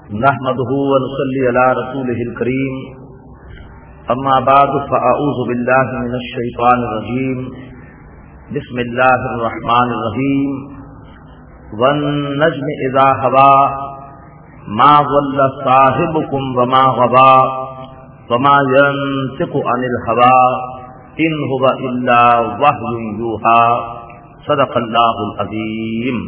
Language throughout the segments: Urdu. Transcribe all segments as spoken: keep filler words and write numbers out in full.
نحمده ونصلي على رسوله الكريم اما بعد فاعوذ بالله من الشيطان الرجيم بسم الله الرحمن الرحيم والنجم اذا هوى ما ضل صاحبكم وما غوى وما ينطق عن الهوى ان هو الا وحي يوحى صدق الله العظيم۔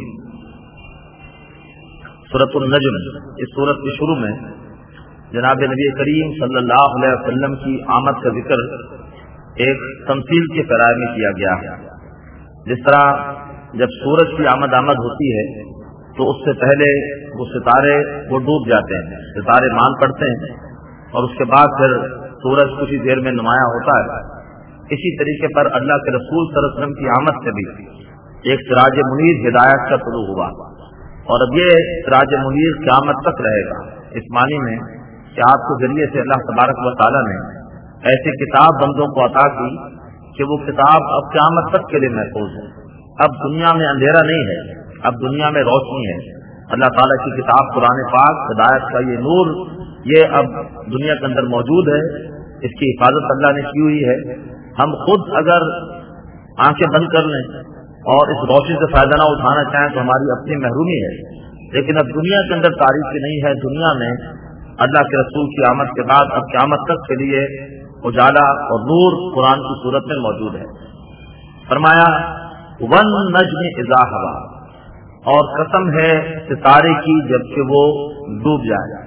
سورۃ النجم، اس سورت کے شروع میں جناب نبی کریم صلی اللہ علیہ وسلم کی آمد کا ذکر ایک تمثیل کے پیرائے میں کیا گیا ہے۔ جس طرح جب سورج کی آمد آمد ہوتی ہے تو اس سے پہلے وہ ستارے وہ ڈوب جاتے ہیں، ستارے مان پڑتے ہیں اور اس کے بعد پھر سورج کچھ ہی دیر میں نمایاں ہوتا ہے۔ اسی طریقے پر اللہ کے رسول صلی اللہ علیہ وسلم کی آمد سے بھی ایک سراج منیر ہدایت کا طلوع ہوا، اور اب یہ سراج منیر قیامت تک رہے گا، اس معنی میں کہ آپ کے ذریعے سے اللہ تبارک و تعالیٰ نے ایسی کتاب بندوں کو عطا کی کہ وہ کتاب اب قیامت تک کے لیے محفوظ ہے۔ اب دنیا میں اندھیرا نہیں ہے، اب دنیا میں روشنی ہے۔ اللہ تعالیٰ کی کتاب قرآن پاک ہدایت کا یہ نور یہ اب دنیا کے اندر موجود ہے، اس کی حفاظت اللہ نے کی ہوئی ہے۔ ہم خود اگر آنکھیں بند کر لیں اور اس روشنی سے فائدہ نہ اٹھانا چاہیں تو ہماری اپنی محرومی ہے، لیکن اب دنیا کے اندر تاریخ نہیں ہے۔ دنیا میں اللہ کے رسول کی آمد کے بعد اب قیامت تک کے لیے اجالا اور نور قرآن کی صورت میں موجود ہے۔ فرمایا ون نجم اذا ہوا، اور قسم ہے ستارے کی جب کہ وہ ڈوب جائے۔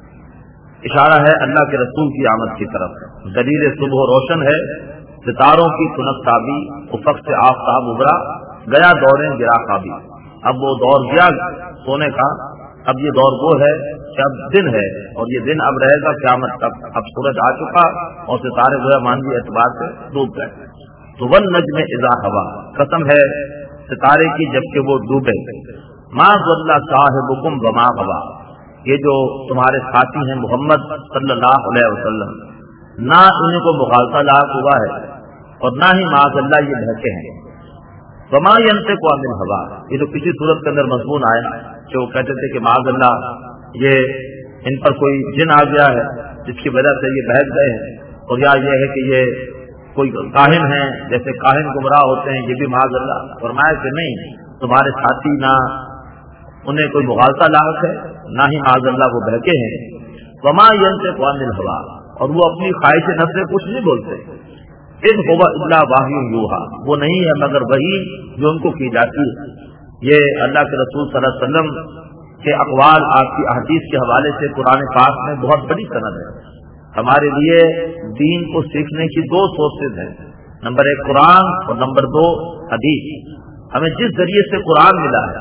اشارہ ہے اللہ کے رسول کی آمد کی طرف۔ دلیل صبح روشن ہے، ستاروں کی تنک تابی، افق سے آفتاب ابھرا، گیا دوریں گرا خوابی۔ اب وہ دور گیا سونے کا، اب یہ دور وہ ہے کہ اب دن ہے، اور یہ دن اب رہے گا قیامت تک۔ اب سورج آ چکا اور ستارے گویا مانوی اعتبار سے ڈوب گئے۔ تو ون نجم اذا ہوا، قسم ہے ستارے کی جب کہ وہ ڈوبے۔ ما ضل صاحبکم وما غوی، یہ جو تمہارے ساتھی ہیں محمد صلی اللہ علیہ وسلم، نہ انہیں کو مغالطہ لاحق ہوا ہے اور نہ ہی معاذ اللہ یہ بہکے ہیں۔ وما ينطق عن الهوى، یہ جو پچھلی صورت کے اندر مضمون آیا کہ وہ کہتے تھے کہ معاذ اللہ یہ ان پر کوئی جن آ گیا ہے جس کی وجہ سے یہ بہک گئے ہیں، اور یا یہ ہے کہ یہ کوئی کاہن ہیں، جیسے کاہن گمراہ ہوتے ہیں، یہ بھی معاذ اللہ۔ فرمایا کہ نہیں، تمہارے ساتھی نہ انہیں کوئی مغالطہ لاحق ہے نہ ہی معاذ اللہ وہ بہکے ہیں۔ وما ينطق عن الهوى، اور وہ اپنی خواہش نفس سے کچھ نہیں بولتے۔ ان هو الا وحی یوحی، وہ نہیں ہے مگر وحی جو ان کو کی جاتی ہے۔ یہ اللہ کے رسول صلی اللہ علیہ وسلم کے اقوال آپ کی احادیث کے حوالے سے قرآن پاک میں بہت بڑی سند ہے۔ ہمارے لیے دین کو سیکھنے کی دو سورسز ہیں، نمبر ایک قرآن اور نمبر دو حدیث۔ ہمیں جس ذریعے سے قرآن ملا ہے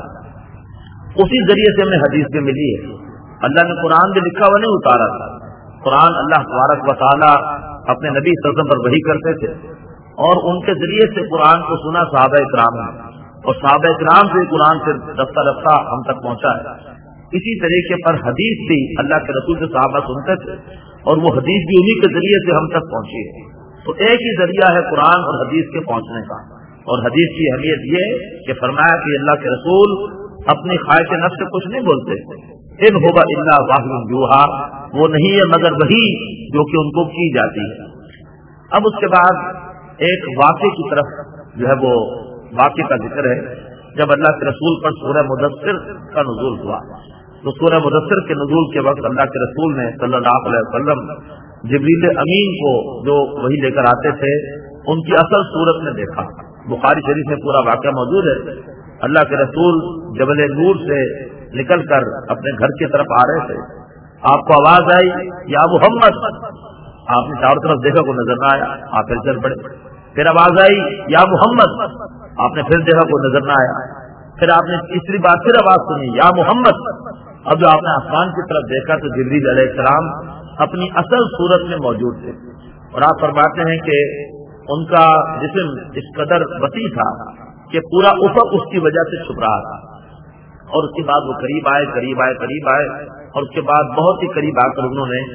اسی ذریعے سے ہمیں حدیث بھی ملی ہے۔ اللہ نے قرآن میں لکھا ہوا نہیں اتارا تھا، قرآن اللہ تبارک و تعالیٰ اپنے نبی صلی اللہ علیہ وسلم پر وحی کرتے تھے، اور ان کے ذریعے سے قرآن کو سنا صحابہ اکرام نے، اور صحابہ اکرام سے قرآن سے رفتہ رفتہ ہم تک پہنچا ہے۔ اسی طریقے پر حدیث بھی اللہ کے رسول سے صحابہ سنتے تھے، اور وہ حدیث بھی انہی کے ذریعے سے ہم تک پہنچی ہے۔ تو ایک ہی ذریعہ ہے قرآن اور حدیث کے پہنچنے کا، اور حدیث کی اہمیت یہ کہ فرمایا کہ اللہ کے رسول اپنی خواہش نفس سے کچھ نہیں بولتے۔ ان هو الا وحی یوحی، وہ نہیں ہے مگر وہی جو کہ ان کو کی جاتی ہے۔ اب اس کے بعد ایک واقعے کی طرف جو ہے وہ واقعے کا ذکر ہے۔ جب اللہ کے رسول پر سورہ مدثر کا نزول ہوا تو سورہ مدثر کے نزول کے وقت اللہ کے رسول نے صلی اللہ علیہ وسلم جبریل امین کو جو وہی لے کر آتے تھے ان کی اصل صورت میں دیکھا۔ بخاری شریف میں پورا واقعہ موجود ہے۔ اللہ کے رسول جبل نور سے نکل کر اپنے گھر کی طرف آ رہے تھے، آپ کو آواز آئی یا محمد، آپ نے چاروں طرف دیکھا کوئی نظر نہ آیا، آپ پھر چل پڑے۔ پھر آواز آئی یا محمد، آپ نے پھر دیکھا کوئی نظر نہ آیا۔ پھر آپ نے تیسری بار پھر آواز سنی یا محمد۔ اب جو آپ نے آسمان کی طرف دیکھا تو جبریل علیہ السلام اپنی اصل صورت میں موجود تھے، اور آپ فرماتے ہیں کہ ان کا جسم اس قدر وسیع تھا کہ پورا افق اس کی وجہ سے چھپ رہا تھا، اور اس کے بعد وہ قریب آئے قریب آئے قریب آئے اور اس کے بعد بہت ہی قریب آ کر انہوں نے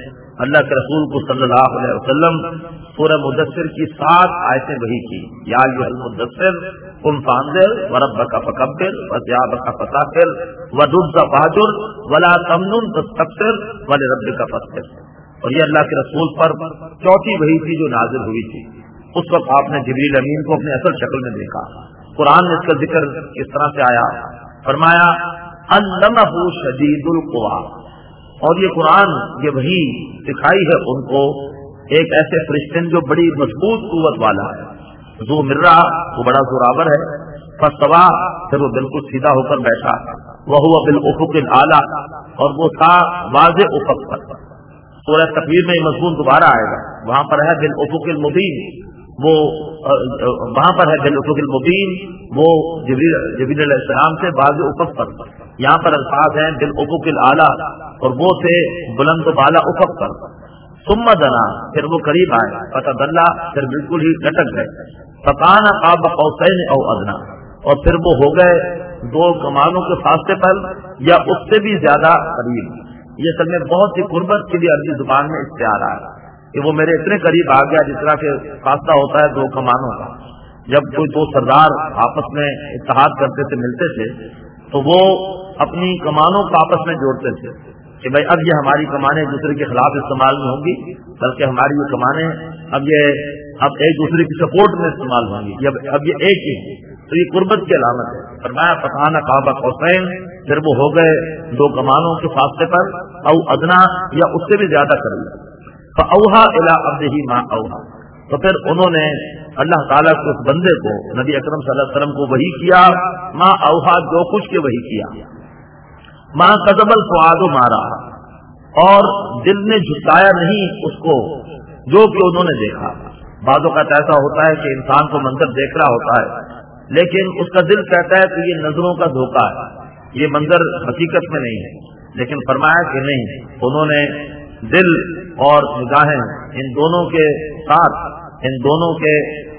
اللہ کے رسول کو صلی اللہ علیہ وسلم سورہ مدثر کی سات آیتیں وحی کی. یا ایھا المدثر قم فانذر وربک فکبر وثیابک فطہر والرجز فاہجر ولا تمنن تستکثر ولربک فاصبر. اور یہ اللہ کے رسول پر چوتھی وحی تھی جو نازل ہوئی تھی. اس وقت آپ نے جبریل امین کو اپنی اصل شکل میں دیکھا. قرآن میں اس کا ذکر کس طرح سے آیا؟ فرمایا علمہ شدید القویٰ. اور یہ قرآن یہ وحی دکھائی ہے ان کو ایک ایسے فرشتے جو بڑی مضبوط قوت والا ہے. ذو مرہ وہ بڑا زوراور ہے. فاستویٰ پھر وہ بالکل سیدھا ہو کر بیٹھا. وہو بالافق الاعلیٰ اور وہ تھا واضح افق پر. سورہ تکویر میں یہ مضمون دوبارہ آئے گا. وہاں پر ہے بالافق المبین. وہ وہاں پر ہے بالافق المبین وہ جبریل جبریل علیہ السلام سے واضح افق پر. یہاں پر الفاظ ہیں بالافق الاعلیٰ اور وہ تھے بلند و بالا افق پر. ثم دنا پھر وہ قریب آئے. فتدلی پھر بالکل ہی لٹک گئے. فکان قاب قوسین او ادنی اور پھر وہ ہو گئے دو کمانوں کے فاصلے پر یا اس سے بھی زیادہ قریب. یہ سب میں بہت ہی قربت کے لیے عربی زبان میں اختیار آیا کہ وہ میرے اتنے قریب آ گیا جس طرح کہ فاصلہ ہوتا ہے دو کمانوں کا. جب کوئی دو سردار آپس میں اتحاد کرتے تھے ملتے تھے تو وہ اپنی کمانوں کو آپس میں جوڑتے تھے کہ بھائی اب یہ ہماری کمانیں ایک دوسرے کے خلاف استعمال میں ہوں گی بلکہ ہماری یہ کمانیں اب یہ اب ایک دوسرے کی سپورٹ میں استعمال ہوں گی. اب یہ ایک ہی ہے. تو یہ قربت کی علامت ہے. فرمایا فتح قاب قوسین پھر وہ ہو گئے دو کمانوں کے فاصلے پر او ادنا یا اس سے بھی زیادہ قریب. فاوحى الى عبده ما اوحى تو پھر انہوں نے اللہ تعالیٰ کے اس بندے کو نبی اکرم صلی اللہ علیہ وسلم کو وحی کیا. ما اوحى جو کچھ کے وحی کیا. ما کذب الفؤاد ما رأى اور دل نے جھٹلایا نہیں اس کو جو کہ انہوں نے دیکھا. بعض اوقات ایسا ہوتا ہے کہ انسان کو منظر دیکھ رہا ہوتا ہے لیکن اس کا دل کہتا ہے کہ یہ نظروں کا دھوکہ ہے, یہ منظر حقیقت میں نہیں ہے. لیکن فرمایا کہ نہیں, انہوں نے دل اور نگاہیں ان دونوں کے ساتھ ان دونوں کے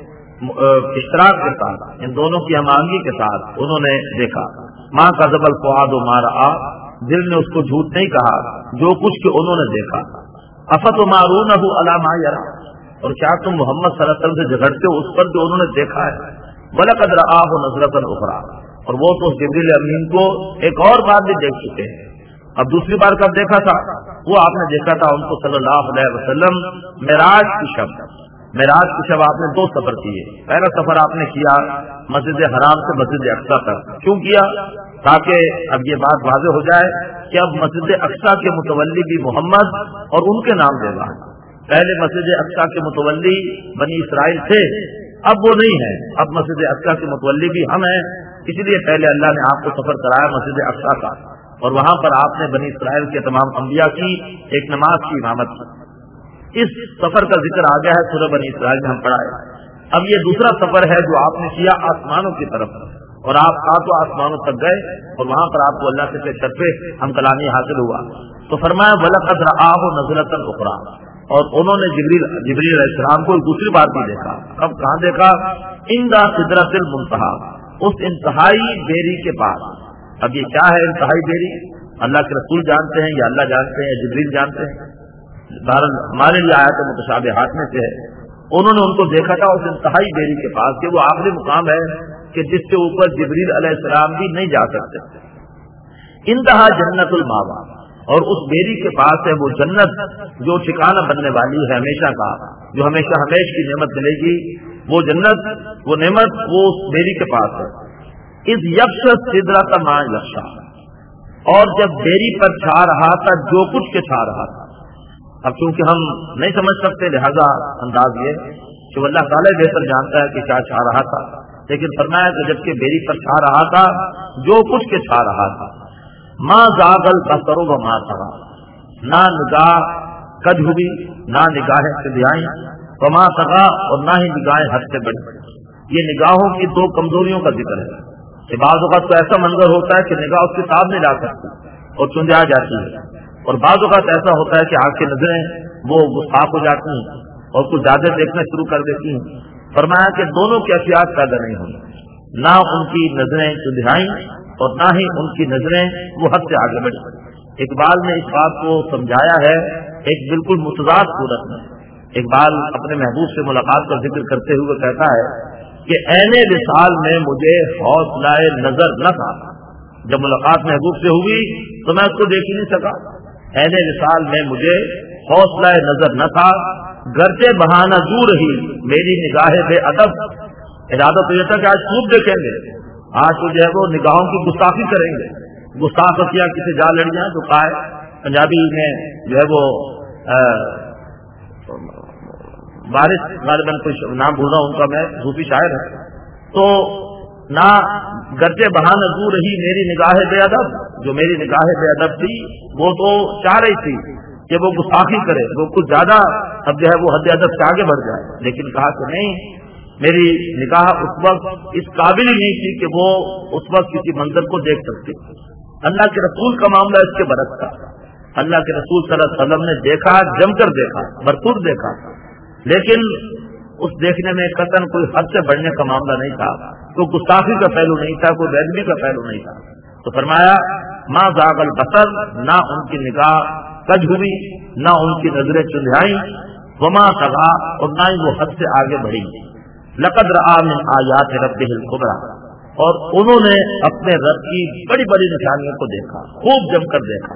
اشتراک کے ساتھ ان دونوں کی ہمانگی کے ساتھ انہوں نے دیکھا. ماں کذب الفؤاد ما رأى دل نے اس کو جھوٹ نہیں کہا جو کچھ کہ انہوں نے دیکھا. افتمارونہ علی ما یری اور کیا تم محمد صلی اللہ علیہ وسلم سے جھگڑتے ہو اس پر جو انہوں نے دیکھا ہے. وَلَقَدْ رَآهُ نَظْرَةً أُخْرَىٰ اور وہ تو جبریل امین کو ایک اور بار بھی دیکھ چکے ہیں. اب دوسری بار کب دیکھا تھا؟ وہ آپ نے دیکھا تھا ان کو صلی اللہ علیہ وسلم معراج کی شب. معراج کی شب آپ نے دو سفر کیے. پہلا سفر آپ نے کیا مسجد حرام سے مسجد اقصیٰ تک. کیوں کیا؟ تاکہ اب یہ بات واضح ہو جائے کہ اب مسجد اقصیٰ کے متولی بھی محمد اور ان کے نام دے رہا ہے. پہلے مسجد اقصیٰ کے متولی بنی اسرائیل تھے, اب وہ نہیں ہے. اب مسجد اقصیٰ کے متولی بھی ہم ہیں. اس لیے پہلے اللہ نے آپ کو سفر کرایا مسجد اقصیٰ کا اور وہاں پر آپ نے بنی اسرائیل کے تمام انبیاء کی ایک نماز کی امامت کی. اس سفر کا ذکر آ گیا ہے سورہ بنی اسرائیل میں ہم پڑھا ہے. اب یہ دوسرا سفر ہے جو آپ نے کیا آسمانوں کی طرف اور آپ ساتوں آسمانوں تک گئے اور وہاں پر آپ کو اللہ سے طرف ہم کلامی حاصل ہوا. تو فرمایا وَلَقَدْ رَآهُ نَظْرَةً أُخْرَىٰ اور انہوں نے جبریل جبریل علیہ السلام کو دوسری بار بھی دیکھا. اب کہاں دیکھا؟ عند سدرۃ المنتہیٰ اس انتہائی بیری کے پاس. اب یہ کیا ہے انتہائی بیری؟ اللہ کے رسول جانتے ہیں یا اللہ جانتے ہیں یا جبریل جانتے ہیں. بہرحال ہمارے لیے آیات متشابہات میں سے ہے. انہوں نے ان کو دیکھا تھا اس انتہائی بیری کے پاس کہ وہ آخری مقام ہے کہ جس کے اوپر جبریل علیہ السلام بھی نہیں جا سکتے. انتہا جنت الماوا اور اس بیری کے پاس ہے وہ جنت جو ٹھکانہ بننے والی ہے ہمیشہ کا, جو ہمیشہ ہمیشہ کی نعمت ملے گی. وہ جنت وہ نعمت وہ اس بیری کے پاس ہے. اذ یغشی السدرۃ ما یغشی اور جب بیری پر چھا رہا تھا جو کچھ کے چھا رہا تھا. اب چونکہ ہم نہیں سمجھ سکتے لہذا انداز یہ کہ اللہ تعالیٰ بہتر جانتا ہے کہ کیا چھا رہا تھا. لیکن فرمایا کہ جب کہ بیری پر چھا رہا تھا جو کچھ کے چھا رہا تھا. ما زاغ البصر وما طغى نہ نگاہ کج ہوئی نہ نگاہیں سدھی آئیں, وما طغى اور نہ ہی نگاہیں حد سے بڑھی. یہ نگاہوں کی دو کمزوریوں کا ذکر ہے کہ بعض اوقات تو ایسا منظر ہوتا ہے کہ نگاہ اس کے ساتھ نہیں لا سکتی اور چنجا جاتی ہے, اور بعض اوقات ایسا ہوتا ہے کہ آنکھ کی نظریں وہ گستاخ ہو جاتی ہیں اور کچھ زیادہ دیکھنا شروع کر دیتی ہیں. فرمایا کہ دونوں کیفیات پیدا نہیں ہوئی, نہ ان کی نظریں چندھائیں اور نہ ہی ان کی نظریں وہ حد سے آگے بڑھی. اقبال نے اس بات کو سمجھایا ہے ایک بالکل متضاد صورت میں اقبال اپنے محبوب سے ملاقات کا ذکر کرتے ہوئے کہتا ہے کہ عین وصال میں مجھے حوصلہ نظر نہ تھا. جب ملاقات محبوب سے ہوئی تو میں اس کو دیکھ ہی نہیں سکا. عین وصال میں مجھے حوصلہ نظر نہ تھا، گرچہ بہانہ دور رہی میری نگاہ بے ادب. ارادہ تو یہ تھا کہ آج خوب دیکھیں گے، آج تو جو ہے وہ نگاہوں کی گستاخی کریں گے. گستاخ کیا کسی جا لڑیاں جو کہا ہے پنجابی میں جو ہے وہ بارش غالباً کوئی نام بھول رہا ہوں ان کا، میں صوفی شاعر ہے. تو نہ گرجے بہانہ دور رہی میری نگاہ بے ادب، جو میری نگاہ بے ادب تھی وہ تو چاہ رہی تھی کہ وہ گستاخی کرے، وہ کچھ زیادہ اب جو ہے وہ حد ادب سے آگے بڑھ جائے. لیکن کہا کہ نہیں، میری نگاہ اس وقت اس قابل ہی نہیں تھی کہ وہ اس وقت کسی منظر کو دیکھ سکتی. اللہ کے رسول کا معاملہ اس کے برعکس تھا. اللہ کے رسول صلی اللہ علیہ وسلم نے دیکھا، جم کر دیکھا، بھرپور دیکھا، لیکن اس دیکھنے میں قطعاً کوئی حد سے بڑھنے کا معاملہ نہیں تھا، کوئی گستاخی کا پہلو نہیں تھا، کوئی بےادبی کا پہلو نہیں تھا. تو فرمایا ما زاغ البصر، نہ ان کی نگاہ کج ہوئی، نہ ان کی نظریں چندھائیں، وما طغى، اور نہ ہی وہ حد سے آگے بڑھی. لقد رأى من آیات ربہ الکبریٰ، اور انہوں نے اپنے رب کی بڑی بڑی نشانیوں کو دیکھا، خوب جم کر دیکھا.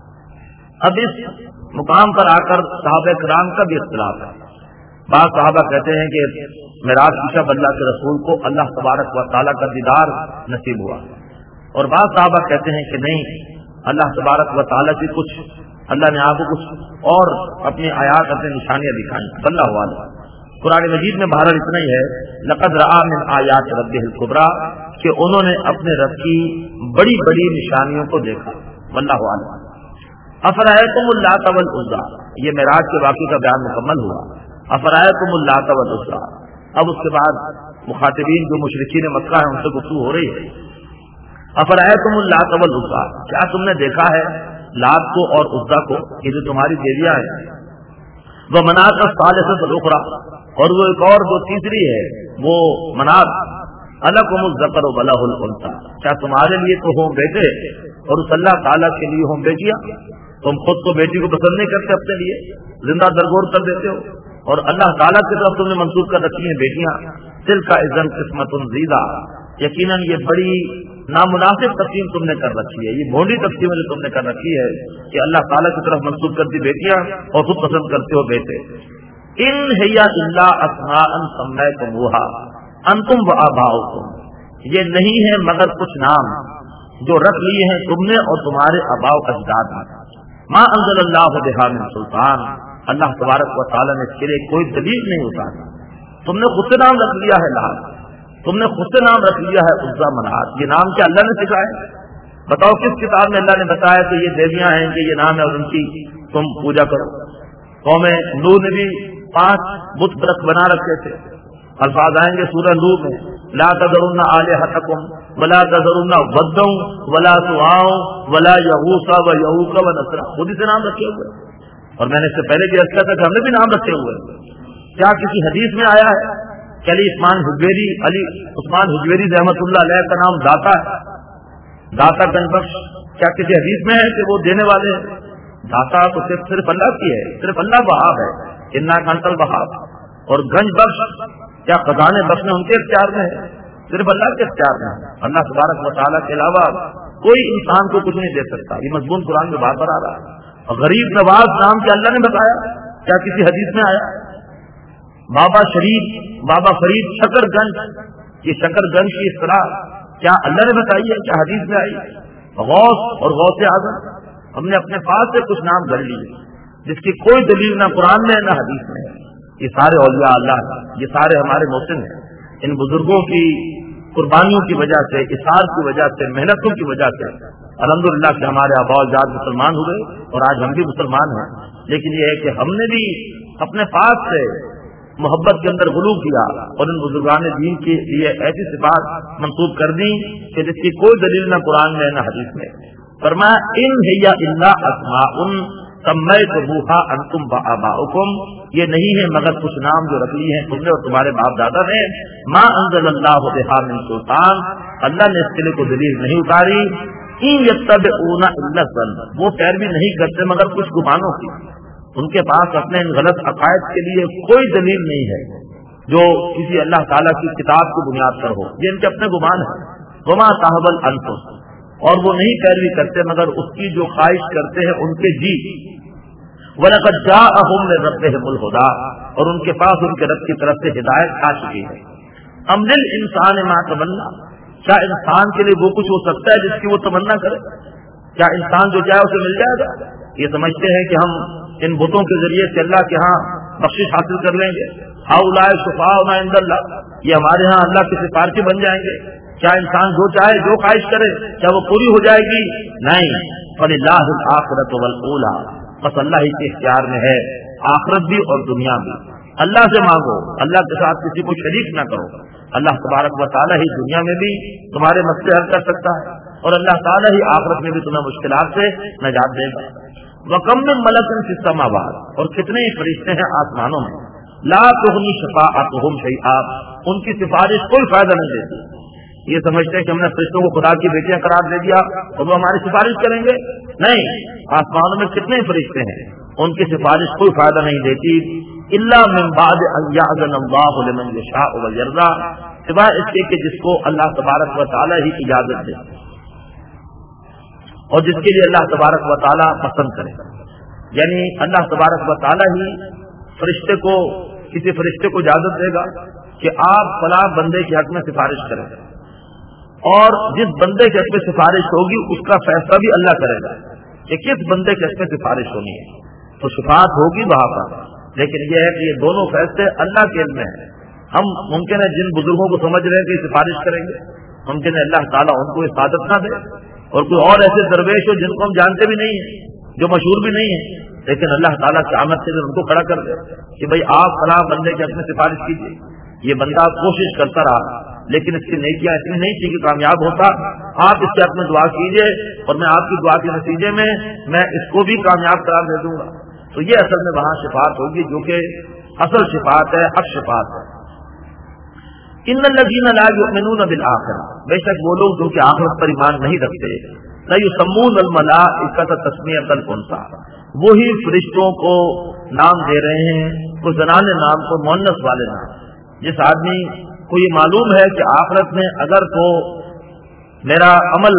اب اس مقام پر آ کر صحابہ کرام کا بھی اختلاف ہے. بعض صحابہ کہتے ہیں کہ معراج کی شب اللہ کے رسول کو اللہ تبارک و تعالیٰ کا دیدار نصیب ہوا، اور بعض صحابہ کہتے ہیں کہ نہیں، اللہ تبارک و تعالیٰ کی کچھ اللہ نے آپ کو کچھ اور اپنی آیات، اپنی نشانیاں دکھائیں. اللہ علیہ قرآن مجید میں بہرحال اتنا ہی ہے، لقد رأى من آیات ربہ الکبریٰ، کہ انہوں نے اپنے رب کی بڑی بڑی نشانیوں کو دیکھا. واللہ اعلم. افرأیتم اللات والعزیٰ، یہ معراج کے واقعے کا بیان مکمل ہوا. افرأیتم اللات والعزیٰ، اب اس کے بعد مخاطبین جو مشرکین مکہ ہیں ان سے گفتگو ہو رہی ہے. افرأیتم اللات والعزیٰ، کیا تم نے دیکھا ہے لات کو اور عزیٰ کو، یہ جو تمہاری دیویاں ہیں. وہ مناۃ الثالثۃ الاخریٰ، اور وہ ایک اور جو تیسری ہے وہ مناط. الکم الذکر وله الانثیٰ، کیا تمہارے لیے تو ہوں بیٹے اور اس اللہ تعالیٰ کے لیے ہوں بیٹیاں؟ تم خود تو بیٹی کو پسند نہیں کرتے، اپنے لیے زندہ درگور کر دیتے ہو، اور اللہ تعالیٰ کی طرف تم نے منسوخ کر رکھی ہیں بیٹیاں. تلک اذا قسمۃ ضیزیٰ، یقیناً یہ بڑی نامناسب تقسیم تم نے کر رکھی ہے، یہ بھونڈی تقسیم جو تم نے کر رکھی ہے کہ اللہ تعالیٰ کی طرف منسوخ کرتی بیٹیاں اور خود پسند کرتے ہو بیٹے. ان ہی الا اسماء سمیتموہا انتم وآباؤکم، یہ نہیں ہے مگر کچھ نام جو رکھ لیے ہیں تم نے اور تمہارے آباء و اجداد نے. ما انزل اللہ بہا من سلطان، اللہ تبارک و تعالیٰ نے اس کے لیے کوئی دلیل نہیں اتاری. تم نے خود سے نام رکھ لیا ہے لات، تم نے خود سے نام رکھ لیا ہے عزیٰ منات. یہ نام کیا اللہ نے سکھائے؟ بتاؤ کس کتاب میں اللہ نے بتایا کہ یہ دیویاں ہیں کہ یہ نام ہے اور ان کی تم پوجا کرو؟ قوم نوح نے بھی پانچ بت برق بنا رکھے تھے. الفاظ آئیں گے سورہ نوح میں، لا تذرن آلہتکم ولا تذرن ودا ولا سواع ولا یغوث ویعوق ونسرا، خود ہی سے نام رکھے ہوئے. اور میں نے اس سے پہلے بھی عرض کیا تھا کہ ہم نے بھی نام رکھے ہوئے. کیا کسی حدیث میں آیا ہے کہ علی عثمان حجویری علی عثمان حجویری رحمۃ اللہ علیہ کا نام داتا ہے؟ داتا گنج بخش کیا کسی حدیث میں ہے کہ وہ دینے والے ہیں؟ داتا تو صرف صرف اللہ کی ہے، صرف اللہ وہاب ہے، انا انت الوہاب. اور گنج بخش کیا خزانے بخشنے ان کے اختیار میں ہے؟ صرف اللہ کے اختیار میں ہے. اللہ تبارک و تعالیٰ کے علاوہ کوئی انسان کو کچھ نہیں دے سکتا. یہ مضمون قرآن میں بار بار آ رہا ہے. غریب نواز نام کے اللہ نے بتایا، کیا کسی حدیث میں آیا؟ بابا شریف، بابا فرید شکر گنج، یہ شکر گنج کی اصطلاح کیا اللہ نے بتائی ہے؟ کیا حدیث میں آئی؟ غوث اور غوث اعظم، ہم نے اپنے پاس سے کچھ نام گھڑ لیے جس کی کوئی دلیل نہ قرآن میں نہ حدیث میں ہے. یہ سارے اولیاء اللہ ہیں، یہ سارے ہمارے محسن ہیں. ان بزرگوں کی قربانیوں کی وجہ سے، اثار کی وجہ سے، محنتوں کی وجہ سے الحمدللہ کہ ہمارے آباء و اجداد مسلمان ہوئے اور آج ہم بھی مسلمان ہیں. لیکن یہ ہے کہ ہم نے بھی اپنے پاس سے محبت کے اندر غلو کیا اور ان بزرگان دین کے لیے ایسی صفات منسوب کر دی کہ جس کی کوئی دلیل نہ قرآن میں نہ حدیث میں. فرمایا ان ہی الا اسماء سمیتموہا انتم وآباؤکم، یہ نہیں ہے مگر کچھ نام جو رکھ لیے ہیں تم نے اور تمہارے باپ دادا نے. ما انزل اللہ بہا من سلطان، اللہ نے اس کے لیے کوئی دلیل نہیں اتاری. ان یتبعون الا الظن، وہ پیروی نہیں کرتے مگر کچھ گمانوں کی. ان کے پاس اپنے ان غلط عقائد کے لیے کوئی دلیل نہیں ہے جو کسی اللہ تعالیٰ کی کتاب کی بنیاد پر ہو. یہ ان کے اپنے گمان ہے. وما صاحب الانفس، اور وہ نہیں پیروی کرتے مگر اس کی جو خواہش کرتے ہیں ان کے جی. وَلَقَدْ جَاءَهُمْ مِنْ رَبِّهِمُ الْهُدَىٰ، اور ان کے پاس ان کے رب کی طرف سے ہدایت آ چکی ہے. أَمْ لِلْإِنسَانِ مَا تَمَنَّىٰ، کیا انسان کے لیے وہ کچھ ہو سکتا ہے جس کی وہ تمنا کرے؟ کیا انسان جو چاہے اسے مل جائے گا؟ یہ سمجھتے ہیں کہ ہم ان بتوں کے ذریعے سے اللہ کے ہاں بخشش حاصل کر لیں گے. ہؤلاء شفاعؤنا عند اللہ، یہ ہمارے ہاں اللہ کے سفارشی بن جائیں گے. کیا انسان جو چاہے جو خواہش کرے کیا وہ پوری ہو جائے گی؟ نہیں. فللہ الآخرۃ والأولیٰ، بس اللہ ہی کے اختیار میں ہے آخرت بھی اور دنیا بھی. اللہ سے مانگو، اللہ کے ساتھ کسی کو شریک نہ کرو. اللہ تبارک و تعالیٰ ہی دنیا میں بھی تمہارے مسئلے حل کر سکتا ہے اور اللہ تعالیٰ ہی آخرت میں بھی تمہیں مشکلات سے نجات دے گا. وَكَمْ مِن مَلَكٍ فِي السَّمَاوَاتِ، اور کتنے ہی فرشتے ہیں آسمانوں میں. لا تغنی شفاعتهم شیئا، ان کی سفارش کوئی فائدہ نہیں دیتی. یہ سمجھتے ہیں کہ ہم نے فرشتوں کو خدا کی بیٹیاں قرار دے دیا تو وہ ہماری سفارش کریں گے. نہیں، آسمانوں میں کتنے فرشتے ہیں، ان کی سفارش کوئی فائدہ نہیں دیتی. الا من بعد ان یأذن اللہ لمن یشاء ویرضی، سوائے اس کے کہ جس کو اللہ تبارک و تعالی ہی اجازت دے اور جس کے لیے اللہ تبارک و تعالی پسند کرے. یعنی اللہ تبارک و تعالی ہی فرشتے کو کسی فرشتے کو اجازت دے گا کہ آپ فلاں بندے کے حق میں سفارش کریں، اور جس بندے کے حق میں سفارش ہوگی اس کا فیصلہ بھی اللہ کرے گا کہ کس بندے کے حق میں سفارش ہونی ہے. تو شفاعت ہوگی وہاں پر، لیکن یہ ہے کہ یہ دونوں فیصلے اللہ کے علم میں ہیں. ہم ممکن ہے جن بزرگوں کو سمجھ رہے ہیں کہ سفارش کریں گے، ممکن ہے اللہ تعالیٰ ان کو حفاظت نہ دے، اور کوئی اور ایسے درویش ہو جن کو ہم جانتے بھی نہیں ہیں، جو مشہور بھی نہیں ہیں، لیکن اللہ تعالیٰ کی آمد سے ان کو کھڑا کر دے کہ بھئی آپ فلاں بندے کے حق میں سفارش کیجیے. یہ بندہ کوشش کرتا رہا لیکن اس کی نیکیاں اتنی نہیں تھی کہ کامیاب ہوتا. آپ اس کے حق میں دعا کیجیے اور میں آپ کی دعا کے نتیجے میں میں اس کو بھی کامیاب قرار دے دوں گا. تو یہ اصل میں وہاں شفاعت ہوگی جو کہ اصل شفاعت ہے، حق شفاعت ہے. ان الذین لا یؤمنون بالآخرہ، بے شک وہ لوگ جو کہ آخرت پر ایمان نہیں رکھتے، لا یسمون الملائکۃ تسمیۃ الانثیٰ، وہی فرشتوں کو نام دے رہے ہیں، کو زنانے نام کو مؤنث والے نام. جس آدمی کو یہ معلوم ہے کہ آخرت میں اگر تو میرا عمل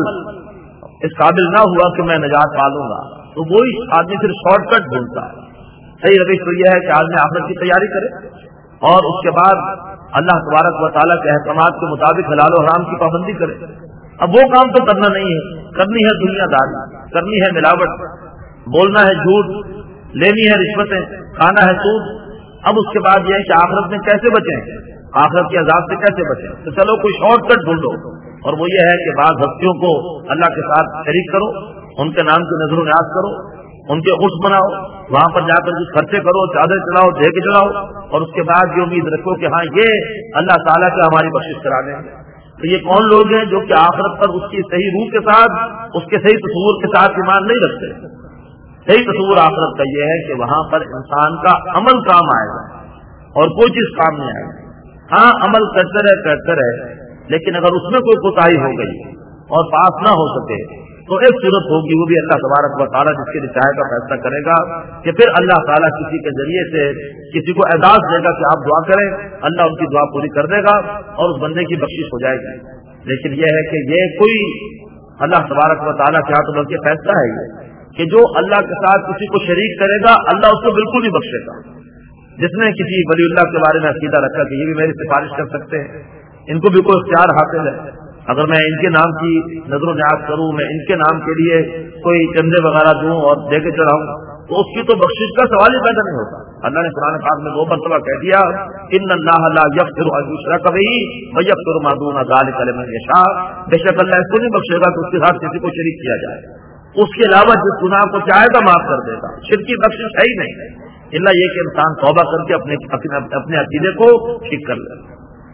اس قابل نہ ہوا کہ میں نجات پالوں گا تو وہی آدمی پھر شارٹ کٹ ڈھونڈتا ہے. صحیح روش تو یہ ہے کہ آدمی آخرت کی تیاری کرے اور اس کے بعد اللہ تبارک و تعالیٰ کے احکامات کے مطابق حلال و حرام کی پابندی کرے. اب وہ کام تو کرنا نہیں ہے، کرنی ہے دنیا داری، کرنی ہے ملاوٹ، بولنا ہے جھوٹ، لینی ہے رشوتیں، کھانا ہے سود. اب اس کے بعد یہ ہے کہ آخرت میں کیسے بچیں، آخرت کے عذاب سے کیسے بچیں. تو چلو کوئی شارٹ کٹ ڈھونڈو، اور وہ یہ ہے کہ بعض ہستیوں کو اللہ کے ساتھ شریک کرو، ان کے نام کی نظر و نیاز کرو، ان کے عرس بناؤ، وہاں پر جا کر کچھ خرچے کرو، چادر چڑھاؤ، دے کے چڑھاؤ، اور اس کے بعد یہ امید رکھو کہ ہاں یہ اللہ تعالیٰ سے ہماری بخشش کرا دیں گے. تو یہ کون لوگ ہیں جو کہ آخرت پر اس کی صحیح روح کے ساتھ، اس کے صحیح تصور کے ساتھ ایمان نہیں رکھتے. صحیح تصور آخرت کا یہ ہے کہ وہاں پر انسان کا عمل کام آئے گا اور کوئی چیز کام نہیں آئے گا. ہاں عمل کرتے رہے کرتے رہے لیکن اگر اس میں کوئی کوتاہی ہو گئی اور پاس نہ ہو سکے تو ایک صورت ہوگی، وہ بھی اللہ تبارک و تعالیٰ جس کے رسائے کا فیصلہ کرے گا کہ پھر اللہ تعالیٰ کسی کے ذریعے سے کسی کو اعزاز دے گا کہ آپ دعا کریں، اللہ ان کی دعا پوری کر دے گا اور اس بندے کی بخشش ہو جائے گی. لیکن یہ ہے کہ یہ کوئی اللہ تبارک و تعالیٰ کے ہاتھ بلکہ فیصلہ ہے یہ کہ جو اللہ کے ساتھ کسی کو شریک کرے گا اللہ اس کو بالکل نہیں بخشے گا. جس نے کسی ولی اللہ کے بارے میں عقیدہ رکھا کہ یہ بھی میری سفارش کر سکتے ہیں، ان کو بھی کوئی اختیار حاصل ہے، اگر میں ان کے نام کی نظر و نیاز کروں، میں ان کے نام کے لیے کوئی چندے وغیرہ دوں اور دے کے چڑھاؤں تو اس کی تو بخشش کا سوال ہی پیدا نہیں ہوتا. اللہ نے قرآن پاک میں دو مرتبہ کہہ دیا ان اللہ لا یغفر ان یشرک بہ ویغفر ما دون ذلک لمن یشاء، بے شک اللہ اس کو نہیں بخشے گا کہ اس کے ساتھ کسی کو شریک کیا جائے، اس کے علاوہ جس گناہ کو چاہے گا معاف کر دے گا. شرک کی بخشش ہے ہی نہیں الا یہ کہ انسان توبہ کر کے اپنے اپنے عقیدے کو ٹھیک کر لے.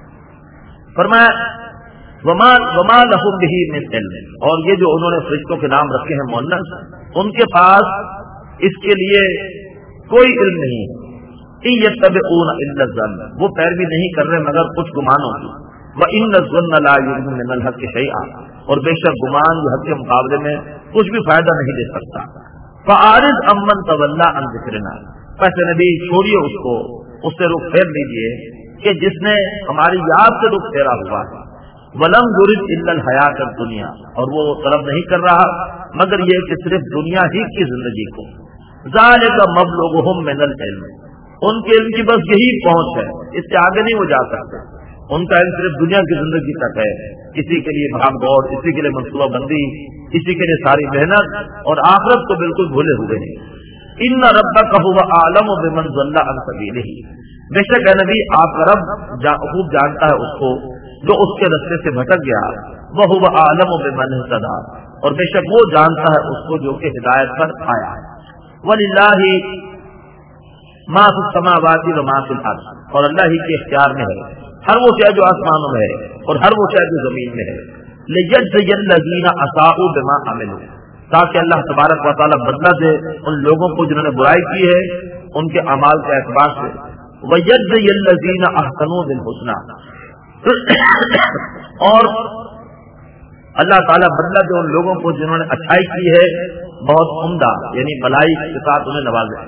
فرمایا وما وما لهم به من علم، اور یہ جو انہوں نے فرشتوں کے نام رکھے ہیں مؤنث، ان کے پاس اس کے لیے کوئی علم نہیں. ان يتبعون الا الظن، وہ پیروی نہیں کر رہے مگر کچھ گمانوں کی. وان الظن لا يغني من الحق شيئا، اور بے شک گمان جو حق کے مقابلے میں کچھ بھی فائدہ نہیں دے سکتا. فَأَعْرِضْ عَمَّنْ تَوَلَّىٰ عَنْ ذِكْرِنَا، پس نبی چھوڑیے اس کو، اس سے رخ پھیر لیجیے کہ جس نے ہماری یاد سے رخ پھیرا ہوا ہے۔ وَلَمْ يُرِدْ إِلَّا الْحَيَاةَ الدُّنْيَا، اور وہ طلب نہیں کر رہا مگر یہ کہ صرف دنیا ہی کی زندگی کو۔ ذَلِكَ مَبْلُغُهُم مِّنَ الْعِلْمِ، ان کے علم کی بس یہی پہنچ ہے، اس سے آگے نہیں وہ جا سکتے۔ ان کا علم صرف دنیا کی زندگی تک ہے، کسی کے لیے بھاگ دوڑ، کسی کے لیے منصوبہ بندی، کسی کے لیے ساری محنت، اور آخرت کو بالکل بھولے ہوئے ہیں۔ ان ربک هو اعلم بمن ضل عن سبیلہ، بے شک ہے نبی آپ کا رب خوب جانتا ہے اس کو جو اس کے رستے سے بھٹک گیا، وهو اعلم بمن اهتدى، اور بے شک وہ جانتا ہے اس کو جو کہ ہدایت پر آیا ہے۔ وللہ ما فی السماوات و ما فی الارض، اور اللہ ہی کے اختیار میں ہے ہر وہ شے جو آسمانوں میں ہے اور ہر وہ شے جو زمین میں ہے۔ لیجزی الذین اساءوا بما عملوا، تاکہ اللہ تبارک و تعالی بدلہ دے ان لوگوں کو جنہوں نے برائی کی ہے ان کے اعمال کے اعتبار سے۔ ویجزی الذین احسنوا بالحسنی، اور اللہ تعالیٰ بدلہ دے ان لوگوں کو جنہوں نے اچھائی کی ہے بہت عمدہ، یعنی بھلائی کے ساتھ انہیں نوازے۔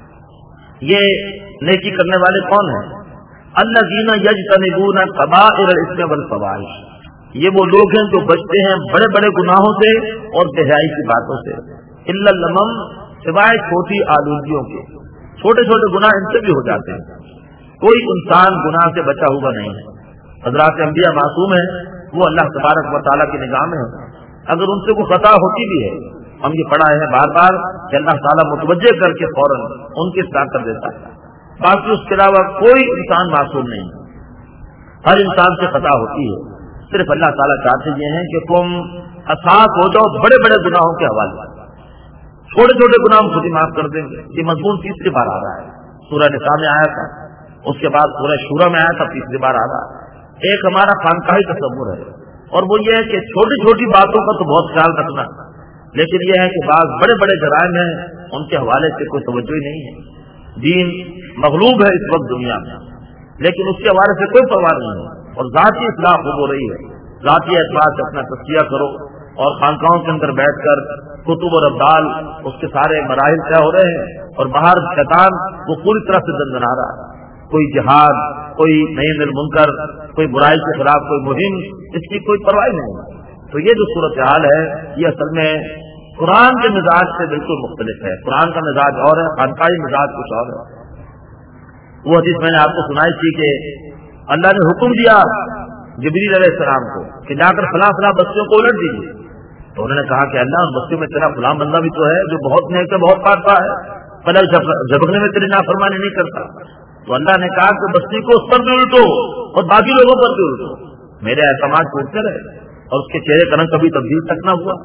یہ نیکی کرنے والے کون ہیں؟ الذین یجتنبون کبائر الاثم والفواحش، یہ وہ لوگ ہیں جو بچتے ہیں بڑے بڑے گناہوں سے اور بے حیائی کی باتوں سے۔ الا اللمم، سوائے چھوٹی آلودگیوں کے، چھوٹے چھوٹے گناہ ان سے بھی ہو جاتے ہیں، کوئی انسان گناہ سے بچا ہوا نہیں ہے۔ حضرات انبیاء معصوم ہیں، وہ اللہ تبارک و تعالیٰ کی نگاہ میں ہیں، اگر ان سے کوئی خطا ہوتی بھی ہے، ہم یہ پڑھا ہے بار بار کہ اللہ تعالیٰ متوجہ کر کے فوراً ان کی اصلاح کر دیتا ہے۔ باقی اس کے علاوہ کوئی انسان معصوم نہیں، ہر انسان سے خطا ہوتی ہے، صرف اللہ تعالیٰ چاہتے یہ ہیں کہ تم حساس ہو جاؤ بڑے بڑے گناہوں کے حوالے، چھوٹے چھوٹے گناہ ہم خود ہی معاف کر دیں گے۔ یہ مضمون تیسری بار آ رہا ہے، سورہ نساء میں آیا تھا، اس کے بعد سورہ شورى میں آیا تھا، تیسری بار آ رہا ہے۔ ایک ہمارا خانقاہی تصور ہے اور وہ یہ ہے کہ چھوٹی چھوٹی باتوں کا تو بہت خیال رکھنا، لیکن یہ ہے کہ بعض بڑے بڑے جرائم ہیں ان کے حوالے سے کوئی توجہ ہی نہیں ہے۔ دین مغلوب ہے اس وقت دنیا میں، لیکن اس کے حوالے سے کوئی پرواہ نہیں ہے، اور ذاتی اصلاح خوب ہو رہی ہے۔ ذاتی اعتبار سے اپنا تزکیہ کرو، اور خانقاہوں کے اندر بیٹھ کر کتب اور ابدال اس کے سارے مراحل طے ہو رہے ہیں، اور باہر شیطان وہ پوری طرح سے دندنا رہا ہے۔ کوئی جہاد، کوئی نئی المنکر، کوئی برائی کے خلاف کوئی مہم، اس کی کوئی پرواہ نہیں ہے۔ تو یہ جو صورتحال ہے یہ اصل میں قرآن کے مزاج سے بالکل مختلف ہے۔ قرآن کا مزاج اور ہے، خانقاہی مزاج کچھ اور ہے۔ وہ حدیث میں نے آپ کو سنائی تھی کہ اللہ نے حکم دیا جبریل علیہ السلام کو کہ جا کر فلاں فلاں بستیوں کو الٹ دیجیے، تو انہوں نے کہا کہ اللہ ان بستیوں میں تیرا فلاں بندہ بھی تو ہے جو بہت نیک ہے، بہت پاک ہے، پلک جھپکنے میں تیری نافرمانی نہیں کرتا۔ تو اللہ نے کہا کہ بستی کو اس پر بھی الٹو اور باقی لوگوں پر بھی الٹو، میرے اعتماد ٹوٹتے رہے اور اس کے چہرے کا رنگ کبھی تبدیل تک نہ ہوا۔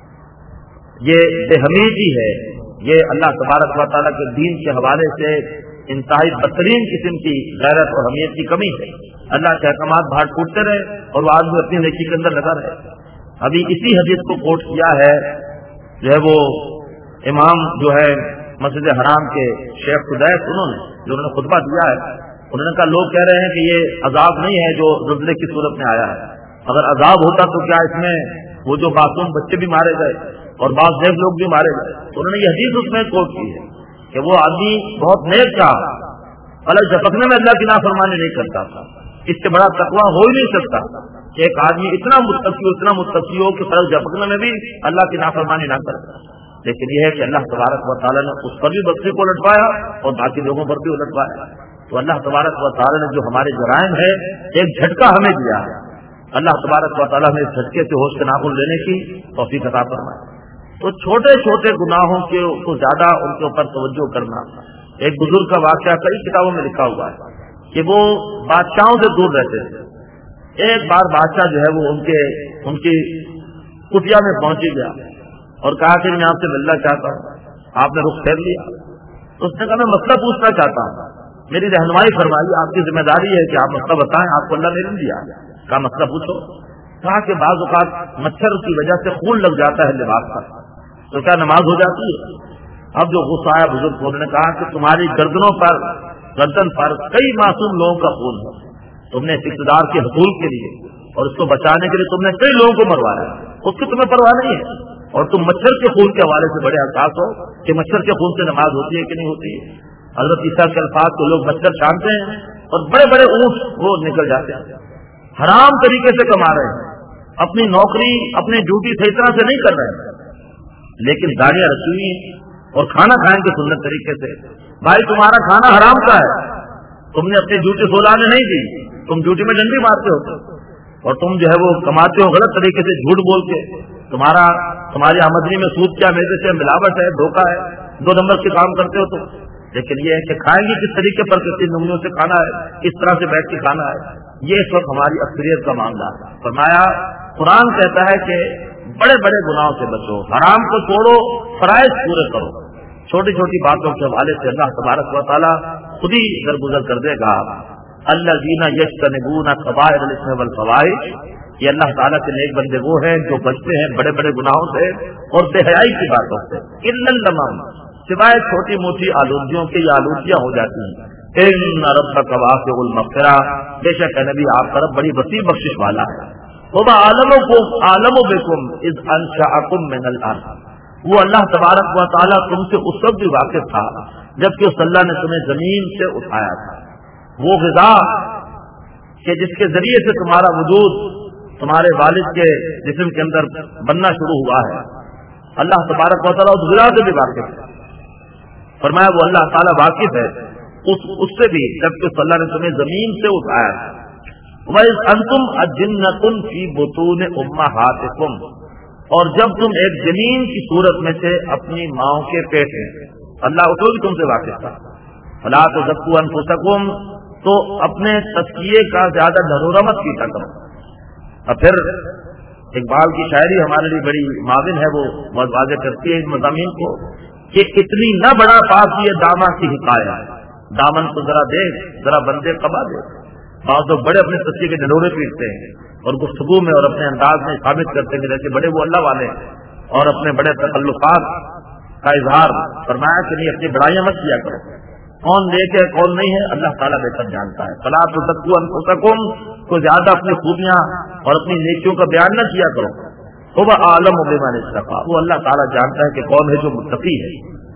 یہ بے حمیدی ہے، یہ اللہ تبارک و تعالیٰ کے دین کے حوالے سے انتہائی بدترین قسم کی غیرت اور حمیت کی کمی ہے۔ اللہ کے احکامات باہر ٹوٹتے رہے اور وہ آدمی اپنی نیکی کے اندر لگا رہے۔ ابھی اسی حدیث کو کوٹ کیا ہے جو ہے وہ امام جو ہے مسجد حرام کے شیخ قدیس، انہوں نے جو انہوں نے خطبہ دیا ہے، انہوں نے کہا لوگ کہہ رہے ہیں کہ یہ عذاب نہیں ہے جو زلزلے کی صورت میں آیا ہے، اگر عذاب ہوتا تو کیا اس میں وہ جو معصوم بچے بھی مارے گئے اور بعض نیک لوگ بھی مارے گئے؟ تو انہوں نے یہ حدیث اس میں کوٹ کی ہے کہ وہ آدمی بہت نیک تھا، پلک جھپکنے میں اللہ کی نافرمانی نہیں کرتا تھا، اس سے بڑا تقویٰ ہو ہی نہیں سکتا کہ ایک آدمی اتنا متقی اتنا متقی ہو کہ پلک جھپکنے میں بھی اللہ کی نافرمانی نہ کرے۔ لیکن یہ ہے کہ اللہ تبارک و تعالیٰ نے اس پر بھی بچے کو لٹوایا اور باقی لوگوں پر بھی لٹوایا۔ تو اللہ تبارک و تعالیٰ نے جو ہمارے جرائم ہے ایک جھٹکا ہمیں دیا ہے، اللہ تبارک و تعالیٰ نے اس جھٹکے سے ہوش کے ناخن لینے کی توفیق عطا فرمائے۔ تو چھوٹے چھوٹے گناہوں کے کو زیادہ ان کے اوپر توجہ کرنا۔ ایک بزرگ کا واقعہ کئی کتابوں میں لکھا ہوا ہے کہ وہ بادشاہوں سے دور رہتے تھے۔ ایک بار بادشاہ جو ہے وہ ان کے ان کی کٹیا میں پہنچ گیا اور کہا کہ میں آپ سے ملنا چاہتا ہوں۔ آپ نے رخ پھیر لیا تو اس نے کہا میں مسئلہ پوچھنا چاہتا ہوں، میری رہنمائی فرمائیے، آپ کی ذمہ داری ہے کہ آپ مسئلہ بتائیں، آپ کو اللہ نے علم دیا۔ کہا مسئلہ پوچھو۔ کہا کہ بعض اوقات مچھر کی وجہ سے خون لگ جاتا ہے لباس پر، تو کیا نماز ہو جاتی ہے؟ اب جو غصہ آیا بزرگ کو، انہوں نے کہا کہ تمہاری گردنوں پر گردن پر کئی معصوم لوگوں کا خون ہے، تم نے اقتدار کے حصول کے لیے اور اس کو بچانے کے لیے تم نے کئی لوگوں کو مروایا، اس کی تمہیں پرواہ نہیں ہے۔ اور تم مچھر کے خون کے حوالے سے بڑے حساس ہو کہ مچھر کے خون سے نماز ہوتی ہے کہ نہیں ہوتی ہے. حضرت عیسیٰ کے الفاظ کو لوگ مچھر چھانتے ہیں اور بڑے بڑے اونٹ وہ نکل جاتے ہیں. حرام طریقے سے کما رہے ہیں, اپنی نوکری اپنی ڈیوٹی صحیح طرح سے نہیں کر رہے ہیں, لیکن گاڑیاں رکھی ہوئی ہیں اور کھانا کھائیں گے سنت طریقے سے. بھائی تمہارا کھانا حرام کا ہے, تم نے اپنی ڈیوٹی سولانے نہیں دی, تم ڈیوٹی میں ڈنڈی مارتے ہو اور تم جو ہے وہ کماتے ہو غلط طریقے سے جھوٹ بول کے. تمہارا تمہاری آمدنی میں سود کیا میرے سے ملاوٹ ہے, دھوکہ ہے, دو نمبر سے کام کرتے ہو تم. لیکن یہ ہے کہ کھائیں گے کس طریقے پر, کتنی نمونوں سے کھانا ہے, کس طرح سے بیٹھ کے کھانا ہے, یہ اس وقت ہماری اکثریت کا معاملہ ہے. فرمایا قرآن کہتا ہے کہ بڑے بڑے گناہوں سے بچو, حرام کو چھوڑو, فرائض پورے کرو. چھوٹی چھوٹی باتوں کے حوالے سے اللہ تبارک و تعالیٰ خود ہی درگزر کر دے گا. الذین یجتنبون کبائر الاثم والفواحش, یہ اللہ تعالیٰ کے نیک بندے وہ ہیں جو بچتے ہیں بڑے بڑے گناہوں سے اور بے حیائی کی باتوں سے. الا اللمم, سوائے چھوٹی موٹی آلودگیوں کے یہ آلودگیاں ہو جاتی ہیں. ان ربک واسع المغفرہ, بے شک ہے نبی آپ کا رب بڑی وسیع بخشش والا ہے. وما عالمکم عالم بکم اذ انشأکم من الارض, وہ اللہ تبارک و تعالیٰ تم سے اس وقت بھی واقف تھا جبکہ اس اللہ نے تمہیں زمین سے اٹھایا تھا. وہ غذا کہ جس کے ذریعے سے تمہارا وجود تمہارے والد کے جسم کے اندر بننا شروع ہوا ہے, اللہ تبارک و تعالیٰ اس غذا سے بھی واقف ہے. فرمایا وہ اللہ تعالیٰ واقف ہے اس, اس سے بھی جبکہ اس اللہ نے تمہیں زمین سے اٹھایا تھا. وَإِذْ أَنْتُمْ أَجِنَّةٌ فِي بُطُونِ أُمَّهَاتِكُمْ, اور جب تم ایک جنین کی صورت میں سے اپنی ماؤں کے پیٹ میں, اللہ اس بھی تم سے واقف تھا. فَلَا تُزَكُّوا أَنفُسَكُمْ, تو اپنے تزکیے کا زیادہ ڈھرورا مت کیتا کرو. اور پھر اقبال کی شاعری ہمارے لیے بڑی معاون ہے, وہ بہت واضح کرتی ہے اس مضامین کو کہ اتنی نہ بڑا پاس یہ داما کی حکایت, دامن کو ذرا دے ذرا بندے قبا دے. بعض لوگ بڑے اپنے تزکیے کے ڈھرورے پیٹتے ہیں اور گفتگو میں اور اپنے انداز میں ثابت کرتے ہیں جیسے بڑے وہ اللہ والے اور اپنے بڑے تکلفات کا اظہار. فرمایا کہ نہیں, اپنی بڑائیاں مت کیا کرو, کون نیک ہے کون نہیں ہے اللہ تعالیٰ بہتر جانتا ہے. فلا تزکوا انفسکم, کو زیادہ اپنی خوبیاں اور اپنی نیکیوں کا بیان نہ کیا کرو. هو اعلم بمن اتقى, وہ اللہ تعالیٰ جانتا ہے کہ کون ہے جو متقی ہے.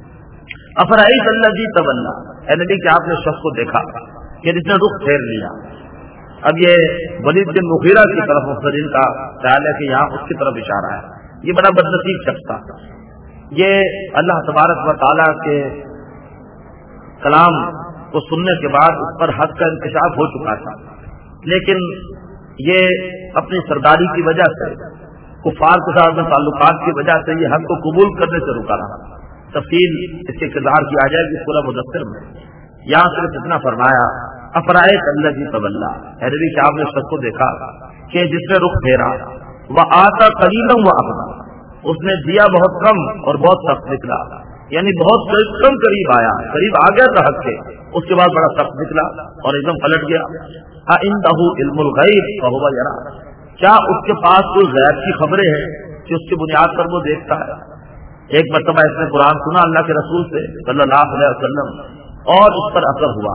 افرأیت الذی تولى, اے نبی کہ آپ نے شخص کو دیکھا کہ جس نے رخ پھیر لیا. اب یہ ولید بن مغیرہ کی طرف مفسرین کا خیال ہے کہ یہاں اس کی طرف اشارہ ہے. یہ بڑا بدنصیب شخص تھا. یہ اللہ تبارک و تعالیٰ کے کلام کو سننے کے بعد اس پر حق کا انکشاف ہو چکا تھا, لیکن یہ اپنی سرداری کی وجہ سے, کفار کے ساتھ تعلقات کی وجہ سے یہ حق کو قبول کرنے سے رکا رہا. تفصیل اس کے کردار کی آ جائے گی سورہ مدثر میں. یہاں صرف اتنا فرمایا افرائیت الذی تولى, اے نبی کہ آپ نے شخص کو دیکھا کہ جس نے رخ پھیرا. وآتى قلیلا وأخذا, اس نے دیا بہت کم اور بہت سخت نکلا, یعنی بہت کم قریب آیا, قریب آ گیا تھا حق کے, اس کے بعد بڑا سخت نکلا اور ایک دم پلٹ گیا. أعنده علم الغیب فهو یرا, کیا اس کے پاس کوئی غیب کی خبریں ہیں کہ اس کی بنیاد پر وہ دیکھتا ہے. ایک مرتبہ اس نے قرآن سنا اللہ کے رسول سے صلی اللہ علیہ وسلم اور اس پر اثر ہوا.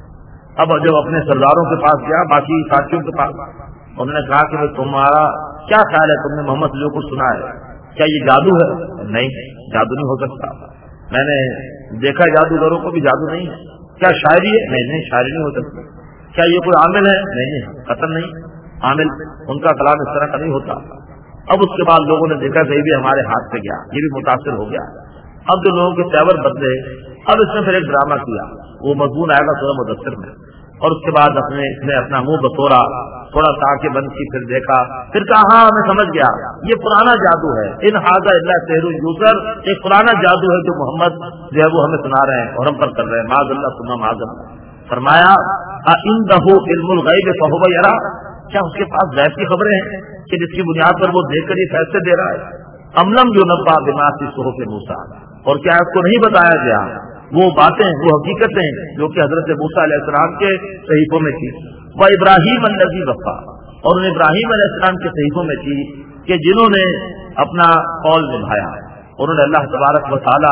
اب جب اپنے سرداروں کے پاس گیا, باقی ساتھیوں کے پاس, انہوں نے کہا کہ تمہارا کیا خیال ہے, تم نے محمد صلی اللہ علیہ وسلم کو سنا ہے, کیا یہ جادو ہے؟ نہیں, جادو نہیں ہو سکتا. میں نے دیکھا جادوگروں کو بھی جادو نہیں ہے. کیا شاعری ہے؟ نہیں نہیں, شاعری نہیں ہو سکتی. کیا یہ کوئی عامل ہے؟ نہیں نہیں, قطعاً نہیں. عامل ان کا کلام اس طرح کا نہیں ہوتا. اب اس کے بعد لوگوں نے دیکھا کہ یہ بھی ہمارے ہاتھ سے گیا, یہ بھی متاثر ہو گیا. اب جو لوگوں کے تیور بدلے, اب اس نے پھر ایک ڈرامہ کیا, وہ مضمون آئے گا سورہ مدثر میں. اور اس کے بعد اپنے اس نے اپنا منہ بتوڑا, تھوڑا تاکہ بند کی, پھر دیکھا, پھر کہا ہاں میں سمجھ گیا یہ پرانا جادو ہے. ان ھذا الا سحر یوثر, ایک پرانا جادو ہے جو محمد جو ہے وہ ہمیں سنا رہے ہیں اور ہم پر کر رہے ہیں. معاذ اللہ ثم معاذ اللہ. فرمایا عنده علم الغیب فهو یرا, کیا اس کے پاس غیب کی خبریں ہیں کہ جس کی بنیاد پر وہ دیکھ کر یہ فیصلے دے رہا ہے. ام لم ینبأ بما فی صحف موسیٰ, اور کیا اس کو نہیں بتایا گیا وہ باتیں, وہ حقیقتیں جو کہ حضرت موسیٰ علیہ السلام کے صحیفوں میں تھی. وہ ابراہیم الذی وفا, اور ان ابراہیم علیہ السلام کے صحیفوں میں تھی کہ جنہوں نے اپنا قول نبھایا. انہوں نے اللہ تبارک و تعالی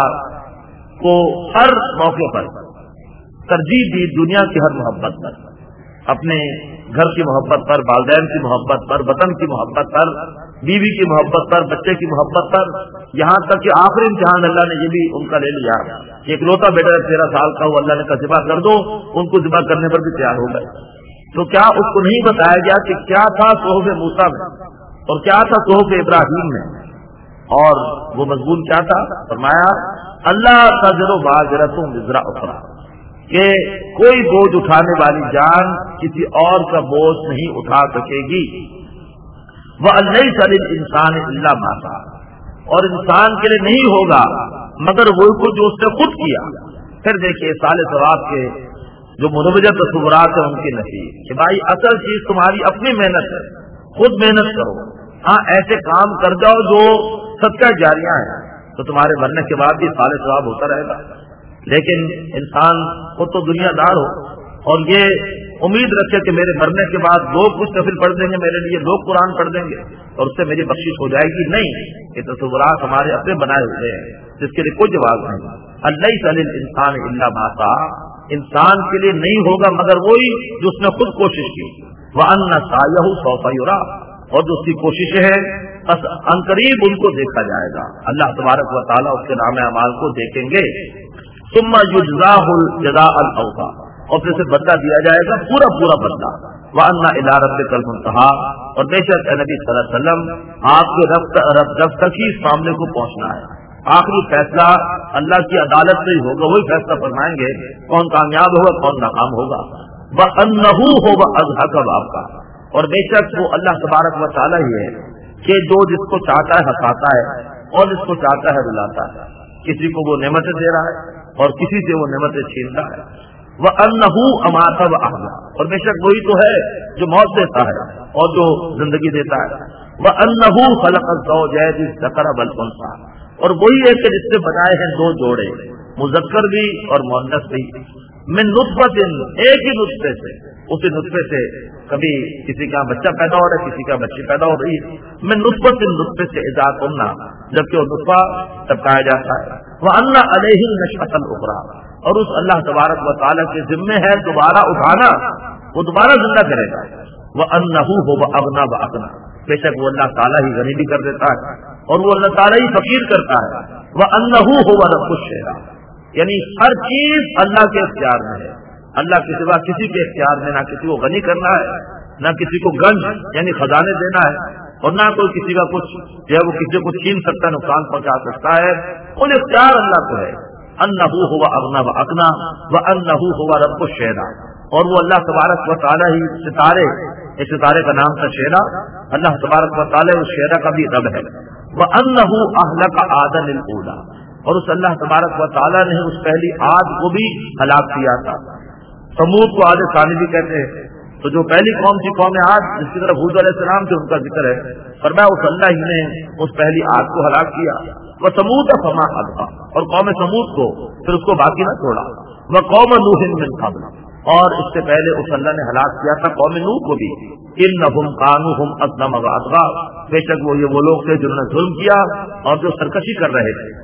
کو ہر موقع پر ترجیح دی, دنیا کی ہر محبت پر, اپنے گھر کی محبت پر, والدین کی محبت پر, وطن کی محبت پر, بیوی کی محبت پر، بچے کی محبت پر، یہاں تک کہ آخری امتحان اللہ نے یہ بھی ان کا لے لیا کہ ایک لوتا بیٹا تیرہ سال کا وہ اللہ نے کہا ذبح کر دو، ان کو ذبح کرنے پر بھی تیار ہو گئے. تو کیا اس کو نہیں بتایا گیا کہ کیا تھا صحف موسیٰ میں اور کیا تھا صحف ابراہیم میں، اور وہ مضمون کیا تھا؟ فرمایا اللہ تزر بازرۃ وزر اخری، کہ کوئی بوجھ اٹھانے والی جان کسی اور کا بوجھ نہیں اٹھا سکے گی. وَأَن لِلْإِنسَانِ إِلَّا مَا سَعَىٰ، اور انسان کے لیے نہیں ہوگا مگر وہ کچھ جو اس نے خود کیا. پھر دیکھیے سال ثواب کے جو مروجہ تصورات ہیں ان کی نفی کہ بھائی اصل چیز تمہاری اپنی محنت ہے، خود محنت کرو. ہاں ایسے کام کر جاؤ جو صدقہ جاریہ ہیں تو تمہارے مرنے کے بعد بھی سال ثواب ہوتا رہے گا. لیکن انسان خود تو دنیا دار ہو اور یہ امید رکھے کہ میرے مرنے کے بعد لوگ کچھ نفل پڑھ دیں گے میرے لیے، لوگ قرآن پڑھ دیں گے اور اس سے میری بخشش ہو جائے گی. نہیں، یہ تصورات ہمارے اپنے بنائے ہوئے ہیں جس کے لیے کوئی جواب نہیں. اللہ للانسان الا ما سعى، انسان کے لیے نہیں ہوگا مگر وہی جو اس نے خود کوشش کی. وان سعيه سوف يرى، اور جو اس کی کوششیں ہیں بس عنقریب ان کو دیکھا جائے گا. اللہ تبارک و تعالیٰ اس کے نام اعمال کو دیکھیں گے. ثم يجزاه الجزاء الاوفى، اور پھر سے بدلہ دیا جائے گا پورا پورا بدلہ. وَأَنَّ إِلَىٰ رَبِّكَ الْمُنتَهَىٰ، اور بے شک اے نبی صلی اللہ علیہ وسلم آپ کے رب رب رب تک ہی سامنے کو پہنچنا ہے. آخری فیصلہ اللہ کی عدالت سے ہی ہوگا، وہی فیصلہ فرمائیں گے کون کامیاب ہوگا کون ناکام ہوگا. وَأَنَّهُ هُوَ أَضْحَكَ وَأَبْكَىٰ، اور بے شک وہ اللہ تبارک و تعالیٰ ہی ہے کہ جو جس کو چاہتا ہے ہنساتا ہے اور جس کو چاہتا ہے رلاتا ہے. کسی کو وہ نعمتیں دے رہا ہے اور کسی سے وہ نعمتیں چھین رہا ہے. وَأَنَّهُ أَمَاتَ وَأَحْيَا، اور بے شک وہی تو ہے جو موت دیتا ہے اور جو زندگی دیتا ہے. وَأَنَّهُ خَلَقَ الزَّوْجَيْنِ الذَّكَرَ وَالْأُنثَىٰ، اور وہی ہے کہ جس سے بنائے ہیں دو جوڑے، مذکر بھی اور مؤنث بھی. من نطفۃ، ایک ہی نطفے سے، اسی نطفے سے کبھی کسی کا بچہ پیدا ہو رہا ہے کسی کا بچی پیدا ہو رہی ہے. من نطفۃ، نطفے سے اذا تمنا، جبکہ وہ نطفہ ٹپکایا جاتا ہے. وَأَنَّ عَلَيْهِ النَّشْأَةَ الْأُخْرَىٰ، اور اس اللہ تبارک و تعالیٰ کے ذمے ہے دوبارہ اٹھانا، وہ دوبارہ زندہ کرے گا. وَأَنَّهُ هُوَ أَغْنَىٰ وَأَقْنَىٰ، بے شک وہ اللہ تعالیٰ ہی غنی بھی کر دیتا ہے اور وہ اللہ تعالیٰ ہی فقیر کرتا ہے. وَأَنَّهُ هُوَ رَبُّ الشِّعْرَىٰ، یعنی ہر چیز اللہ کے اختیار میں ہے، اللہ کے سوا کسی کے اختیار میں نہ کسی کو غنی کرنا ہے نہ کسی کو گنج یعنی خزانے دینا ہے اور نہ کوئی کسی کا کچھ جو ہے وہ کسی کو چھین سکتا ہے، نقصان پہنچا سکتا ہے. کل اختیار اللہ کو ہے. انہ ہوا اغنا و اقنا و انہ ہوا رب الشعرا، اور وہ اللہ تبارک و تعالیٰ ہی ستارے، اس ستارے کا نام تھا شعرا، اللہ تبارک و تعالیٰ اس شعرا کا بھی رب ہے. وانہ اہلک عادا الاولی، اور اس اللہ تبارک و تعالیٰ نے اس پہلی عاد کو بھی ہلاک کیا تھا. سمود کو عاد ثانی بھی کہتے ہیں. تو جو پہلی قوم تھی قوم عاد جس کی طرف حود علیہ السلام سے ان کا ذکر ہے، فرمایا اس اللہ ہی نے اس پہلی عاد کو ہلاک کیا. وہ سمود فما ابقا، اور قوم سمود کو پھر اس کو باقی نہ چھوڑا. وہ قوم نوح من قبل، اور اس سے پہلے اس اللہ نے ہلاک کیا تھا قوم نوح کو بھی. انہم کانوا هم اظلم واطغى، بے شک وہ یہ وہ لوگ تھے جنہوں نے ظلم کیا اور جو سرکشی کر رہے تھے.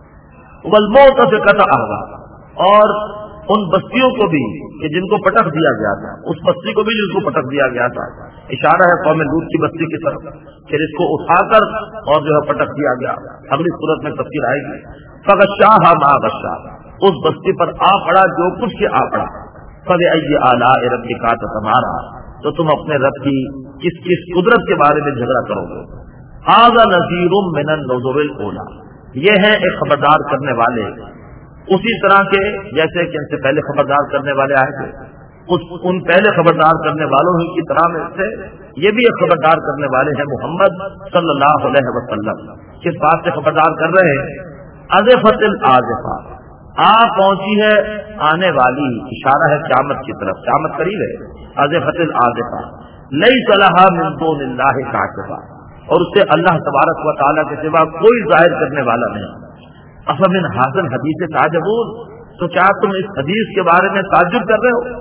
والمؤتفقۃ اهوى، اور ان بستیوں کو بھی کہ جن کو پٹک دیا گیا تھا، اس بستی کو بھی جن کو پٹک دیا گیا تھا. اشارہ ہے قوم لوط کی بستی کی طرف، پھر اس کو اٹھا کر اور جو ہے پٹک دیا گیا. اگلی صورت میں تفصیل آئے گی. فغشاها ما غشا، اس بستی پر آ پڑا جو کچھ کے آ پڑا. فبأي آلاء ربك تتمارى، تو تم اپنے رب کی کس کس قدرت کے بارے میں جھگڑا کرو گے. هذا نذير من النذر الاولى، یہ ہے ایک خبردار کرنے والے اسی طرح کے جیسے کہ ان سے پہلے خبردار کرنے والے آئے تھے. ان پہلے خبردار کرنے والوں ہی کی طرح میں سے یہ بھی ایک خبردار کرنے والے ہیں محمد صلی اللہ علیہ وسلم. کس بات سے خبردار کر رہے ہیں؟ ازفت الازفہ، آ پہنچی ہے آنے والی، اشارہ ہے قیامت کی طرف، قیامت قریب ہے. ازفت الازفہ لیس لها من دون اللہ کاشفہ، اور اس سے اللہ تبارک و تعالیٰ کے سوا کوئی ظاہر کرنے والا نہیں. افمن ھذا الحدیث تعجبون، تو کیا تم اس حدیث کے بارے میں تعجب کر رہے ہو؟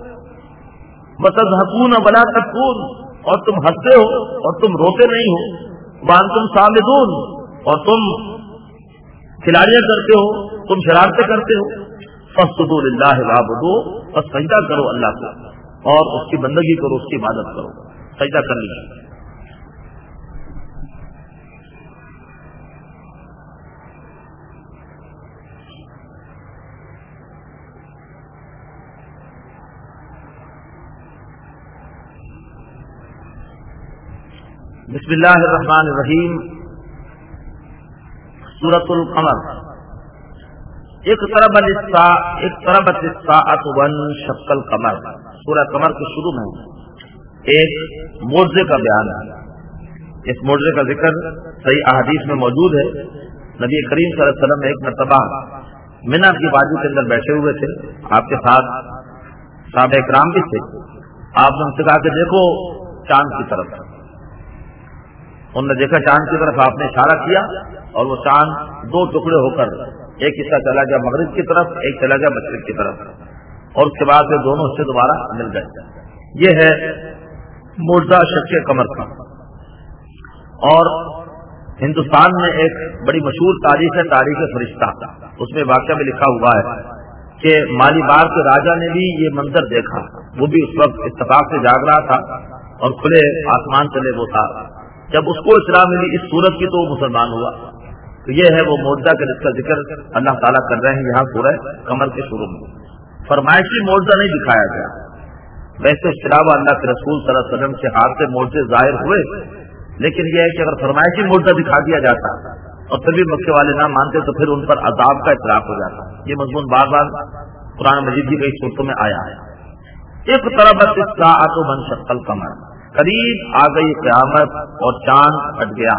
وتضحکون ولا تبکون، اور تم ہنستے ہو اور تم روتے نہیں ہو. وانتم صامدون، اور تم کھلاڑیاں کرتے ہو، تم شرارتیں کرتے ہو. فاسجدوا للہ واعبدوا، بس سجدہ کرو اللہ کو اور اس کی بندگی کرو، اس کی عبادت کرو، سجدہ کر لیجیے. بسم اللہ الرحمن الرحیم. سورۃ القمر. اقتربت الساعة اقتربت الساعة وانشق القمر. سورہ قمر کے شروع میں ایک معجزے کا بیان ہے. اس معجزے کا ذکر صحیح احادیث میں موجود ہے. نبی کریم صلی اللہ علیہ وسلم ایک مرتبہ منا کی وادی کے اندر بیٹھے ہوئے تھے. آپ کے ساتھ صحابہ اکرام بھی تھے. آپ نے ان سے کہا کہ دیکھو چاند کی طرف. انہوں نے دیکھا چاند کی طرف. آپ نے اشارہ کیا اور وہ چاند دو ٹکڑے ہو کر ایک حصہ چلا گیا مغرب کی طرف, ایک چلا گیا مشرق کی طرف, اور اس کے بعد وہ دونوں حصے دوبارہ مل گئے. یہ ہے معجزہ شق قمر کا. اور ہندوستان میں ایک بڑی مشہور تاریخ ہے, تاریخ فرشتہ. اس میں واقعہ میں لکھا ہوا ہے کہ مالی بار کے راجا نے بھی یہ منظر دیکھا. وہ بھی اس وقت اتفاق سے جاگ رہا تھا اور کھلے آسمان تلے وہ تھا. جب اس کو اطلاع ملی اس صورت کی تو وہ مسلمان ہوا. تو یہ ہے وہ معجزہ کہ جس کا ذکر اللہ تعالیٰ کر رہے ہیں یہاں سورہ قمر کے شروع میں. فرمائشی معجزہ نہیں دکھایا گیا. ویسے اس کے علاوہ اللہ کے رسول صلی اللہ علیہ وسلم کے ہاتھ سے معجزے ظاہر ہوئے, لیکن یہ ہے کہ اگر فرمائشی معجزہ دکھا دیا جاتا اور پھر بھی مکے والے نہ مانتے تو پھر ان پر عذاب کا اطلاق ہو جاتا. یہ مضمون بار بار قرآن مجید کی کئی صورتوں میں آیا ہے. اقتربت الساعة وانشق القمر. قریب آ گئی قیامت اور چاند پھٹ گیا.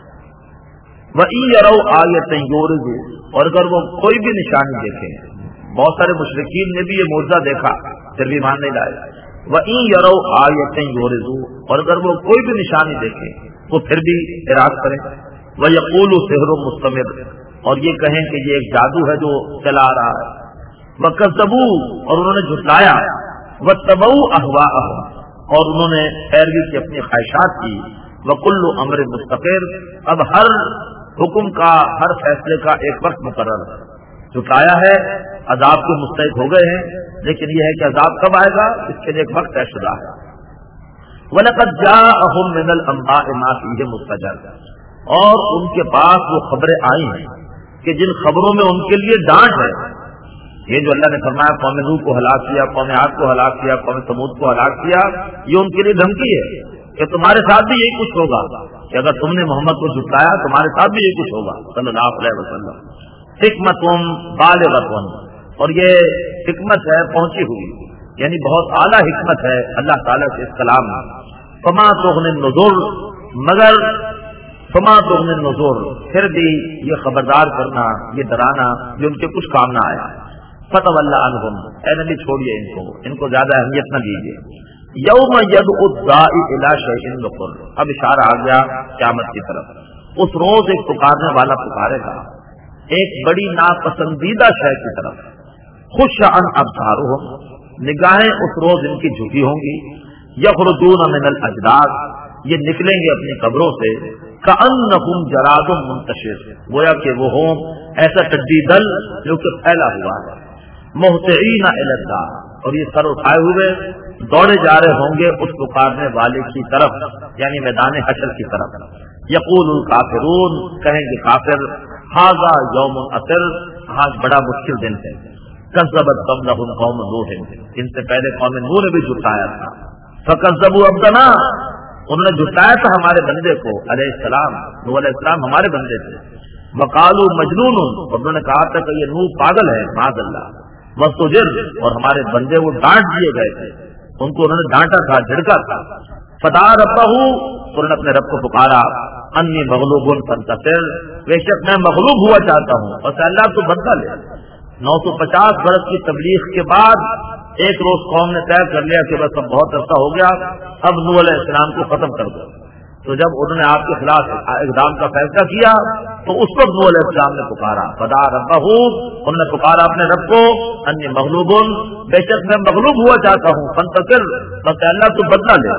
وَإِن يَرَوْا آیَةً يُعْرِضُوا. اور اگر وہ کوئی بھی نشانی دیکھے, بہت سارے مشرکین نے بھی یہ معجزہ دیکھا پھر بھی ایمان نہیں لائے. وَإِن يَرَوْا آیَةً يُعْرِضُوا. اور اگر وہ کوئی بھی نشانی دیکھے وہ پھر بھی اعراض کریں. وَيَقُولُوا سِحْرٌ مُسْتَمِرٌ. اور یہ کہیں کہ یہ ایک جادو ہے جو چلا رہا ہے. وَكَذَّبُوا. اور انہوں نے جھٹلایا. وَاتَّبَعُوا أَهْوَاءَهُمْ. اور انہوں نے پیروی کی اپنی خواہشات کی. وَكُلُّ أَمْرٍ مُسْتَقِرٌ. اب ہر حکم کا, ہر فیصلے کا ایک وقت مقرر ہے. جھٹلایا ہے, عذاب کے مستحق ہو گئے ہیں, لیکن یہ ہے کہ عذاب کب آئے گا اس کے لیے ایک وقت طے شدہ ہے. وَلَقَدْ جَاءَهُم مِّنَ الْأَنبَاءِ مَا فِيهِ مُزْدَجَرٌ. اور ان کے پاس وہ خبریں آئی ہیں کہ جن خبروں میں ان کے لیے ڈانٹ ہے. یہ جو اللہ نے فرمایا قوم نوح کو ہلاک کیا, قوم عاد کو ہلاک کیا, قوم ثمود کو ہلاک کیا, یہ ان کے لیے دھمکی ہے کہ تمہارے ساتھ بھی یہی کچھ ہوگا کہ اگر تم نے محمد کو جھٹلایا تمہارے ساتھ بھی یہی کچھ ہوگا صلی اللہ علیہ وسلم. حکمتم بالغۃ. اور یہ حکمت ہے پہنچی ہوئی, یعنی بہت اعلیٰ حکمت ہے اللہ تعالیٰ سے اس کلام میں. فما تغنی النذر. مگر فما تغنی النذر. پھر بھی یہ خبردار کرنا, یہ ڈرانا جو ان کے کچھ کام نہ آیا. فتول عنہم. اے نبی چھوڑیے ان کو, ان کو زیادہ اہمیت نہ دیجیے. یوم یدعو الداعی الی شیء نکر. اب اشارہ آ گیا قیامت کی طرف. اس روز ایک پکارنے والا پکارے گا ایک بڑی ناپسندیدہ شے کی طرف. خش عن ابصارہم. نگاہیں اس روز ان کی جھکی ہوں گی. یخرجون من الاجداث. یہ نکلیں گے اپنی قبروں سے. کأنہم جراد منتشر. گویا کہ وہ ہوں ایسا ٹڈی دل جو کہ پھیلا ہوا ہے. مہطعین الی الداع. اور یہ سر اٹھائے ہوئے دوڑے جا رہے ہوں گے اس پکارنے والے کی طرف, یعنی میدان حشر کی طرف. یقول الکافرون. کہیں گے کافر, ھذا یوم عسر. آج بڑا مشکل دن ہے. کذبت قبلہم قوم نوح. ان سے پہلے قوم نوح نے بھی جھٹلایا تھا. فکذبوا عبدنا. انہوں نے جھٹلایا تھا ہمارے بندے کو علیہ السلام. نوح علیہ السلام ہمارے بندے تھے. وقالوا مجنون. انہوں نے کہا تھا کہ یہ نوح پاگل ہے معاذ اللہ. وَاسْتُجِرَ. اور ہمارے بندے وہ ڈانٹ دیے گئے تھے, ان کو انہوں نے ڈانٹا تھا, جھڑکا تھا. فَدَعَا رَبَّهُ. انہوں نے اپنے رب کو پکارا. انی مغلوب فانتصر. بے شک میں مغلوب ہوا چاہتا ہوں, اور اللہ تو بدلہ لے. نو سو پچاس برس کی تبلیغ کے بعد ایک روز قوم نے طے کر لیا کہ بس اب بہت عرصہ ہو گیا, اب نوح علیہ السلام کو ختم کر دو. تو جب انہوں نے آپ کے خلاف اقدام کا فیصلہ کیا تو اس وقت نوح علیہ السلام نے پکارا. فدعا ربہ. انہوں نے پکارا اپنے رب کو. انی مغلوب. بے شک میں مغلوب ہوا چاہتا ہوں. فانتصر. بس اللہ تو بدلہ لے.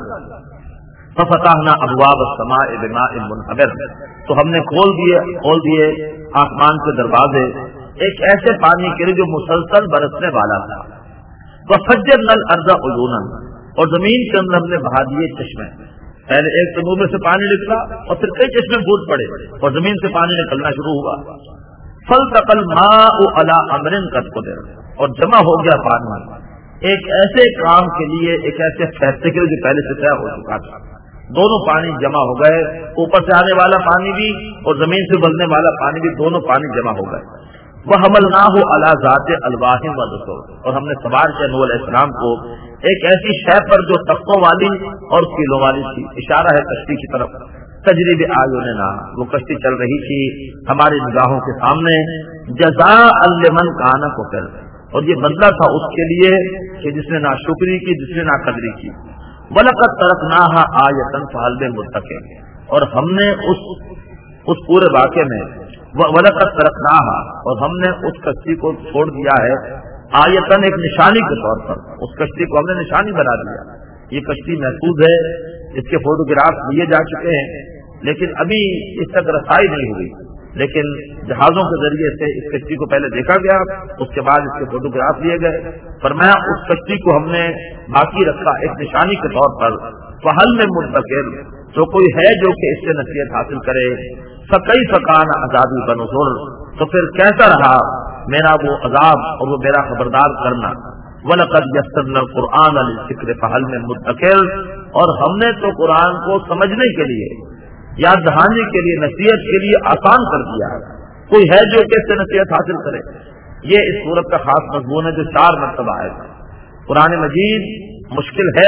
ففتحنا ابواب السماء بماء منہمر. تو ہم نے کھول دیے کھول دیے آسمان کے دروازے ایک ایسے پانی کے جو مسلسل برسنے والا تھا. وفجرنا الارض عیونا. اور زمین کے اندر ہم نے بہا دیے چشمے. پہلے ایک تنور میں سے پانی نکلا اور پھر کئی چشمے پھوٹ پڑے اور زمین سے پانی نکلنا شروع ہوا. فالتقى الماء على امر قد قدر. اور جمع ہو گیا پانی ایک ایسے کام کے لیے, ایک ایسے فیصلے کے لیے جو پہلے سے طے ہو چکا تھا. دونوں پانی جمع ہو گئے، اوپر سے آنے والا پانی بھی اور زمین سے بلنے والا پانی بھی، دونوں پانی جمع ہو گئے۔ وَحَمَلْنَاهُ عَلَى ذَاتِ أَلْوَاحٍ وَدُسُرٍ، اور ہم نے سوار کیا نوح علیہ السلام کو ایک ایسی شے پر جو تختوں والی اور کیلوں والی تھی، اشارہ ہے کشتی کی طرف۔ تجریب اعیننا، وہ کشتی چل رہی تھی ہماری نگاہوں کے سامنے، جزاء لمن کان کفر، اور یہ بدلہ تھا اس کے لیے کہ جس نے ناشکری کی، جس نے ناقدری کی۔ وَلَقَدْ تَرَكْنَاهَا آیَةً فَهَلْ مِن مُدَّکِرٍ، اور ہم نے اس اس پورے واقعے میں وَلَقَدْ تَرَكْنَاهَا، اور ہم نے اس کشتی کو چھوڑ دیا ہے آیتن، ایک نشانی کے طور پر، اس کشتی کو ہم نے نشانی بنا دیا۔ یہ کشتی محفوظ ہے، اس کے فوٹوگراف لیے جا چکے ہیں، لیکن ابھی اس تک رسائی نہیں ہوئی، لیکن جہازوں کے ذریعے سے اس کشتی کو پہلے دیکھا گیا، اس کے بعد اس کے فوٹوگراف لیے گئے۔ فرمایا اس کشتی کو ہم نے باقی رکھا ایک نشانی کے طور پر۔ فَهَلْ مِن مُدَّکِرٍ، جو کوئی ہے جو کہ اس سے نصیحت حاصل کرے۔ فَكَيْفَ كَانَ عَذَابِي وَنُذُرِ، تو پھر کیسا رہا میرا وہ عذاب اور وہ میرا خبردار کرنا۔ وَلَقَدْ يَسَّرْنَا الْقُرْآنَ لِلذِّكْرِ فَهَلْ مِن مُدَّکِرٍ، اور ہم نے تو قرآن کو سمجھنے کے لیے، یاد دہانی کے لیے، نصیحت کے لیے آسان کر دیا ہے، کوئی ہے جو کہ اس سے نصیحت حاصل کرے۔ یہ اس صورت کا خاص مضمون ہے جو چار مرتبہ آئے گا۔ قرآن مجید مشکل ہے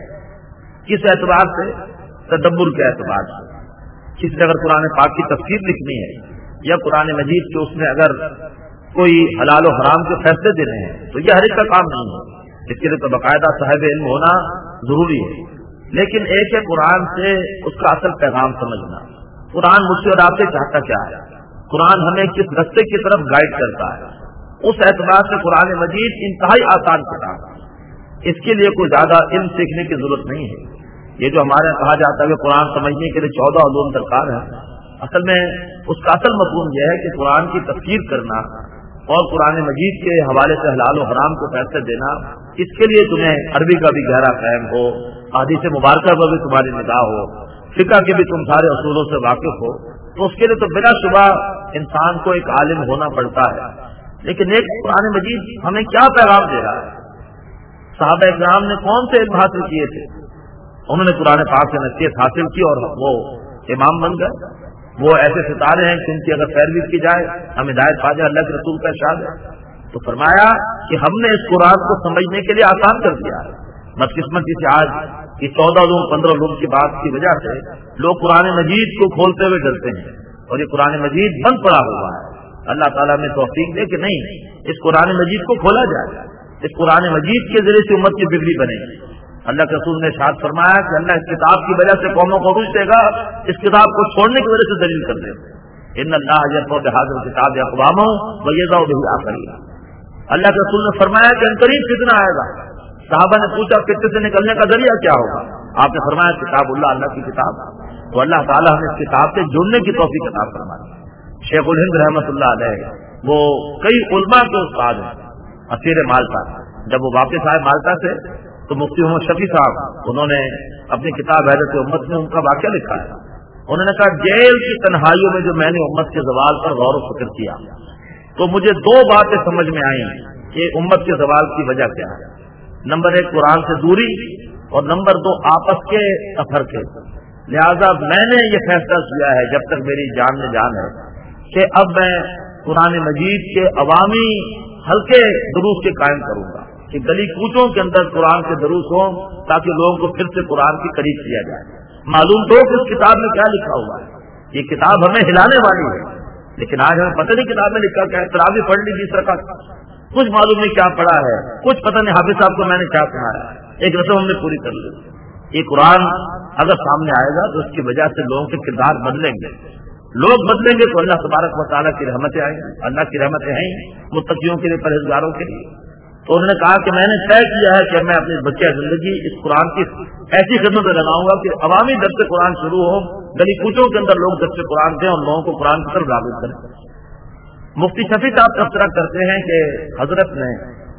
کس اعتبار سے؟ تدبر کے اعتبار سے۔ کسی نے اگر قرآن پاک کی تفسیر لکھنی ہے یا قرآن مجید کے اس میں اگر کوئی حلال و حرام کے فیصلے دینے ہیں تو یہ ہر ایک کا کام نہیں ہے، اس کے لیے تو باقاعدہ صاحب علم ہونا ضروری ہے۔ لیکن ایک ہے قرآن سے اس کا اصل پیغام سمجھنا، قرآن مجھ سے اور آپ سے چاہتا کیا ہے، قرآن ہمیں کس رستے کی طرف گائیڈ کرتا ہے۔ اس اعتبار سے قرآن مجید انتہائی آسان کتاب ہے، اس کے لیے کوئی زیادہ علم سیکھنے کی ضرورت نہیں ہے۔ یہ جو ہمارے کہا جاتا ہے کہ قرآن سمجھنے کے لیے چودہ علوم درکار ہے، اصل میں اس کا اصل مفہوم یہ ہے کہ قرآن کی تفسیر کرنا اور قرآن مجید کے حوالے سے حلال و حرام کو فیصلے دینا، اس کے لیے تمہیں عربی کا بھی گہرا فہم ہو، حدیث مبارکہ پر بھی تمہاری نگاہ ہو، فقہ کے بھی تم سارے اصولوں سے واقف ہو، تو اس کے لیے تو بلا شبہ انسان کو ایک عالم ہونا پڑتا ہے۔ لیکن ایک قرآن مجید ہمیں کیا پیغام دے رہا ہے؟ صحابہ اکرام نے کون سے علم حاصل کیے تھے؟ انہوں نے قرآن پاک سے نصیحت حاصل کی اور وہ امام بن گئے۔ وہ ایسے ستارے ہیں جن کی اگر پیروی کی جائے ہم ہدایت پا جائے، اللہ کے رسول کا ارشاد ہے۔ تو فرمایا کہ ہم نے اس قرآن کو سمجھنے کے لیے آسان کر دیا ہے۔ بدقسمتی سے آج یہ چودہ لوگ پندرہ لوگ کی بات کی وجہ سے لوگ قرآن مجید کو کھولتے ہوئے ڈرتے ہیں اور یہ قرآن مجید بند پڑا ہوا ہے۔ اللہ تعالیٰ نے توفیق دے کہ نہیں، اس قرآن مجید کو کھولا جائے، اس قرآن مجید کے ذریعے سے امت کی بگڑی بنے گی۔ اللہ کے رسول نے ارشاد فرمایا کہ اللہ اس کتاب کی وجہ سے قوموں کو عروج دے گا، اس کتاب کو چھوڑنے کی وجہ سے ذلیل کر دے گا۔ ان اللہ یرفع بہذا الکتاب اقواما ویضع به آخرین۔ اللہ کے رسول نے فرمایا کہ قریب فتنہ آئے گا۔ صحابہ نے پوچھا فتنے سے نکلنے کا ذریعہ کیا ہوگا؟ آپ نے فرمایا کتاب اللہ، اللہ کی کتاب۔ تو اللہ تعالیٰ ہمیں اس کتاب سے جڑنے کی توفیق عطا فرمائے۔ شیخ الہند رحمۃ اللہ علیہ وہ کئی علماء کے استاد ہیں، اسیر مالٹا۔ جب وہ واپس آئے مالٹا سے تو مفتی محمد شفیع صاحب انہوں نے اپنی کتاب حیرت امت میں ان کا واقعہ لکھا ہے۔ انہوں نے کہا جیل کی تنہائیوں میں جو میں نے امت کے زوال پر غور و فکر کیا تو مجھے دو باتیں سمجھ میں آئیں کہ امت کے زوال کی وجہ کیا ہے۔ نمبر ایک قرآن سے دوری اور نمبر دو آپس کے سفر کے۔ لہذا میں نے یہ فیصلہ کیا ہے جب تک میری جان میں جان ہے کہ اب میں قرآن مجید کے عوامی ہلکے دروس کے قائم کروں گا کہ گلی کوچوں کے اندر قرآن کے دروس ہوں تاکہ لوگوں کو پھر سے قرآن کے قریب کیا جائے۔ معلوم تو کہ اس کتاب میں کیا لکھا ہوا ہے، یہ کتاب ہمیں ہلانے والی ہے، لیکن آج ہمیں پتہ نہیں کتاب میں لکھا کیا ہے۔ تراویح پڑھ لی بیس رکعت، کچھ معلوم نہیں کیا پڑھا ہے، کچھ پتہ نہیں حافظ صاحب کو میں نے کیا کہا ہے، ایک رسم ہم نے پوری کر لی۔ یہ قرآن اگر سامنے آئے گا تو اس کی وجہ سے لوگوں کے کردار بدلیں گے، لوگ بدلیں گے تو اللہ تبارک و تعالیٰ کی رحمتیں آئیں گی۔ اللہ کی رحمتیں ہیں متقیوں کے لیے، پرہیزگاروں کے لیے۔ تو انہوں نے کہا کہ میں نے طے کیا ہے کہ میں اپنی بچہ زندگی اس قرآن کی ایسی خدمت میں لگاؤں گا کہ عوامی درس قرآن شروع ہو، گلی کوچوں کے اندر لوگ درس قرآن دیں اور لوگوں کو قرآن کی طرف راغب کریں۔ مفتی شفیع صاحب تبصرہ کرتے ہیں کہ حضرت نے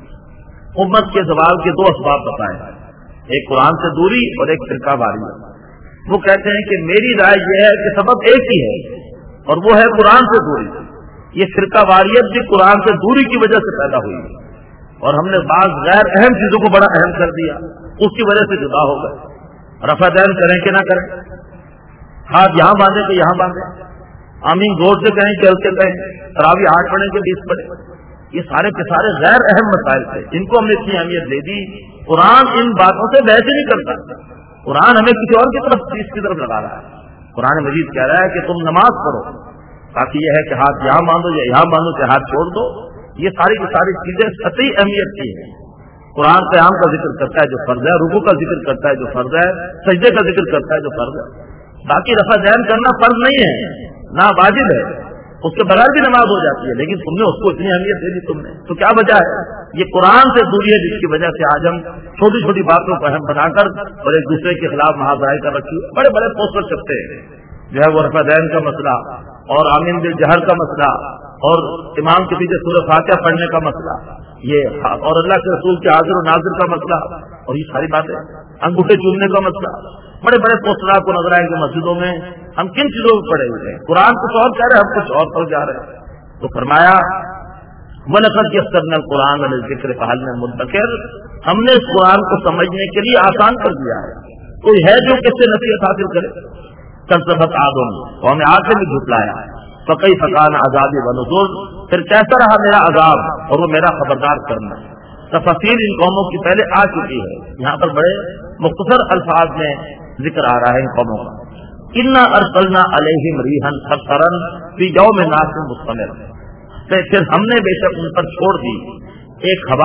امت کے زوال کے دو اسباب بتائے، ایک قرآن سے دوری اور ایک فرقہ واریت۔ وہ کہتے ہیں کہ میری رائے یہ ہے کہ سبب ایک ہی ہے اور وہ ہے قرآن سے دوری۔ یہ فرقہ واریت بھی قرآن سے دوری کی وجہ سے پیدا ہوئی اور ہم نے بعض غیر اہم چیزوں کو بڑا اہم کر دیا، اس کی وجہ سے جدا ہو گئے۔ رفع دین کریں کہ نہ کریں، ہاتھ یہاں باندھے کہ یہاں باندھے، آمین زور سے کہیں کہ ہلکے کہیں، تراوی آٹھ پڑھیں کہ بیس پڑھیں، یہ سارے کے سارے غیر اہم مسائل تھے، ان کو ہم نے اتنی اہمیت دے دی۔ قرآن ان باتوں سے بحث نہیں کرتا، قرآن ہمیں کسی اور کی طرف چیز کی طرف لگا رہا ہے۔ قرآن مجید کہہ رہا ہے کہ تم نماز پڑھو، باقی یہ ہے کہ ہاتھ یہاں باندھو یا یہاں باندھو کہ ہاتھ چھوڑ دو، یہ ساری کی ساری چیزیں سطحی اہمیت کی ہیں۔ قرآن قیام کا ذکر کرتا ہے جو فرض ہے، رکوع کا ذکر کرتا ہے جو فرض ہے، سجدے کا ذکر کرتا ہے جو فرض ہے، باقی رفع دین کرنا فرض نہیں ہے، نہ واجب ہے، اس کے بغیر بھی نماز ہو جاتی ہے، لیکن تم نے اس کو اتنی اہمیت دے دی تم نے، تو کیا وجہ ہے؟ یہ قرآن سے دوری ہے جس کی وجہ سے آج ہم چھوٹی چھوٹی باتوں کو اہم بنا کر اور ایک دوسرے کے خلاف محاذرائی کر رکھی ہے۔ بڑے بڑے پوسٹر چھپتے ہیں جو ہے وہ رفع دین کا مسئلہ اور آمین بالجہر کا مسئلہ اور امام کے پیچھے سورہ فاتحہ پڑھنے کا مسئلہ، یہ اور اللہ کے رسول کے حاضر و ناظر کا مسئلہ، اور یہ ساری باتیں انگوٹھے چومنے کا مسئلہ، بڑے بڑے پوسٹر آپ کو نظر آئیں گے مسجدوں میں۔ ہم کن چیزوں میں پڑے ہوئے ہیں؟ قرآن کچھ اور کہہ رہے ہیں، ہم کچھ اور پڑھ جا رہے ہیں۔ تو فرمایا وَلَقَدْ يَسَّرْنَا الْقُرْآنَ لِلذِّكْرِ فَهَلْ مِن مُدَّكِرٍ، ہم نے اس قرآن کو سمجھنے کے لیے آسان کر دیا ہے، کوئی ہے جو کس سے نصیحت حاصل کرے؟ کذبت عاد، قوم عاد سے بھی جھٹلایا، فَكَيْفَ كَانَ عَذَابِي وَنُذُرِ، پھر کیسا رہا میرا عذاب اور وہ میرا خبردار کرنا۔ تفصیل ان قوموں کی پہلے آ چکی ہے، یہاں پر بڑے مختصر الفاظ میں ذکر آ رہا ہے ان قوموں کا۔ اِنَّا أَرْسَلْنَا عَلَيْهِمْ رِيحًا صَرْصَرًا فِي يَوْمٍ نَاحِسٍ مُسْتَمِرٍ، پھر ہم نے بے شک ان پر چھوڑ دی ایک ہوا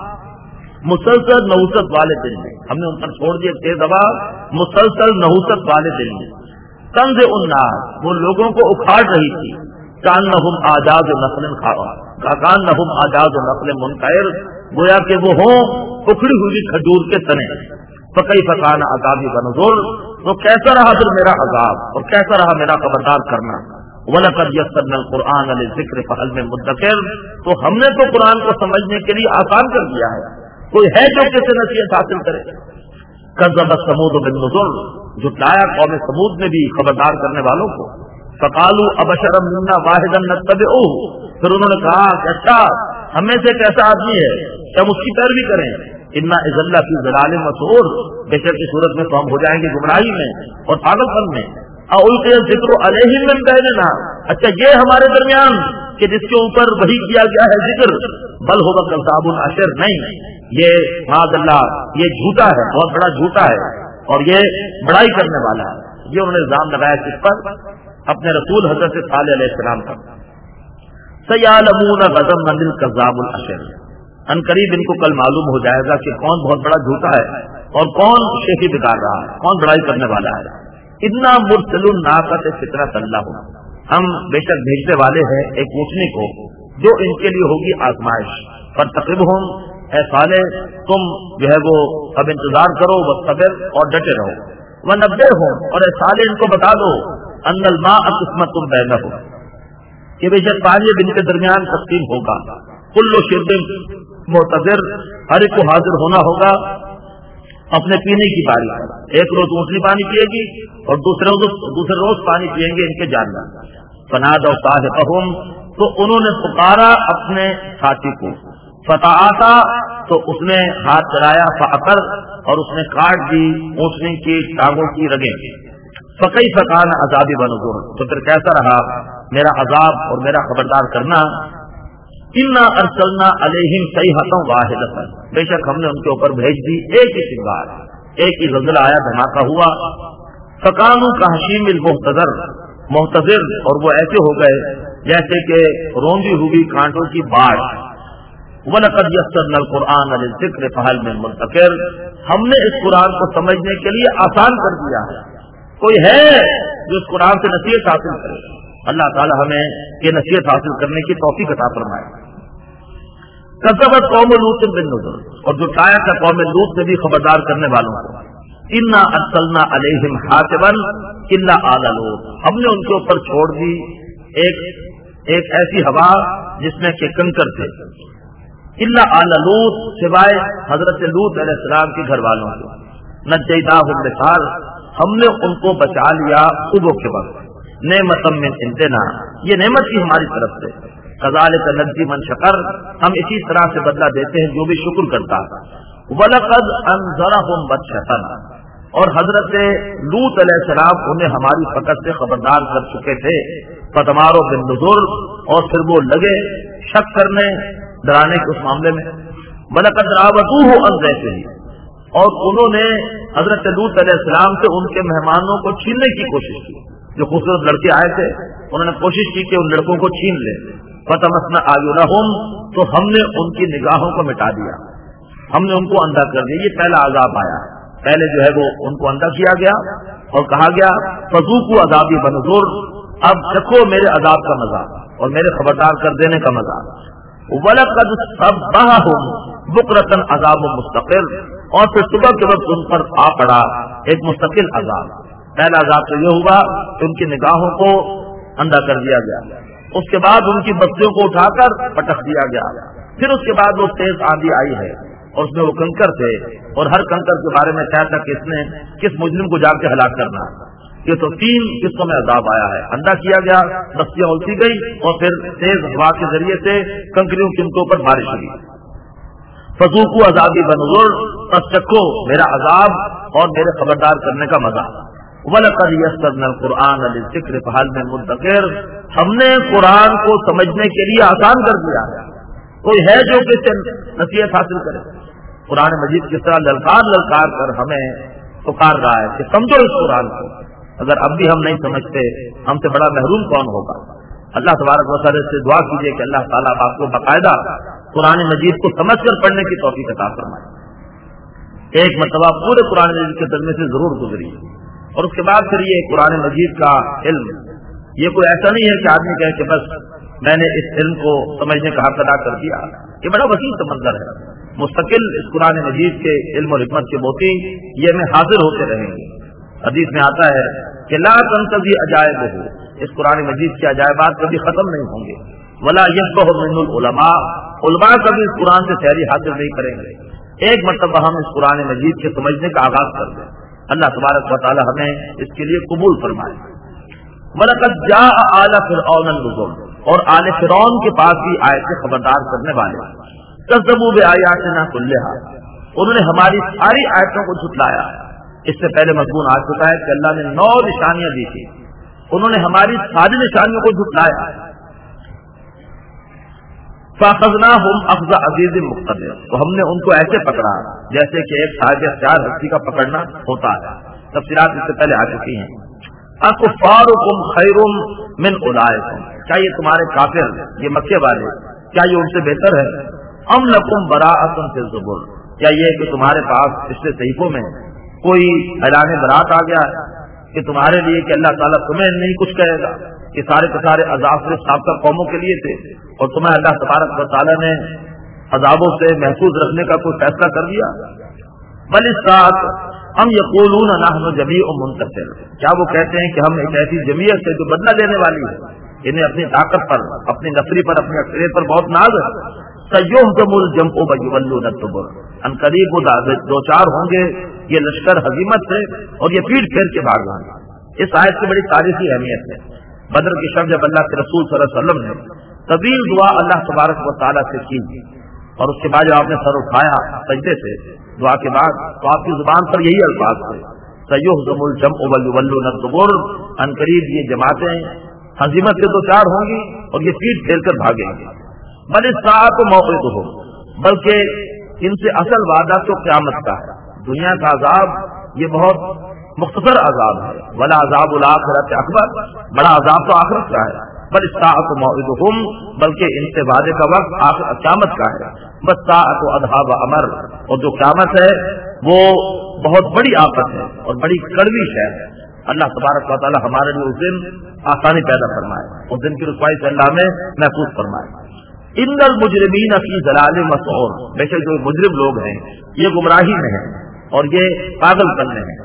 مسلسل نحوست والے دن میں، ہم نے ان پر چھوڑ دی ایک تیز ہوا مسلسل نحوست والے دن میں، تنزع الناس، وہ لوگوں کو اکھاڑ رہی تھی، کانہم اعجاز نخل خاویہ، کانہم اعجاز نخل منقعر، گویا کہ وہ ہوں اکھڑی ہوئی کھجور کے تنے۔ فکیف کان عذابی ونذر، تو کیسا رہا پھر میرا عذاب اور کیسا رہا میرا خبردار کرنا۔ وَلَقَدْ يَسَّرْنَا الْقُرْآنَ لِلذِّكْرِ فَهَلْ مِن مُدَّكِرٍ، تو ہم نے تو قرآن کو سمجھنے کے لیے آسان کر دیا ہے، کوئی ہے جو کسی نصیحت حاصل کرے؟ کذبت ثمود بالنذر، جھٹلایا قوم ثمود نے بھی خبردار کرنے والوں کو۔ فقالوا ابشرا منا واحدا نتبعه، پھر انہوں نے کہا کہ اچھا ہمیں سے ایک ایسا آدمی ہے کہ ہم اس کی پیروی کریں۔ انا اذا لفی ضلال مسعور، بے شک کی صورت میں تو ہم ہو جائیں گے گمراہی میں اور پاگل پن میں۔ اُلقی الذکر علیہم من بیننا، اچھا یہ ہمارے درمیان کہ جس کے اوپر وحی کیا گیا ہے ذکر، بل هو کذاب اشر، نہیں یہ معاذ اللہ یہ جھوٹا ہے، بہت بڑا جھوٹا ہے اور یہ بڑائی کرنے والا ہے۔ یہ انہوں نے الزام لگایا کس پر؟ اپنے رسول حضرت صالح علیہ السلام پر۔ سیعلمون غدا من الکذاب الاشر، ان قریب ان کو کل معلوم ہو جائے گا کہ کون بہت بڑا جھوٹا ہے اور کون شیخی بگاڑ رہا ہے، کون بڑائی کرنے والا ہے۔ اتنا مرسل الناقۃ فطرۃ اللہ، ہم بے شک بھیجنے والے ہیں ایک اونٹنی کو جو ان کے لیے ہوگی آزمائش۔ فارتقبہم، اے صالح تم جو ہے وہ اب انتظار کرو، واصطبر اور ڈٹے رہو، ونبئہم، اور اے صالح ان کو بتا دو، ان الماء قسمۃ بینہم، کہ بے شک پانی ان کے درمیان تقسیم ہوگا، کل شرب معتذر، ہر ایک کو حاضر ہونا ہوگا اپنے پینے کی باری پر، ایک روز اونٹنی پانی پیے گی اور دوسرے روز دوسرے روز پانی پیئیں گے ان کے جانور۔ فنادوا صاحبہم، تو انہوں نے پکارا اپنے ساتھی کو، فتعاطا، تو اس نے ہاتھ چلایا، فعقر، اور اس نے کاٹ دی اونٹنی کی ٹانگوں کی رگیں۔ فکیف کان عذابی ونذر، تو پھر کیسا رہا میرا عذاب اور میرا خبردار کرنا۔ انا ارسلنا علیہم صیحۃ واحدۃ، بے شک ہم نے ان کے اوپر بھیج دی ایک ہی سنگار، ایک ہی زلزلہ آیا، دھماکہ ہوا۔ فکانوا کحشیم المحتضر، محتضر، اور وہ ایسے ہو گئے جیسے کہ روندی ہوئی کانٹوں کی باڑ۔ وَلَقَدْ يَسَّرْنَا الْقُرْآنَ لِلذِّكْرِ فَهَلْ مِن مُدَّكِرٍ، ہم نے اس قرآن کو سمجھنے کے لیے آسان کر دیا ہے، کوئی ہے جو اس قرآن سے نصیحت حاصل کرے؟ اللہ تعالی ہمیں یہ نصیحت حاصل کرنے کی توفیق عطا فرمائے۔ کذبت قوم لوط بالنذر، اور جھٹلایا تھا قوم لوط نے بھی خبردار کرنے والوں کو۔ انا ارسلنا علیہم حاصبا الا آل لوط، ہم نے ان کے اوپر چھوڑ دی ایک ایک ایسی ہوا جس میں کہ کنکر تھے، الا آل لوط، سوائے حضرت لوط علیہ السلام کے گھر والوں کو، نجیناہم بسار، ہم نے ان کو بچا لیا صبح کے وقت، نعمت من عندنا، یہ نعمت کی ہماری طرف سے، کذالک نجزی من شکر، ہم اسی طرح سے بدلہ دیتے ہیں جو بھی شکر کرتا ہے۔ وَلَقَدْ أَنذَرَهُمْ بَطْشَتَنَا، اور حضرت لوط علیہ السلام انہیں ہماری فقط سے خبردار کر چکے تھے، فتمارو بن نذر، اور پھر وہ لگے شک کرنے ڈرانے کے اس معاملے میں، وَلَقَدْ رَاوَدُوهُ عَنْ ضَيْفِهِ، اور انہوں نے حضرت لوط علیہ السلام سے ان کے مہمانوں کو چھیننے کی کوشش کی، جو خوبصورت لڑکے آئے تھے انہوں نے کوشش کی کہ ان لڑکوں کو چھین لیں، فَطَمَسْنَا أَعْيُنَهُمْ، تو ہم نے ان کی نگاہوں کو مٹا دیا، ہم نے ان کو اندھا کر دیا۔ یہ پہلا عذاب آیا، پہلے جو ہے وہ ان کو اندھا کیا گیا اور کہا گیا فذوقوا عذابی بنذر، اب چکھو میرے عذاب کا مزہ اور میرے خبردار کر دینے کا مزہ۔ وَلَقَدْ صَبَّحَهُمْ بُكْرَةً عذاب مستقل، اور پھر صبح کے وقت ان پر آ پڑا ایک مستقل عذاب۔ پہلا عذاب تو یہ ہوا کہ ان کی نگاہوں کو اندھا کر دیا گیا، اس کے بعد ان کی بستیوں کو اٹھا کر پٹخ دیا گیا، پھر اس کے بعد وہ تیز آندھی آئی ہے اور اس میں وہ کنکر تھے، اور ہر کنکر کے بارے میں کہا تھا کہ اس نے کس مجرم کو جا کے ہلاک کرنا۔ یہ تو تین قسطوں میں عذاب آیا ہے، اندھا کیا گیا، بستیاں الٹی گئی، اور پھر تیز ہوا کے ذریعے سے کنکریوں کی ان کے اوپر بارش ہوئی۔ فذوقوا عذابی بنذر، پس چکھو میرا عذاب اور میرے خبردار کرنے کا مزہ۔ وَلَقَدْ يَسَّرْنَا الْقُرْآنَ لِلذِّكْرِ فَهَلْ مِن مُدَّكِرٍ، ہم نے قرآن کو سمجھنے کے لیے آسان کر دیا ہے، کوئی ہے جو کہ نصیحت حاصل کرے؟ قرآن مجید کس طرح للکار للکار کر ہمیں پکار رہا ہے کہ سمجھو اس قرآن کو، اگر اب بھی ہم نہیں سمجھتے ہم سے بڑا محروم کون ہوگا؟ اللہ تبارک و تعالیٰ سے دعا کیجیے کہ اللہ تعالیٰ آپ کو باقاعدہ قرآن مجید کو سمجھ کر پڑھنے کی توفیق عطا فرمائے۔ ایک مرتبہ پورے قرآن مجید کے ترجمے سے ضرور گزری، اور اس کے بعد پھر یہ قرآن مجید کا علم یہ کوئی ایسا نہیں ہے کہ آدمی کہے کہ بس میں نے اس علم کو سمجھنے کا حق ادا کر دیا، یہ بڑا وسیع سمندر ہے، مستقل اس قرآن مجید کے علم اور حکمت کے موتی یہ میں حاضر ہوتے رہیں گے۔ حدیث میں آتا ہے کہ لا تنقضی عجائب ہو، اس قرآن مجید کے عجائبات کبھی ختم نہیں ہوں گے، ولا یشبہ من العلماء، علماء کبھی اس قرآن سے سحری حاصل نہیں کریں گے۔ ایک مرتبہ ہم اس قرآن مجید کے سمجھنے کا آغاز کر دیں، اللہ تبارک و تعالی ہمیں اس کے لیے قبول فرمائے۔ وَلَقَدْ جَاءَ آلَ فِرْعَوْنَ النُّذُرُ، اور آل فرعون کے پاس بھی آئے تھے خبردار کرنے والے، کذبوا بآیاتنا کلھا، انہوں نے ہماری ساری آیتوں کو جھٹلایا۔ اس سے پہلے مضمون آ چکا ہے کہ اللہ نے نو نشانیاں دی تھی، انہوں نے ہماری ساری نشانیوں کو جھٹلایا۔ فَأَخَذْنَاهُمْ أَخْذَ عَزِيزٍ مُقْتَدِرٍ، تو ہم نے ان کو ایسے پکڑا جیسے کہ ایک صاحب اختیار ہستی کا پکڑنا ہوتا ہے۔ تفصیلات اس سے پہلے آ چکی ہیں۔ اکفارکم خیر من اولئکم، کیا یہ تمہارے کافر یہ مکے والے کیا یہ ان سے بہتر ہے؟ ام لکم براءۃ فی الزبر، کیا یہ کہ تمہارے پاس پچھلے صحیفوں میں کوئی اعلان برات آ گیا ہے کہ تمہارے لیے کہ اللہ تعالیٰ تمہیں نہیں کچھ کہے گا؟ یہ سارے کے سارے عذاب صرف سابقہ قوموں کے لیے تھے، اور تمہیں اللہ تبارک و تعالیٰ نے عذابوں سے محفوظ رکھنے کا کوئی فیصلہ کر دیا؟ بل الساعۃ ہم یقولون نحن جمیع منتصر، کیا وہ کہتے ہیں کہ ہم ایک ایسی جمعیت سے جو بدلہ لینے والی ہے، انہیں اپنی طاقت پر، اپنی نفری پر، اپنی اکثریت پر بہت ناز ہے۔ سیہزم الجمع ویولون الدبر، ان قریب وہ دو چار ہوں گے یہ لشکر ہزیمت سے اور یہ پیٹ پھیر کے بھاگ جائیں گے۔ اس آیت کی بڑی تاریخی اہمیت ہے۔ بدر کی شب جب اللہ کے رسول صلی اللہ علیہ وسلم نے طویل دعا اللہ تبارک و تعالیٰ سے کی، اور اس کے بعد جب آپ نے سر اٹھایا سجدے سے دعا کے بعد، تو آپ کی زبان پر یہی الفاظ تھے سیہزم الجمع ویولون الدبر، ان قریب یہ جماعتیں ہزیمت سے دو چار ہوں گی اور یہ پیٹ پھیر کر بھاگیں گے۔ بل الساعۃ موعدہم، بلکہ ان سے اصل وعدہ تو قیامت کا ہے۔ دنیا کا عذاب یہ بہت مختصر عذاب ہے، ولا عذاب الآخرۃ اکبر، بڑا عذاب تو آخرت کا ہے۔ بل الساعۃ موعدہم، بلکہ ان سے وعدے کا وقت آخر قیامت کا ہے۔ والساعۃ ادھیٰ وامر، اور جو قیامت ہے وہ بہت بڑی آفت ہے اور بڑی کڑوی شے ہے۔ اللہ تبارک و تعالی ہمارے لیے اس دن آسانی پیدا فرمائے، اس دن کی رسوائی سے اللہ میں محفوظ فرمائے۔ ان المجرمین فی ضلال مسعور، بے شک جو مجرم لوگ ہیں یہ گمراہی میں ہیں اور یہ پاگل پن میں ہیں۔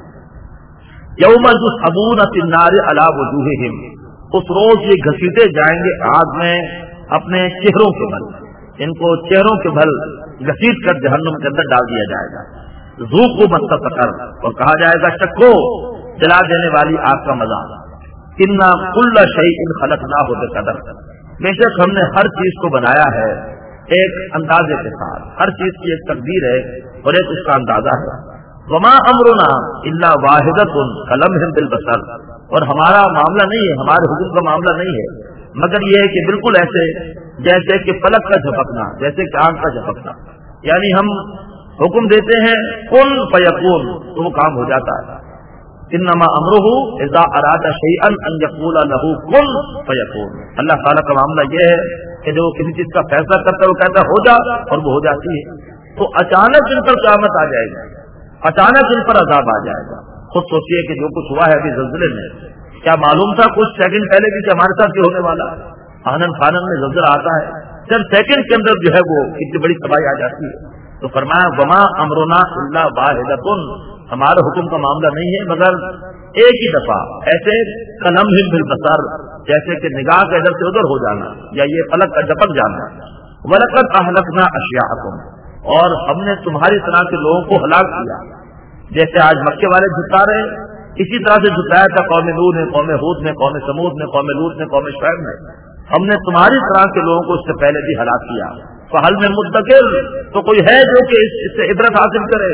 یوم یسحبون فی النار علی وجوہہم، اس روز یہ گھسیٹے جائیں گے آگ میں اپنے چہروں کے بل، ان کو چہروں کے بل گھسیٹ کر جہنم کے اندر ڈال دیا جائے گا۔ ذوقوا مس سقر، اور کہا جائے گا چکھو جلا دینے والی آگ کا مزہ۔ انا کل شیء خلقناہ بقدر، بے شک ہم نے ہر چیز کو بنایا ہے ایک اندازے کے ساتھ، ہر چیز کی ایک تقدیر ہے اور ایک اس کا اندازہ ہے۔ وما امرنا الا واحدۃ کلمح بالبصر، اور ہمارا معاملہ نہیں ہے، ہمارے حکم کا معاملہ نہیں ہے مگر یہ ہے کہ بالکل ایسے جیسے کہ پلک کا جھپکنا، جیسے کہ آنکھ کا جھپکنا، یعنی ہم حکم دیتے ہیں کن فیکون تو وہ کام ہو جاتا ہے۔ انما امرہ اذا اراد شیئا ان یقول له کن فیکون، اللہ تعالیٰ کا معاملہ یہ ہے کہ جو کسی چیز کا فیصلہ کرتا ہے وہ کہتا ہے ہو جا، اور وہ ہو جاتی ہے۔ تو اچانک ان پر قیامت آ جائے گی، اچانک ان پر عذاب آ جائے گا۔ خود سوچئے کہ جو کچھ ہوا ہے ابھی زلزلے میں، کیا معلوم تھا کچھ سیکنڈ پہلے بھی کہ ہمارے ساتھ یہ ہونے والا؟ آنن فانن میں زلزلہ آتا ہے، چند سیکنڈ کے اندر جو ہے وہ اتنی بڑی تباہی آ جاتی ہے۔ تو فرمایا وما امرنا الا واحدۃ، ہمارے حکم کا معاملہ نہیں ہے مگر ایک ہی دفعہ، ایسے کلمح بالبصر، جیسے کہ نگاہ کا ادھر سے ادھر ہو جانا یا یہ پلک کا جھپک جانا۔ وَلَقَدْ أَهْلَكْنَا أَشْيَاعَكُمْ، اور ہم نے تمہاری طرح کے لوگوں کو ہلاک کیا، جیسے آج مکے والے جھٹا رہے اسی طرح سے جھٹایا تھا قوم نوح نے، قوم ہود نے، قوم سمود نے، قوم لوط نے، قوم شعیب نے۔ ہم نے تمہاری طرح کے لوگوں کو اس سے پہلے بھی ہلاک کیا۔ فَهَلْ مِن مُدَّكِرٍ، تو کوئی ہے جو کہ اس سے عبرت حاصل کرے،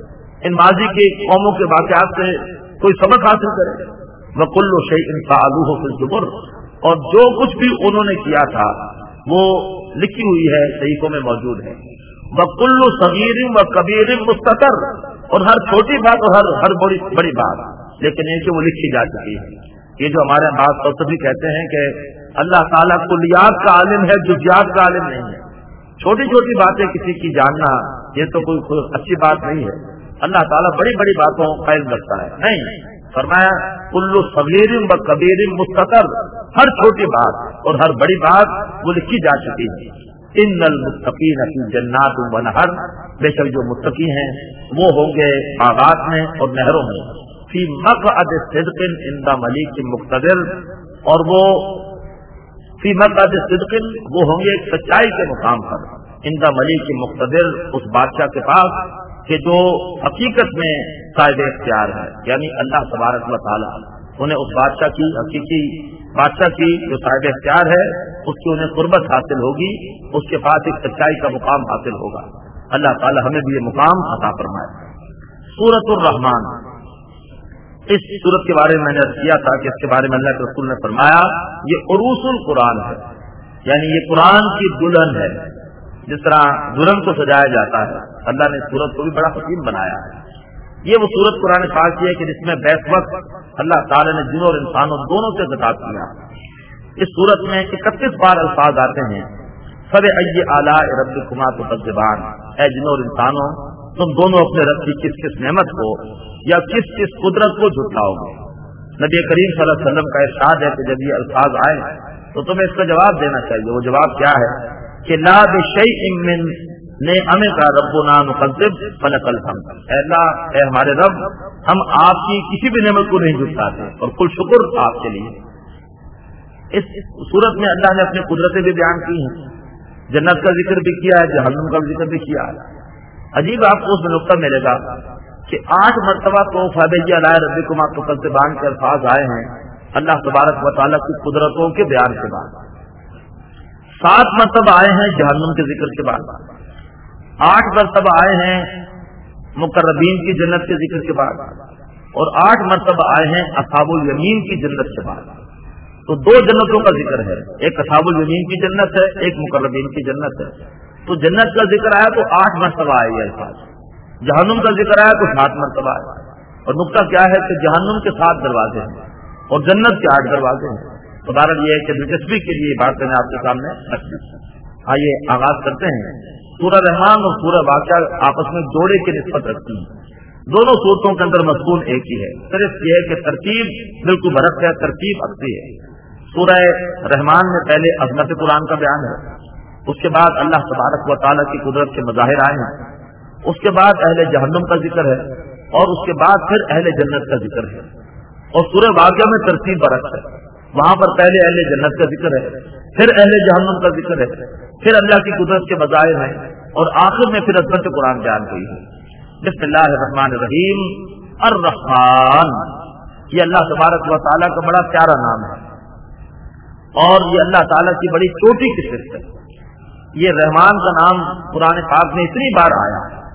ان ماضی کی قوموں کے واقعات سے کوئی سبق حاصل کرے۔ وَكُلُّ شَيْءٍ فَعَلُوهُ فِي الزُّبُرِ، اور جو کچھ بھی انہوں نے کیا تھا وہ لکھی ہوئی ہے، صحیفوں میں موجود ہے۔ وَكُلُّ صَغِيرٍ وَكَبِيرٍ مُسْتَطَرٍ، اور ہر چھوٹی بات اور ہر ہر بڑی بڑی بات، لیکن یہ کہ وہ لکھی جا چکی ہے۔ یہ جو ہمارے بعض فلسفی کہتے ہیں کہ اللہ تعالیٰ کلیات کا عالم ہے، جزیات کا عالم نہیں ہے، چھوٹی چھوٹی باتیں کسی کی جاننا یہ تو کوئی اچھی بات نہیں ہے، اللہ تعالیٰ بڑی بڑی باتوں کا علم رکھتا ہے۔ نہیں، فرمایا کل صغیر و کبیر مستطر، ہر چھوٹی بات اور ہر بڑی بات وہ لکھی جا چکی ہے۔ ان المتقین فی جنات و نہر، بے شک جو متقی ہیں وہ ہوں گے باغات میں اور نہروں میں۔ فی مقعد صدق عند ملیک مقتدر، اور وہ فی مقعد صدق وہ ہوں گے سچائی کے مقام پر، عند ملیک مقتدر، اس بادشاہ کے پاس کہ جو حقیقت میں صاحب اختیار ہے، یعنی اللہ تبارک و تعالی انہیں اس بادشاہ کی حقیقی بادشاہ کی جو صاحب اختیار ہے اس کی انہیں قربت حاصل ہوگی، اس کے پاس ایک سچائی کا مقام حاصل ہوگا۔ اللہ تعالی ہمیں بھی یہ مقام عطا فرمائے۔ سورۃ الرحمن، اس سورت کے بارے میں میں نے عرض کیا تھا کہ اس کے بارے میں اللہ کے رسول نے فرمایا یہ عروس القرآن ہے، یعنی یہ قرآن کی دلہن ہے۔ جس طرح دلہن کو سجایا جاتا ہے، اللہ نے سورت کو بھی بڑا حسین بنایا ہے۔ یہ وہ سورت قرآن پاک کی ہے کہ جس میں بیک وقت اللہ تعالی نے جنوں اور انسانوں دونوں سے خطاب کیا۔ اس سورت میں اکتیس بار الفاظ آتے ہیں، فَبِأَيِّ آلَاءِ رَبِّكُمَا تُكَذِّبَانِ، اے جنوں اور انسانوں تم دونوں اپنے رب کی کس کس نعمت کو یا کس کس قدرت کو جھٹلاؤ گے۔ نبی کریم صلی اللہ علیہ وسلم کا ارشاد ہے کہ جب یہ الفاظ آئے تو تمہیں اس کا جواب دینا چاہیے۔ وہ جواب کیا ہے کہ لا بشیء من نعمک ربنا نکذب فلک الحمد، اے اللہ، اے ہمارے رب، ہم آپ کی کسی بھی نعمت کو نہیں جھٹلاتے اور کل شکر آپ کے لیے۔ اس صورت میں اللہ نے اپنی قدرتیں بھی بیان کی ہیں، جنت کا ذکر بھی کیا ہے، جہنم کا ذکر بھی کیا ہے۔ عجیب آپ کو اس میں نقطہ ملے گا کہ آٹھ مرتبہ تو فَبِأَيِّ آلَاءِ رَبِّكُمَا تُكَذِّبَانِ کے الفاظ آئے ہیں اللہ تبارک و تعالیٰ کی قدرتوں کے بیان کے بعد، سات مرتبہ آئے ہیں جہنم کے ذکر کے بعد، آٹھ مرتبہ آئے ہیں مقربین کی جنت کے ذکر کے بعد، اور آٹھ مرتبہ آئے ہیں اصحاب الیمین کی جنت کے بعد۔ تو دو جنتوں کا ذکر ہے، ایک اصحاب الیمین کی جنت ہے، ایک مقربین کی جنت ہے۔ تو جنت کا ذکر آیا تو آٹھ مرتبہ آئے یہ الفاظ، جہنم کا ذکر آیا تو سات مرتبہ آیا۔ اور نقطہ کیا ہے کہ جہنم کے سات دروازے ہیں اور جنت کے آٹھ دروازے ہیں۔ ادارت یہ ہے کہ دلچسپی کے لیے بات میں نے آپ کے سامنے رکھ دی۔ آئیے آغاز کرتے ہیں۔ سورہ رحمان اور سورہ واقعہ آپس میں جوڑے کی نسبت رکھتی ہیں، دونوں صورتوں کے اندر مضمون ایک ہی ہے، صرف یہ ہے کہ ترتیب بالکل برعکس ہے، ترتیب اکثر ہے۔ سورہ رحمان میں پہلے عظمت قرآن کا بیان ہے، اس کے بعد اللہ تبارک و تعالیٰ کی قدرت کے مظاہر آئے ہیں، اس کے بعد اہل جہنم کا ذکر ہے، اور اس کے بعد پھر اہل جنت کا ذکر ہے۔ اور سورہ واقعہ میں ترتیب برعکس ہے، وہاں پر پہلے اہل جنت کا ذکر ہے، پھر اہل جہنم کا ذکر ہے، پھر اللہ کی قدرت کے مظاہر ہیں، اور آخر میں پھر عظمت قرآن بیان ہوئی ہے۔ بسم اللہ الرحمن الرحیم۔ الرحمن، یہ اللہ تبارک و تعالیٰ کا بڑا پیارا نام ہے، اور یہ اللہ تعالیٰ کی بڑی چھوٹی کی صفت ہے۔ یہ رحمان کا نام قرآن پاک میں اتنی بار آیا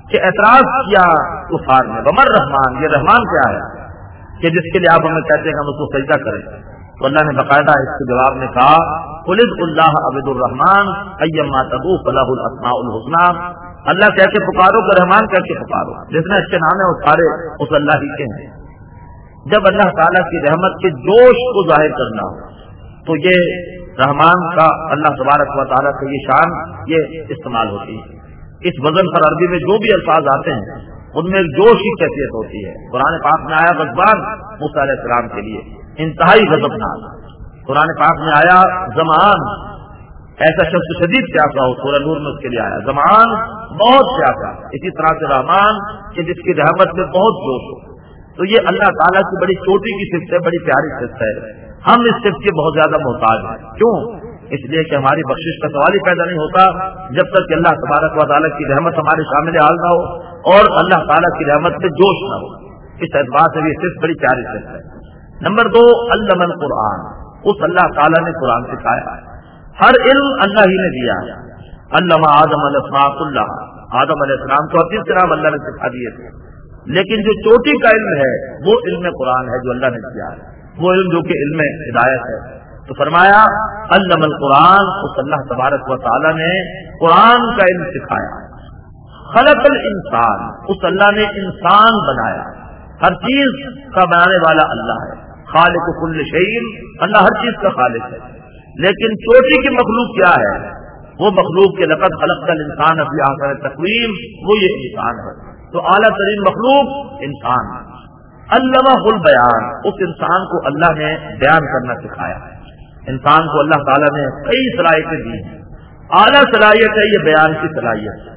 کہ اعتراض کیا کفار نے، ومر رحمان، یہ رحمان کیا ہے کہ جس کے لیے آپ ہمیں کہتے ہیں کہ ہم اس کو سجدہ کریں؟ تو اللہ نے باقاعدہ اس کے جواب میں کہا قل ادعوا اللہ عبد الرحمان ایما تدعوا فلہ الاسماء الحسنی، اللہ کہہ کے پکارو کہ رحمان کہہ کے پکارو، جتنے اچھے نام ہیں وہ سارے اس اللہ ہی کے ہیں۔ جب اللہ تعالیٰ کی رحمت کے جوش کو ظاہر کرنا ہو تو یہ رحمان کا، اللہ تبارک و تعالیٰ کا یہ شان یہ استعمال ہوتی ہے۔ اس وزن پر عربی میں جو بھی الفاظ آتے ہیں ان میں ایک جوش کی کیفیت ہوتی ہے۔ قرآن پاک میں آیا غضبان موسیٰ علیہ السلام کے لیے، انتہائی غضبناک۔ قرآن پاک میں آیا زمان، ایسا شخص شدید پیاسا ہو، سورہ نور میں اس کے لیے آیا زمان بہت پیاسا۔ اسی طرح سے رحمان کہ جس کی رحمت میں بہت جوش ہو۔ تو یہ اللہ تعالیٰ کی بڑی چھوٹی کی صفت ہے، بڑی پیاری صفت ہے۔ ہم اس صفت کے بہت زیادہ محتاج ہیں۔ کیوں؟ اس لیے کہ ہماری بخشش کا سوال ہی پیدا نہیں ہوتا جب تک کہ اللہ تبارک و تعالیٰ کی رحمت ہمارے شامل حال نہ ہو اور اللہ تعالیٰ کی رحمت میں جوش نہ ہو۔ اس اعتبار سے یہ صفت بڑی پیاری صفت ہے۔ نمبر دو، علم القرآن، اس اللہ تعالیٰ نے قرآن سکھایا ہے۔ ہر علم اللہ ہی نے دیا ہے۔ علم آدم الاسماء کلھا، آدم علیہ السلام کو اپنی طرح اللہ نے سکھا دیے تھے، لیکن جو چوٹی کا علم ہے وہ علم قرآن ہے جو اللہ نے دیا ہے، وہ علم جو کہ علم ہدایت ہے۔ تو فرمایا علم القرآن، اس اللہ تبارک و تعالیٰ نے قرآن کا علم سکھایا۔ خلق الانسان، اس اللہ نے انسان بنایا، ہر چیز کا بنانے والا اللہ ہے۔ خالق کل شیء، اللہ ہر چیز کا خالق ہے، لیکن چوٹی کی مخلوق کیا ہے؟ وہ مخلوق کے لقد خلقنا الانسان فی احسن تقویم، وہ یہ انسان ہے۔ تو اعلیٰ ترین مخلوق انسان ہے۔ علمہ البیان، اس انسان کو اللہ نے بیان کرنا سکھایا ہے۔ انسان کو اللہ تعالیٰ نے کئی صلاحیتیں دی ہیں، اعلیٰ صلاحیت ہے یہ بیان کی صلاحیت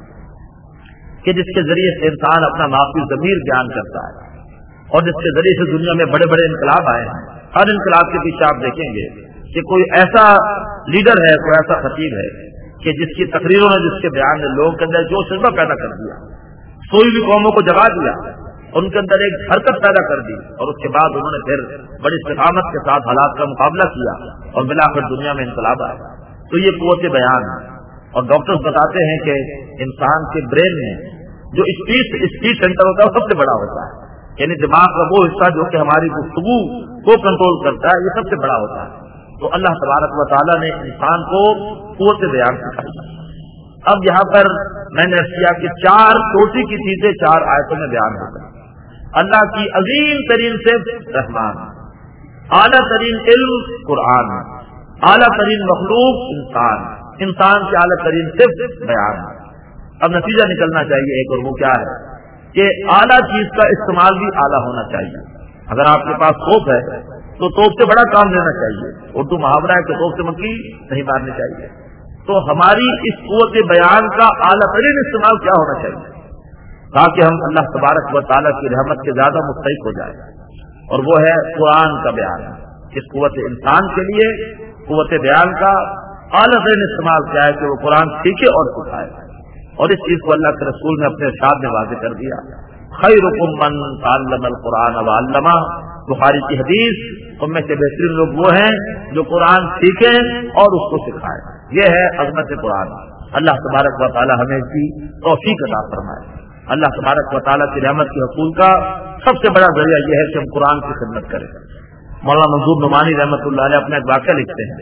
کہ جس کے ذریعے سے انسان اپنا معافی ضمیر بیان کرتا ہے، اور جس کے ذریعے سے دنیا میں بڑے بڑے انقلاب آئے ہیں۔ ہر انقلاب کے پیچھے آپ دیکھیں گے کہ کوئی ایسا لیڈر ہے، کوئی ایسا خطیب ہے کہ جس کی تقریروں نے، جس کے بیان نے لوگوں کے اندر جو جذبہ پیدا کر دیا، سوئی بھی قوموں کو جگا دیا، ان کے اندر ایک حرکت پیدا کر دی، اور اس کے بعد انہوں نے پھر بڑی استقامت کے ساتھ حالات کا مقابلہ کیا اور ملا کر دنیا میں انقلاب آیا۔ تو یہ قوت بیان ہے۔ اور ڈاکٹرز بتاتے ہیں کہ انسان کے برین میں جو اسپیچ اسپیچ سینٹر ہوتا ہے وہ سب سے بڑا ہوتا ہے، یعنی دماغ کا وہ حصہ جو کہ ہماری گفتگو کو کنٹرول کرتا ہے، یہ سب سے بڑا ہوتا ہے۔ تو اللہ تبارک و تعالیٰ نے انسان کو قوت بیان سکھائی۔ اب یہاں پر میں نے کیا کہ چار چوٹی کی چیزیں چار آیتوں میں بیان ہوتا ہے۔ اللہ کی عظیم ترین صفت رحمان، اعلیٰ ترین علم قرآن، اعلیٰ ترین مخلوق انسان، انسان کی اعلیٰ ترین صفت بیان۔ اب نتیجہ نکلنا چاہیے ایک، اور وہ کیا ہے کہ اعلیٰ چیز کا استعمال بھی اعلیٰ ہونا چاہیے۔ اگر آپ کے پاس توپ ہے تو توپ سے بڑا کام لینا چاہیے، اردو محاورہ ہے کہ توپ سے مکھی نہیں مارنی چاہیے۔ تو ہماری اس قوت بیان کا اعلیٰ ترین استعمال کیا ہونا چاہیے تاکہ ہم اللہ تبارک و تعالیٰ کی رحمت کے زیادہ مستحق ہو جائیں، اور وہ ہے قرآن کا بیان۔ اس قوت انسان کے لیے قوت بیان کا اعلیٰ ترین استعمال کیا ہے کہ وہ قرآن سیکھے اور سکھائے، اور اس چیز کو اللہ کے رسول نے اپنے ارشاد میں واضح کر دیا۔ خیرکم من تعلم القرآن وعلمہ، بخاری کی حدیث، ان میں سے بہترین لوگ وہ ہیں جو قرآن سیکھیں اور اس کو سکھائیں۔ یہ ہے عظمت قرآن۔ اللہ تبارک و تعالیٰ ہمیں اس کی توفیق عطا فرمائے۔ اللہ تبارک و تعالیٰ کی رحمت کے حصول کا سب سے بڑا ذریعہ یہ ہے کہ ہم قرآن کی خدمت کریں۔ مولانا منظور نعمانی رحمۃ اللہ علیہ اپنا ایک واقعہ لکھتے ہیں،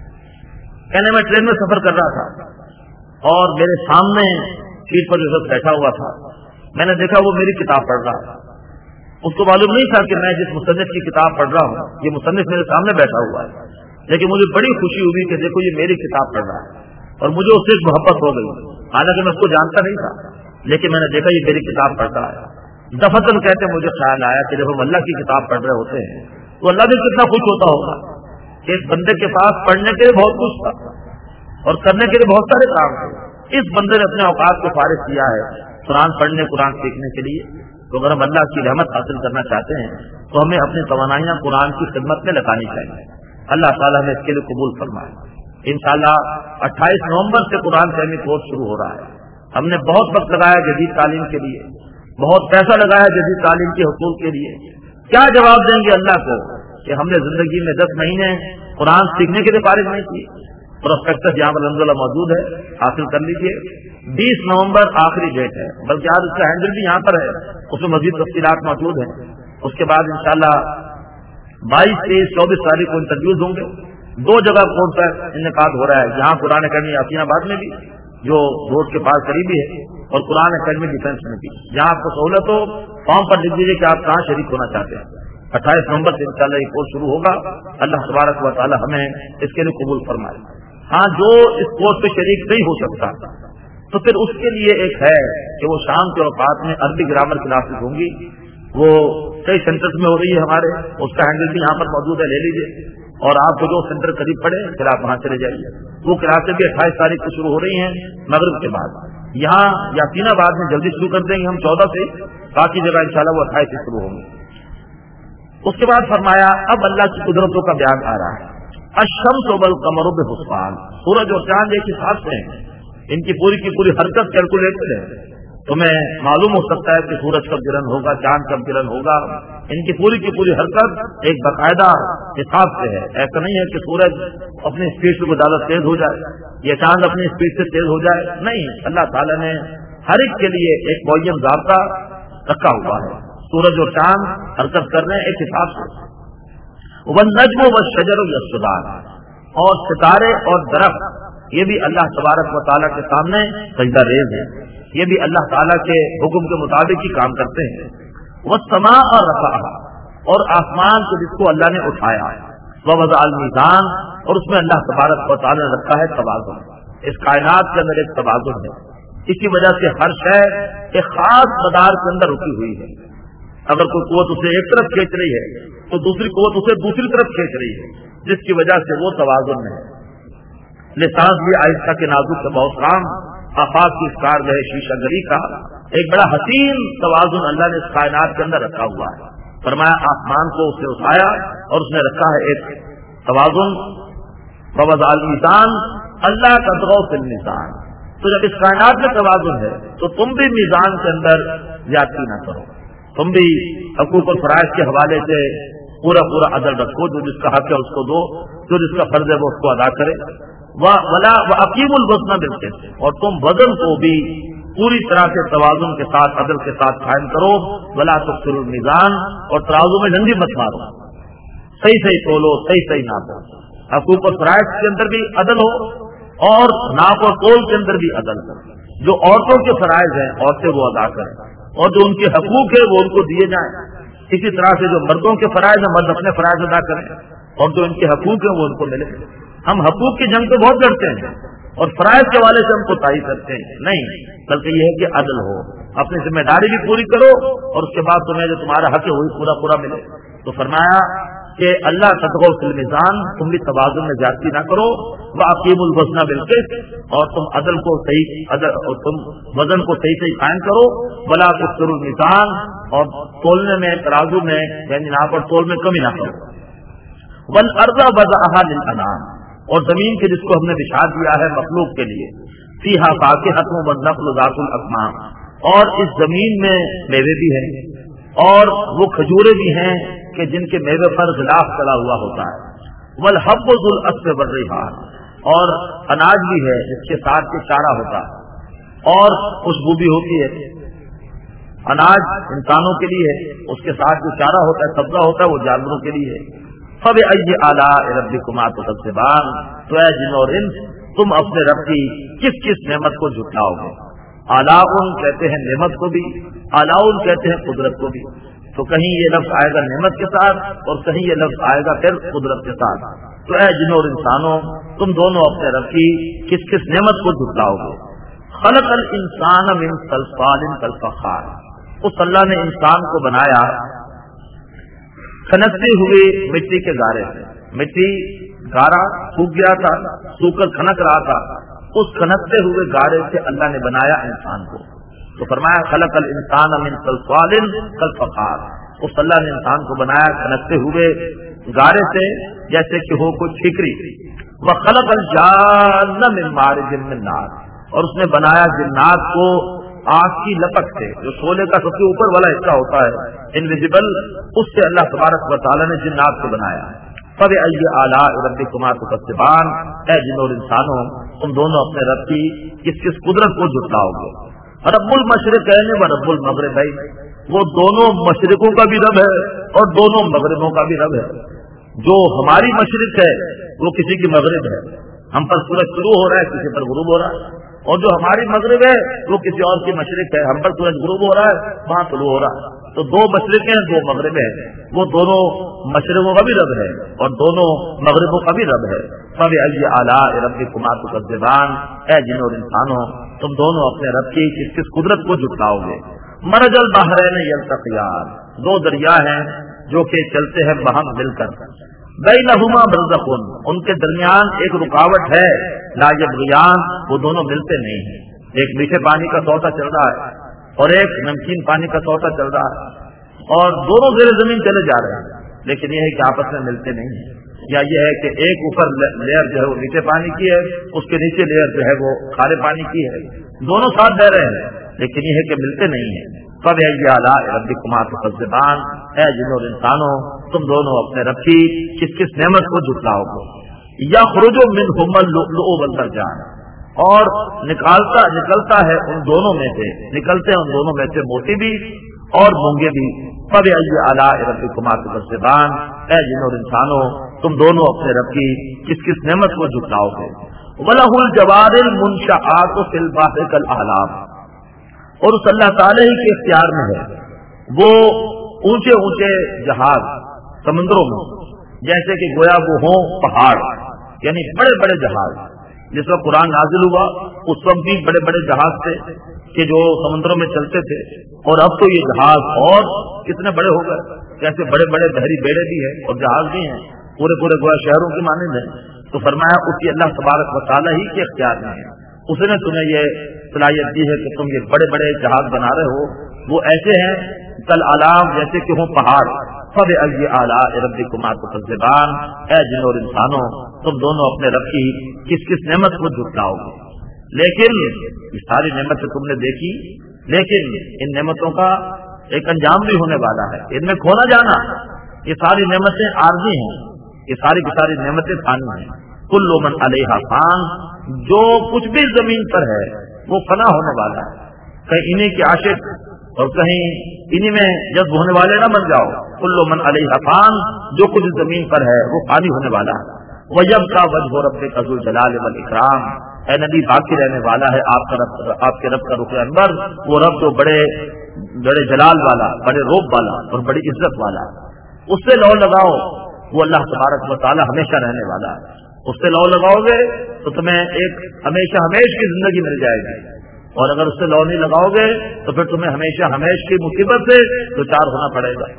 کہنے میں ٹرین میں سفر کر رہا تھا اور میرے سامنے سیٹ پر جو شخص بیٹھا ہوا تھا، میں نے دیکھا وہ میری کتاب پڑھ رہا تھا۔ اس کو معلوم نہیں تھا کہ میں جس مصنف کی کتاب پڑھ رہا ہوں یہ مصنف میرے سامنے بیٹھا ہوا ہے، لیکن مجھے بڑی خوشی ہوئی کہ دیکھو یہ میری کتاب پڑھ رہا ہے، اور مجھے اس سے محبت ہو گئی، حالانکہ میں اس کو جانتا نہیں تھا، لیکن میں نے دیکھا یہ میری کتاب پڑھ رہا ہے۔ دفتن کہتے مجھے خیال آیا کہ جب ہم اللہ کی کتاب پڑھ رہے ہوتے ہیں تو اللہ بھی کتنا خوش ہوتا ہوگا کہ ایک بندے کے پاس پڑھنے کے لیے بہت کچھ تھا اور کرنے کے لیے بہت سارے کام تھے، اس بندے نے اپنے اوقات کو فارغ کیا ہے قرآن پڑھنے، قرآن سیکھنے کے لیے۔ تو اگر ہم اللہ کی رحمت حاصل کرنا چاہتے ہیں تو ہمیں اپنی توانائیاں قرآن کی خدمت میں لگانی چاہیے۔ اللہ تعالیٰ ہمیں اس کے لیے قبول فرمائے۔ انشاءاللہ اٹھائیس نومبر سے قرآن فہمی کورس شروع ہو رہا ہے۔ ہم نے بہت وقت لگایا جدید تعلیم کے لیے، بہت پیسہ لگایا جدید تعلیم کے حصول کے لیے۔ کیا جواب دیں گے اللہ کو کہ ہم نے زندگی میں دس مہینے قرآن سیکھنے کے لیے فارغ نہیں کیے؟ پروسپیکٹس یہاں پر الحمدللہ موجود ہے، حاصل کر لیجیے. بیس نومبر آخری ڈیٹ ہے، بلکہ آج اس کا ہینڈل بھی یہاں پر ہے، اس میں مزید تفصیلات موجود ہیں. اس کے بعد انشاءاللہ بائیس تیئیس چوبیس تاریخ کو انٹرویوز ہوں گے. دو جگہ کورس پر انعقاد ہو رہا ہے، یہاں قرآن اکیڈمی یاسین آباد میں بھی جو روڈ کے پاس قریبی ہے، اور قرآن اکیڈمی ڈیفینس میں بھی. جہاں آپ کو سہولت ہو فارم پر لکھ دیجیے کہ آپ کہاں شریک ہونا چاہتے ہیں. اٹھائیس نومبر سے انشاءاللہ یہ کورس شروع ہوگا. اللہ تبارک و تعالی ہمیں اس کے لیے قبول فرمائے. ہاں جو اس کورس پہ شریک نہیں ہو سکتا تو پھر اس کے لیے ایک ہے کہ وہ شام کے اوقات میں عربی گرامر کلاسز ہوں گی، وہ کئی سینٹرز میں ہو رہی ہے ہمارے، اس کا ہینڈل بھی یہاں پر موجود ہے، لے لیجیے. اور آپ کو جو سینٹر قریب پڑے پھر آپ وہاں چلے جائیے. وہ کلاسیں بھی اٹھائیس تاریخ کو شروع ہو رہی ہیں مغرب کے بعد. یہاں یاسین آباد میں جلدی شروع کر دیں گے ہم چودہ سے، باقی جگہ انشاءاللہ وہ اٹھائیس سے شروع ہوں گے. اس کے بعد فرمایا اب اللہ کی قدرتوں کا بیان آ رہا ہے. الشمس والقمر بحسبان، سورج اور چاند ایک حساب سے ہیں، ان کی پوری کی پوری حرکت کیلکولیٹڈ ہے. تمہیں معلوم ہو سکتا ہے کہ سورج کب گرہن ہوگا، چاند کب گرہن ہوگا. ان کی پوری کی پوری حرکت ایک باقاعدہ حساب سے ہے. ایسا نہیں ہے کہ سورج اپنی اسپیڈ سے زیادہ تیز ہو جائے یا چاند اپنی اسپیڈ سے تیز ہو جائے، نہیں. اللہ تعالیٰ نے ہر ایک کے لیے ایک معین ضابطہ رکھا ہوا ہے. سورج اور چاند حرکت کر رہے ہیں ایک حساب سے. والنجم والشجر یسجدان، اور ستارے اور درخت یہ بھی اللہ تبارک و تعالیٰ کے سامنے سجدہ ریز ہے. یہ بھی اللہ تعالیٰ کے حکم کے مطابق ہی کام کرتے ہیں. والسماء رفعہا، اور آسمان کو جس کو اللہ نے اٹھایا. ووضع المیزان، اور اس میں اللہ تبارک و تعالیٰ نے رکھا ہے توازن. اس کائنات کے اندر ایک توازن ہے. اسی وجہ سے ہر شے ایک خاص مدار کے اندر رکی ہوئی ہے. اگر کوئی قوت اسے ایک طرف کھینچ رہی ہے تو دوسری قوت اسے دوسری طرف کھینچ رہی ہے، جس کی وجہ سے وہ توازن میں ہے. لسان بھی آہستہ کے نازک سے بہت کام، آفاق کی اسکار جو ہے شیشہ گری کا ایک بڑا حسین توازن اللہ نے اس کائنات کے اندر رکھا ہوا ہے. فرمایا آسمان کو اس نے اٹھایا اور اس نے رکھا ہے ایک توازن. ووضع المیزان اللہ تطغوا فی المیزان، تو جب اس کائنات میں توازن ہے تو تم بھی میزان کے اندر زیادتی نہ کرو. تم بھی حقوق اور فرائض کے حوالے سے پورا پورا عدل رکھو، جو جس کا حق ہے اس کو دو، جو جس کا فرض ہے وہ اس کو ادا کرے. ولا وَأَقِيمُوا الْوَزْنَ بِالْقِسْطِ، اور تم وزن کو بھی پوری طرح سے توازن کے ساتھ عدل کے ساتھ قائم کرو. ولا تخسروا المیزان، اور ترازو میں ڈنڈی مت مارو، صحیح صحیح تولو، صحیح صحیح ناپو. حقوق اور فرائض کے اندر بھی عدل ہو اور ناپ اور تول کے اندر بھی عدل. جو عورتوں کے فرائض ہیں عورتیں وہ ادا کریں، اور جو ان کے حقوق ہے وہ ان کو دیے جائیں. اسی طرح سے جو مردوں کے فرائض ہیں مرد اپنے فرائض ادا کریں، اور جو ان کے حقوق ہیں وہ ان کو ملے. ہم حقوق کی جنگ تو بہت لڑتے ہیں اور فرائض کے حوالے سے ہم کو تعریف کرتے ہیں، نہیں، بلکہ یہ ہے کہ عدل ہو. اپنی ذمہ داری بھی پوری کرو اور اس کے بعد تمہیں جو تمہارا حق ہے وہی پورا پورا ملے. تو فرمایا کہ اللہ تطغوا فی المیزان، تم بھی توازن میں زیادتی نہ کرو. وَأَقِيمُوا الْوَزْنَ بِالْقِسْطِ، اور تم عدل کو صحیح عدل اور تم وزن کو صحیح صحیح قائم کرو. وَلَا تُخْسِرُوا الْمِيزَانَ، اور تولنے میں ترازو میں یعنی ناپ اور تول میں کمی نہ کرو. وَالْأَرْضَ وَضَعَهَا لِلْأَنَامِ، اور زمین کے جس کو ہم نے بچھا دیا ہے مخلوق کے لیے. فِيهَا فَاكِهَةٌ وَالنَّخْلُ ذَاتُ الْأَكْمَامِ، اور اس زمین میں میوے بھی ہیں اور وہ کھجورے بھی ہیں کہ جن کے میوے پر غلاف چلا ہوا ہوتا ہے. والحب ذو العصف والریحان، اور اناج بھی ہے جس کے ساتھ کے چارہ ہوتا ہے اور خوشبو بھی ہوتی ہے. اناج انسانوں کے لیے ہے، اس کے ساتھ جو چارہ ہوتا ہے سبزہ ہوتا ہے وہ جانوروں کے لیے ہے. فَبِأَيِّ آلَاءِ رَبِّكُمَا تُكَذِّبَانِ، تو اے جن اور انس تم اپنے رب کی کس کس نعمت کو جھٹلاؤ گے. آلاؤن کہتے ہیں نعمت کو بھی، آلاؤن کہتے ہیں قدرت کو بھی. تو کہیں یہ لفظ آئے گا نعمت کے ساتھ اور کہیں یہ لفظ آئے گا پھر قدرت کے ساتھ. تو اے جن اور انسانوں تم دونوں اپنے رب کی کس کس نعمت کو جھٹلاؤ گے. خلق الانسان من صلصال کالفخار، اس اللہ نے انسان کو بنایا کھنکتے ہوئے مٹی کے گارے سے. مٹی گارا سوکھ گیا تھا، سوکھ کر کھنک رہا تھا، اس کھنکتے ہوئے گارے سے اللہ نے بنایا انسان کو. تو فرمایا خلق الانسان من صلصال کالفخار، اس اللہ نے انسان کو بنایا کھنکتے ہوئے گارے سے جیسے کہ ہو کوئی ٹھیکری. وخلق الجان من مارج من نار، اور اس نے بنایا جنات کو آگ کی لپٹ سے، جو شعلے کا سب سے اوپر والا حصہ ہوتا ہے انویزیبل، اس سے اللہ تبارک و تعالی نے جنات کو بنایا. فبأي آلاء ربكما تكذبان، اے جن اور انسانوں تم دونوں اپنے رب کی کس کس قدرت کو جھٹلاؤ گے؟ رب المشرقین و رب المغربین، وہ دونوں مشرقوں کا بھی رب ہے اور دونوں مغربوں کا بھی رب ہے۔ جو ہماری مشرق ہے وہ کسی کی مغرب ہے، ہم پر سورج شروع ہو رہا ہے کسی پر غروب ہو رہا ہے، اور جو ہماری مغرب ہے وہ کسی اور کی مشرق ہے، ہم پر سورج غروب ہو رہا ہے وہاں طلوع ہو رہا ہے۔ تو دو مشرق ہیں دو مغرب ہیں، وہ دونوں مشرقوں کا بھی رب ہے اور دونوں مغربوں کا بھی رب ہے۔ فبأي آلاء ربكما تكذبان، اے جن اور انسانوں تم دونوں اپنے رب کی کس کس قدرت کو جھٹلاؤ گے؟ مرج البحرین یلتقیان، دو دریا ہیں جو کہ چلتے ہیں باہم مل کر، بینہما برزخ، ان کے درمیان ایک رکاوٹ ہے، لا یبغیان، وہ دونوں ملتے نہیں ہیں۔ ایک میٹھے پانی کا سودا چل رہا ہے اور ایک نمکین پانی کا سودا چل رہا ہے اور دونوں زیر زمین چلے جا رہے ہیں، لیکن یہ ہے کہ آپس میں ملتے نہیں ہیں۔ یا یہ ہے کہ ایک اوپر لیئر جو ہے وہ میٹھے پانی کی ہے، اس کے نیچے لیئر جو ہے وہ کھارے پانی کی ہے، دونوں ساتھ بہ رہے ہیں لیکن یہ ہے کہ ملتے نہیں ہیں۔ فبأي آلاء ربكما تكذبان، اے جن اور انسانوں تم دونوں اپنے رب کی کس کس نعمت کو جھٹلاؤ گے؟ یخرج منہما اللؤلؤ والمرجان، اور نکالتا نکلتا ہے ان دونوں میں سے، نکلتے ہیں ان دونوں میں سے موتی بھی اور مونگے بھی۔ فبأي آلاء ربكما تكذبان، اے جن اور انسانوں تم دونوں اپنے رب کی کس کس نعمت کو جھٹلاؤ گے؟ وَلَهُ الْجَوَارِ الْمُنشَآتُ فِي الْبَحْرِ كَالْأَعْلَامِ، اور اس اللہ تعالی ہی کے اختیار میں ہے وہ اونچے اونچے جہاز سمندروں میں، جیسے کہ گویا وہ ہوں پہاڑ، یعنی بڑے بڑے جہاز۔ جس وقت قرآن نازل ہوا اس وقت بھی بڑے بڑے جہاز تھے کہ جو سمندروں میں چلتے تھے، اور اب تو یہ جہاز اور کتنے بڑے ہو گئے، جیسے بڑے بڑے بحری بیڑے بھی ہیں اور جہاز بھی ہیں، پورے پورے گویا شہروں کی مانند ہیں۔ تو فرمایا اس کی اللہ تبارک و تعالیٰ ہی کے اختیار میں ہے، اس نے تمہیں یہ صلاحیت دی ہے کہ تم یہ بڑے بڑے جہاز بنا رہے ہو، وہ ایسے ہیں کالعلام، جیسے کہ ہوں پہاڑ۔ فبأي آلاء ربكما تكذبان، اے جن اور انسانوں تم دونوں اپنے رب کی کس کس نعمت کو جھٹلاؤ گے؟ لیکن یہ ساری نعمتیں تم نے دیکھی، لیکن ان نعمتوں کا ایک انجام بھی ہونے والا ہے، ان میں کھونا جانا۔ یہ ساری نعمتیں عارضی ہیں، یہ ساری کی ساری نعمتیں فانی ہیں۔ کل من علیہا فان، جو کچھ بھی زمین پر ہے وہ فنا ہونے والا ہے، کہیں انہی کے عاشق اور کہیں انہی میں جذب ہونے والے نہ بن جاؤ۔ کل من علیہا فان، جو کچھ زمین پر ہے وہ فانی ہونے والا ہے۔ وَيَبْقَى وَجْهُ رَبِّكَ ذُو الْجَلَالِ وَالْإِكْرَامِ، اے نبی باقی رہنے والا ہے آپ کا رب، آپ کے رب کا رخ انور، وہ رب جو بڑے بڑے جلال والا، بڑے روب والا اور بڑی عزت والا ہے۔ اس سے لو لگاؤ، وہ اللہ تبارک و تعالی ہمیشہ رہنے والا ہے۔ اس سے لو لگاؤ گے تو تمہیں ایک ہمیشہ ہمیش کی زندگی مل جائے گی، اور اگر اس سے لو نہیں لگاؤ گے تو پھر تمہیں ہمیشہ ہمیش کی مصیبت سے دوچار ہونا پڑے گا۔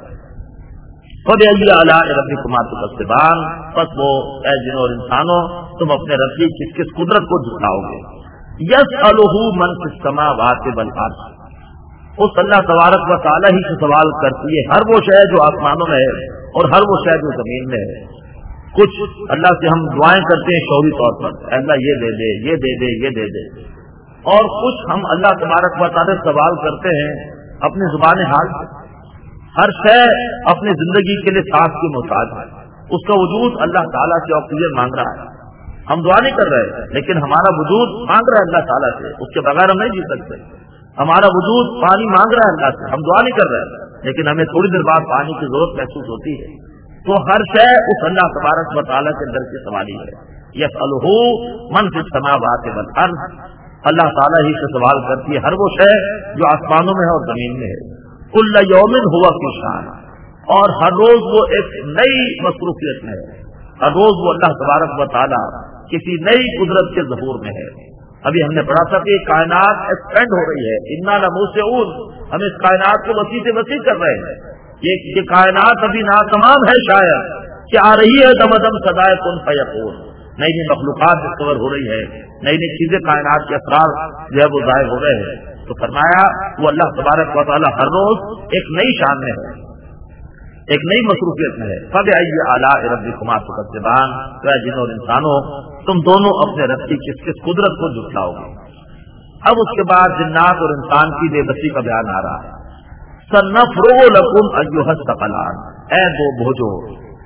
فبأي آلاء ربكما تكذبان، بس وہ اے جن اور انسانوں تم اپنے رب کی کس کس قدرت کو جھٹلاؤ گے؟ یسألہ من فی السماوات والارض، اس اللہ تبارک و تعالی ہی سے سوال کرتی ہے ہر وہ شے جو آسمانوں میں ہے اور ہر وہ شے جو زمین میں ہے۔ کچھ اللہ سے ہم دعائیں کرتے ہیں شعوری طور پر، اے اللہ یہ دے دے یہ دے دے یہ دے دے، اور کچھ ہم اللہ تبارک و تعالی سے سوال کرتے ہیں اپنی زبان حال سے۔ ہر شے اپنی زندگی کے لیے سانس کی محتاج ہے، اس کا وجود اللہ تعالیٰ سے آکسیجن مانگ رہا ہے۔ ہم دعا نہیں کر رہے لیکن ہمارا وجود مانگ رہا ہے اللہ تعالیٰ سے، اس کے بغیر ہم نہیں جی سکتے۔ ہمارا وجود پانی مانگ رہا ہے اللہ سے، ہم دعا نہیں کر رہے لیکن ہمیں تھوڑی دیر بعد پانی کی ضرورت محسوس ہوتی ہے۔ تو ہر شے اس اللہ تبارک و تعالیٰ کے در کی سوالی ہے۔ یسألہ من فی السماوات والارض، اللہ تعالیٰ ہی سے سوال کرتی ہے ہر وہ شے جو آسمانوں میں ہے اور زمین میں ہے۔ کل یوم ہوا فی شان، اور ہر روز وہ ایک نئی مصروفیت میں ہے، ہر روز وہ اللہ تبارک و تعالیٰ کسی نئی قدرت کے ظہور میں ہے۔ ابھی ہم نے پڑھا تھا کہ کائنات ایکسپینڈ ہو رہی ہے، انا لموسعون، ہم اس کائنات کو وسیع سے وسیع کر رہے ہیں۔ یہ, یہ کائنات ابھی ناتمام ہے، شاید کہ آ رہی ہے دم دم صدائے کن فیکون، نئی نئی مخلوقات ڈسکور ہو رہی ہے، نئی نئی چیزیں کائنات کے اسرار جو ہے وہ ظاہر ہو گئے ہیں۔ تو فرمایا وہ اللہ تبارک و تعالیٰ ہر روز ایک نئی شان میں ہے، ایک نئی مصروفیت میں ہے۔ فبأي آلاء ربكما تكذبان، تو جن اور انسانوں تم دونوں اپنے رب کی کس کس قدرت کو جھٹلاؤ گے؟ اب اس کے بعد جنات اور انسان کی بے بسی کا بیان آ رہا ہے۔ سنفرغ لكم أيها الثقلان، اے دو بوجھو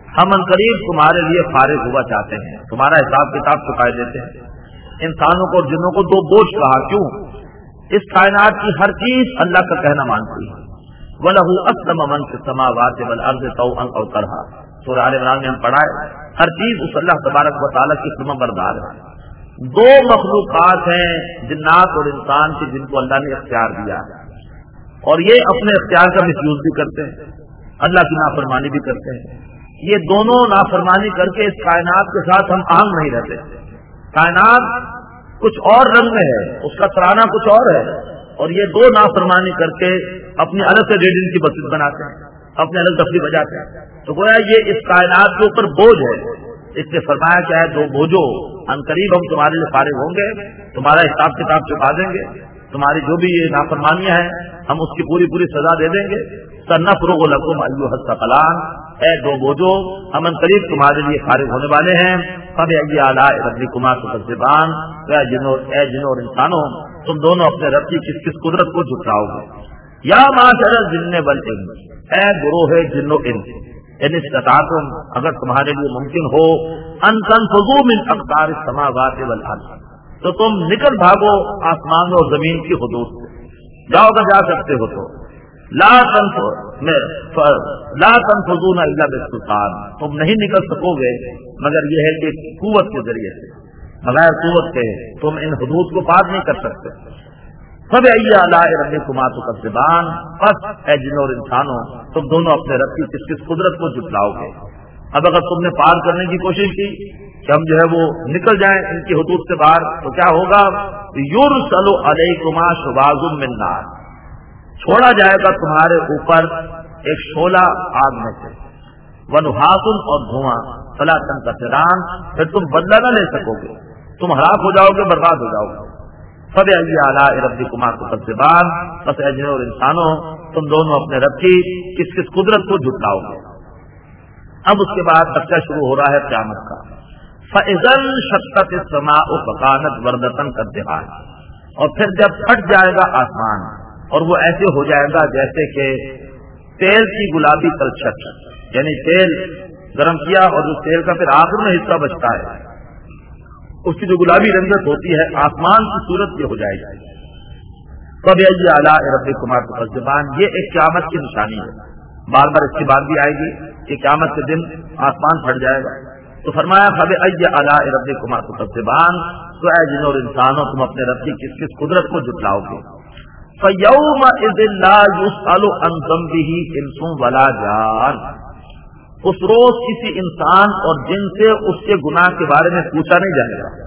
ہم عنقریب تمہارے لیے فارغ ہوا چاہتے ہیں، تمہارا حساب کتاب چکائے دیتے ہیں۔ انسانوں کو اور جنوں کو دو بوجھ کہا، کیوں؟ اس کائنات کی ہر چیز اللہ کا کہنا مانتی ہے۔ وَلَهُ أَسْلَمَ مَن فِي السَّمَاوَاتِ وَالْأَرْضِ طَوْعًا أَوْ كَرْهًا، سورہ آل عمران میں ہم پڑھا ہے، ہر چیز اس اللہ تبارک و تعالیٰ کی فرما بردار ہے۔ دو مخلوقات ہیں جنات اور انسان کے، جن کو اللہ نے اختیار دیا ہے، اور یہ اپنے اختیار کا مس یوز بھی کرتے ہیں، اللہ کی نافرمانی بھی کرتے ہیں۔ یہ دونوں نافرمانی کر کے اس کائنات کے ساتھ ہم آہنگ نہیں رہتے۔ کائنات کچھ اور رنگ میں ہے، اس کا ترانہ کچھ اور ہے، اور یہ دو نافرمانی کر کے اپنی الگ سے ریڈنگ کی بسط بناتے ہیں، اپنے الگ تفریح بجاتے ہیں۔ تو گویا یہ اس کائنات کے اوپر بوجھ ہے۔ اس نے فرمایا کیا ہے، دو بوجھو، عنقریب ہم تمہارے لیے فارغ ہوں گے، تمہارا حساب کتاب چکا دیں گے، تمہاری جو بھی یہ نافرمانیاں ہیں ہم اس کی پوری پوری سزا دے دیں گے۔ سنفرغ لکم ایھا الثقلان، اے دو بوجھو، ہم عنقریب تمہارے لیے فارغ ہونے والے ہیں۔ فبأي آلاء ربکما تکذبان، اے جنوں اے جنوں اور انسانوں، تم دونوں اپنے رب کی کس کس قدرت کو جھٹلاؤ گے۔ یا معاشر الجن والانس، اے گروہ جن و انس، ان استطعتم، اگر تمہارے لیے ممکن ہو، ان تنفذوا من اقطار السماوات والارض، تو تم نکل بھاگو آسمان اور زمین کی حدود سے، جاؤ اگر جا سکتے ہو تو۔ لا تنفذ لا تنفذون الا بالسلطان، تم نہیں نکل سکو گے مگر یہ ہے کہ قوت کے ذریعے سے، بغیر قوت کے تم ان حدود کو پار نہیں کر سکتے۔ فبأي آلاء ربکما تکذبان، بس اے جنوں اور انسانوں، تم دونوں اپنے رب کی کس کس قدرت کو جھٹلاؤ گے۔ اب اگر تم نے پار کرنے کی کوشش کی کہ ہم جو ہے وہ نکل جائیں ان کی حدود سے باہر، تو کیا ہوگا؟ یرسل علیکما شواظ من نار، چھوڑا جائے گا تمہارے اوپر ایک شعلہ آگ میں سے، ونحاس اور دھواں، فلا تنتصران، پھر تم بدلہ نہ لے سکو گے، تم ہلاک ہو جاؤ گے، برباد ہو جاؤ گے۔ فبأي آلاء ربکما تکذبان، بس اے جنوں اور انسانوں، تم دونوں اپنے رب کی کس کس قدرت کو جھٹلاؤ گے۔ اب اس کے بعد بچہ شروع ہو رہا ہے قیامت کا۔ فإذا انشقت السماء فكانت وردة كالدهان، اور پھر جب پھٹ جائے گا آسمان اور وہ ایسے ہو جائے گا جیسے کہ تیل کی گلابی تلچھٹ، یعنی تیل گرم کیا اور اس تیل کا پھر آخر میں حصہ بچتا ہے، اس کی جو گلابی رنگت ہوتی ہے، آسمان کی صورت یہ ہو جائے گی۔ فبأي آلاء ربکما تکذبان، یہ ایک قیامت کی نشانی ہے، بار بار اس کی بات بھی آئے گی کہ قیامت کے دن آسمان پھٹ جائے گا۔ تو فرمایا فبأي آلاء ربکما تکذبان، تو اے جنوں اور انسانوں، تم اپنے رب کی کس کس قدرت کو جھٹلاؤ گے۔ فَيَوْمَئِذٍ لَا يُسْأَلُ عَنْ ذَنبِهِ إِنسٌ وَلَا جَانٌ، اس روز کسی انسان اور جن سے اس کے گناہ کے بارے میں پوچھا نہیں جائے گا۔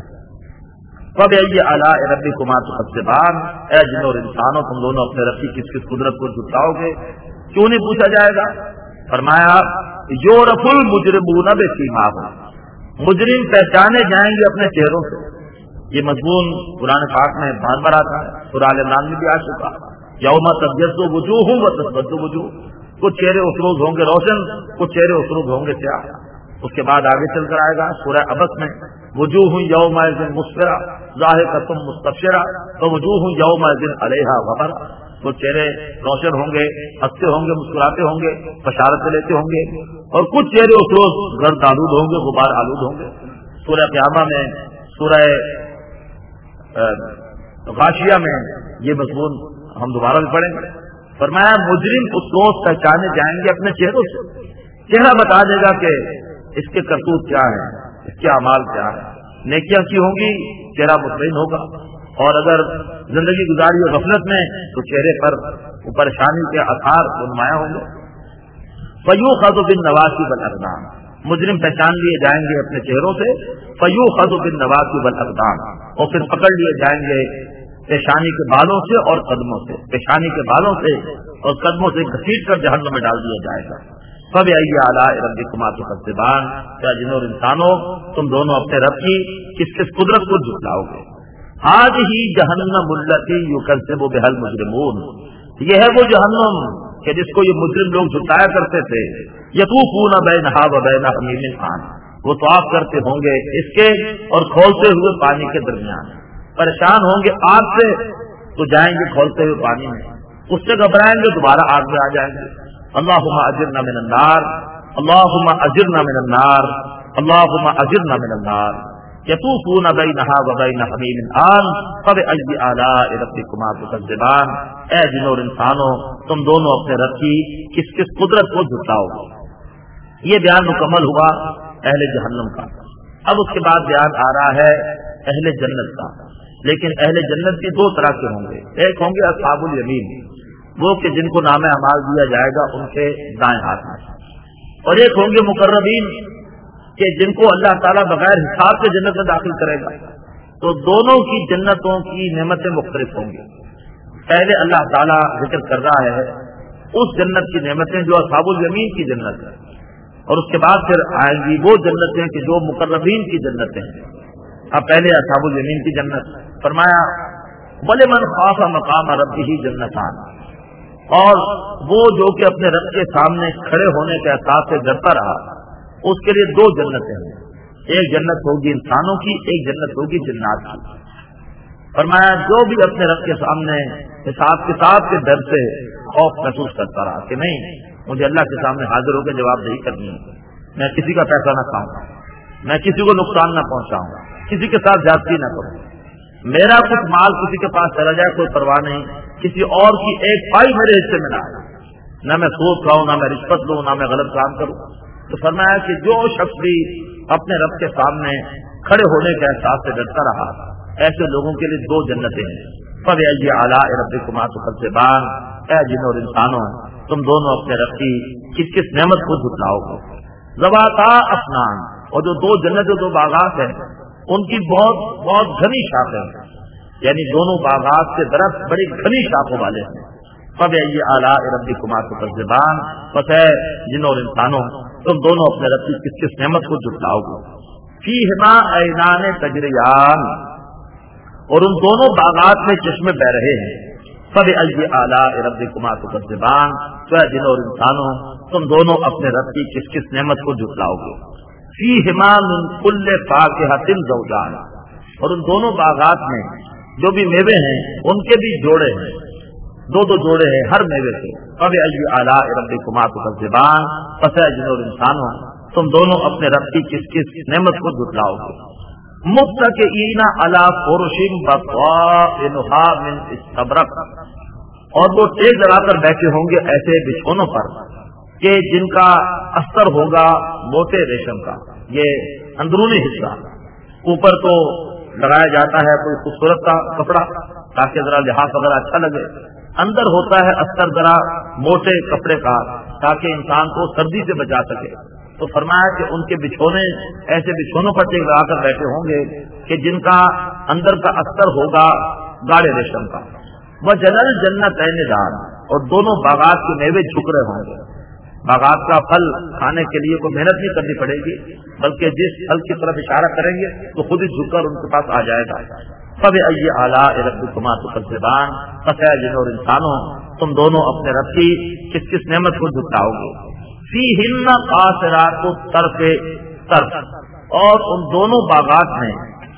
فبأي آلاء ربکما تکذبان، اے جنوں اور انسانوں، تم دونوں اپنے رب کی کس کس قدرت کو جھٹلاؤ گے، کیوں نہیں پوچھا جائے گا؟ فرمایا یعرف المجرمون بسیماہم، مجرم پہچانے جائیں گے اپنے چہروں سے۔ یہ مضمون قرآن پاک میں بار بار آتا ہے، سورہ آل عمران میں بھی آ چکا۔ یوم تبیض وجوہ وتسود وجوہ، کچھ چہرے اس روز ہوں گے روشن، کچھ چہرے اس روز ہوں گے سیاہ۔ اس کے بعد آگے چل کر آئے گا سورہ عبس میں، وجوہ یومئذ مسفرہ ضاحکۃ مستبشرہ ووجوہ یومئذ علیہا غبرہ، وہ چہرے روشن ہوں گے، ہنستے ہوں گے، مسکراتے ہوں گے، بشارتیں لیتے ہوں گے، اور کچھ چہرے اس روز گرد آلود ہوں گے، غبار آلود ہوں گے۔ سورہ قیامہ میں، سورہ غاشیہ میں یہ مضمون ہم دوبارہ بھی پڑھیں گے۔ فرمایا مجرم اس روز پہچانے جائیں گے اپنے چہروں سے، چہرہ بتا دے گا کہ اس کے کرتوت کیا ہے، اس کے اعمال کیا ہے۔ نیکیاں کی ہوں گی چہرہ مطمئن ہوگا، اور اگر زندگی گزاری ہو غفلت میں تو چہرے پر پریشانی کے آثار نمایاں ہوں گے۔ فیؤخذ بالنواصی والاقدام، مجرم پہچان لیے جائیں گے اپنے چہروں سے، فیؤخذ بالنواصی والاقدام، اور پھر پکڑ لیے جائیں گے پیشانی کے بالوں سے اور قدموں سے، پیشانی کے بالوں سے اور قدموں سے گھسیٹ کر جہنم میں ڈال دیا جائے گا۔ فبأي آلاء ربکما تکذبان، کیا جنوں اور انسانوں، تم دونوں اپنے رب کی کس کس قدرت کو جھٹلاؤ گے۔ ھذہ جہنم التی یکذب بها المجرمون، یہ ہے وہ جہنم کہ جس کو یہ مجرم لوگ جھٹلایا کرتے تھے۔ یطوفون بینھا وبین حمیم آن، وہ طواف کرتے ہوں گے اس کے اور کھولتے ہوئے پانی کے درمیان، پریشان ہوں گے آگ سے تو جائیں گے کھولتے ہوئے پانی میں، اس سے گھبرائیں گے دوبارہ آگ میں آ جائیں گے۔ اللہم اجرنا من النار، اللہم اجرنا من النار اللہم اجرنا من النار یطوفون بینہا وبین حمیم آن فبأی آلاء ربکما تکذبان۔ اے جن اور انسانوں، تم دونوں اپنے رب کی کس کس قدرت کو جھٹلاؤ گے۔ یہ بیان مکمل ہوا اہل جہنم کا۔ اب اس کے بعد بیان آ رہا ہے اہل جنت کا، لیکن اہل جنت بھی دو طرح کے ہوں گے۔ ایک ہوں گے اصحاب الیمین، وہ کہ جن کو نام اعمال دیا جائے گا ان کے دائیں ہاتھ میں، اور ایک ہوں گے مقربین کہ جن کو اللہ تعالیٰ بغیر حساب سے جنت میں داخل کرے گا۔ تو دونوں کی جنتوں کی نعمتیں مختلف ہوں گی۔ پہلے اللہ تعالیٰ ذکر کر رہا ہے اس جنت کی نعمتیں جو اصحاب الیمین کی جنت ہے، اور اس کے بعد پھر آئیں گی وہ جنتیں کہ جو مقربین کی جنتیں ہیں۔ اب پہلے اصحاب الیمین کی جنت فرمایا وَلِمَنْ خَافَ مَقَامَ رَبِّهِ جنتان، اور وہ جو کہ اپنے رب کے سامنے کھڑے ہونے کے احساس سے ڈرتا رہا، اس کے لیے دو جنتیں ہیں۔ ایک جنت ہوگی انسانوں کی، ایک جنت ہوگی جنات کی۔ فرمایا جو بھی اپنے رب کے سامنے حساب کتاب کے ڈر سے خوف محسوس کرتا رہا کہ نہیں مجھے اللہ کے سامنے حاضر ہو کے جواب دہی کرنی ہے، میں کسی کا پیسہ نہ کھاؤں گا، میں کسی کو نقصان نہ پہنچاؤں گا، کسی کے ساتھ زیادتی نہ کروں، میرا کچھ مال کسی کے پاس چلا جائے کوئی پرواہ نہیں، کسی اور کی ایک پائی میرے حصے میں نہ آئے، نہ میں سود کھاؤں، نہ میں رشوت لوں، نہ میں غلط کام کروں۔ تو فرمایا کہ جو شخص بھی اپنے رب کے سامنے کھڑے ہونے کے احساس سے ڈرتا رہا، ایسے لوگوں کے لیے دو جنتیں ہیں۔ فَبِأَيِّ آلَاءِ رَبِّكُمَا تُكَذِّبَانِ، اے جن اور انسانوں تم دونوں اپنے رب کی کس کس نعمت کو جھٹلاؤ گے۔ ذواتا افنان، اور جو دو جنت جو دو باغات ہیں ان کی بہت بہت گھنی شاخیں ہیں، یعنی دونوں باغات کے درخت بڑی گھنی شاخوں والے ہیں۔ فَبِأَيِّ آلَاءِ رَبِّكُمَا تُكَذِّبَانِ، بس ہے جن اور انسانوں تم دونوں اپنے رب کی کس کس نعمت کو جھٹلاؤ گے۔ فیہما عینان تجریان، اور ان دونوں باغات میں چشمے بہ رہے ہیں۔ فَبِأَيِّ آلَاءِ رَبِّكُمَا تُكَذِّبَانِ، تو اے جن اور انسانوں تم دونوں اپنے رب کی کس کس نعمت کو جھٹلاؤ گے۔ فیہما من کل فاکہۃ زوجان، اور ان دونوں باغات میں جو بھی میوے ہیں ان کے بھی جوڑے ہیں، دو دو جوڑے ہیں ہر میوے سے۔ فَبِأَيِّ آلَاءِ رَبِّكُمَا تُكَذِّبَانِ، پس ہے جن اور انسانوں تم دونوں اپنے رب کی کس کس نعمت کو جھٹلاؤ گے۔ متکئین علی فرش بطائنها من استبرق، اور وہ ٹیک لگا کر بیٹھے ہوں گے ایسے بچھونوں پر کہ جن کا استر ہوگا موٹے ریشم کا۔ یہ اندرونی حصہ، اوپر تو لگایا جاتا ہے کوئی خوبصورت کا کپڑا تاکہ ذرا لحاظ وغیرہ اچھا لگے، اندر ہوتا ہے استر ذرا موٹے کپڑے کا تاکہ انسان کو سردی سے بچا سکے۔ تو فرمایا کہ ان کے بچھونے ایسے بچھونوں پر ٹیک لگا کر بیٹھے ہوں گے کہ جن کا اندر کا استر ہوگا گاڑے ریشم کا۔ وَجَنَى الْجَنَّتَيْنِ دَانٍ، اور دونوں باغات کے میوے جھک رہے ہوں گے۔ باغات کا پھل کھانے کے لیے کوئی محنت نہیں کرنی پڑے گی، بلکہ جس پھل کی طرف اشارہ کریں گے تو خود ہی جھک کر ان کے پاس آ جائے گا۔ فَبِأَيِّ آلَاءِ رَبِّكُمَا تُكَذِّبَانِ، پس ہے جن اور انسانوں تم دونوں اپنے رب کی کس کس نعمت کو جھٹلاؤ گے۔ فِيهِنَّ قَاصِرَاتُ الطَّرْفِ طَرْفٌ، اور ان دونوں باغات میں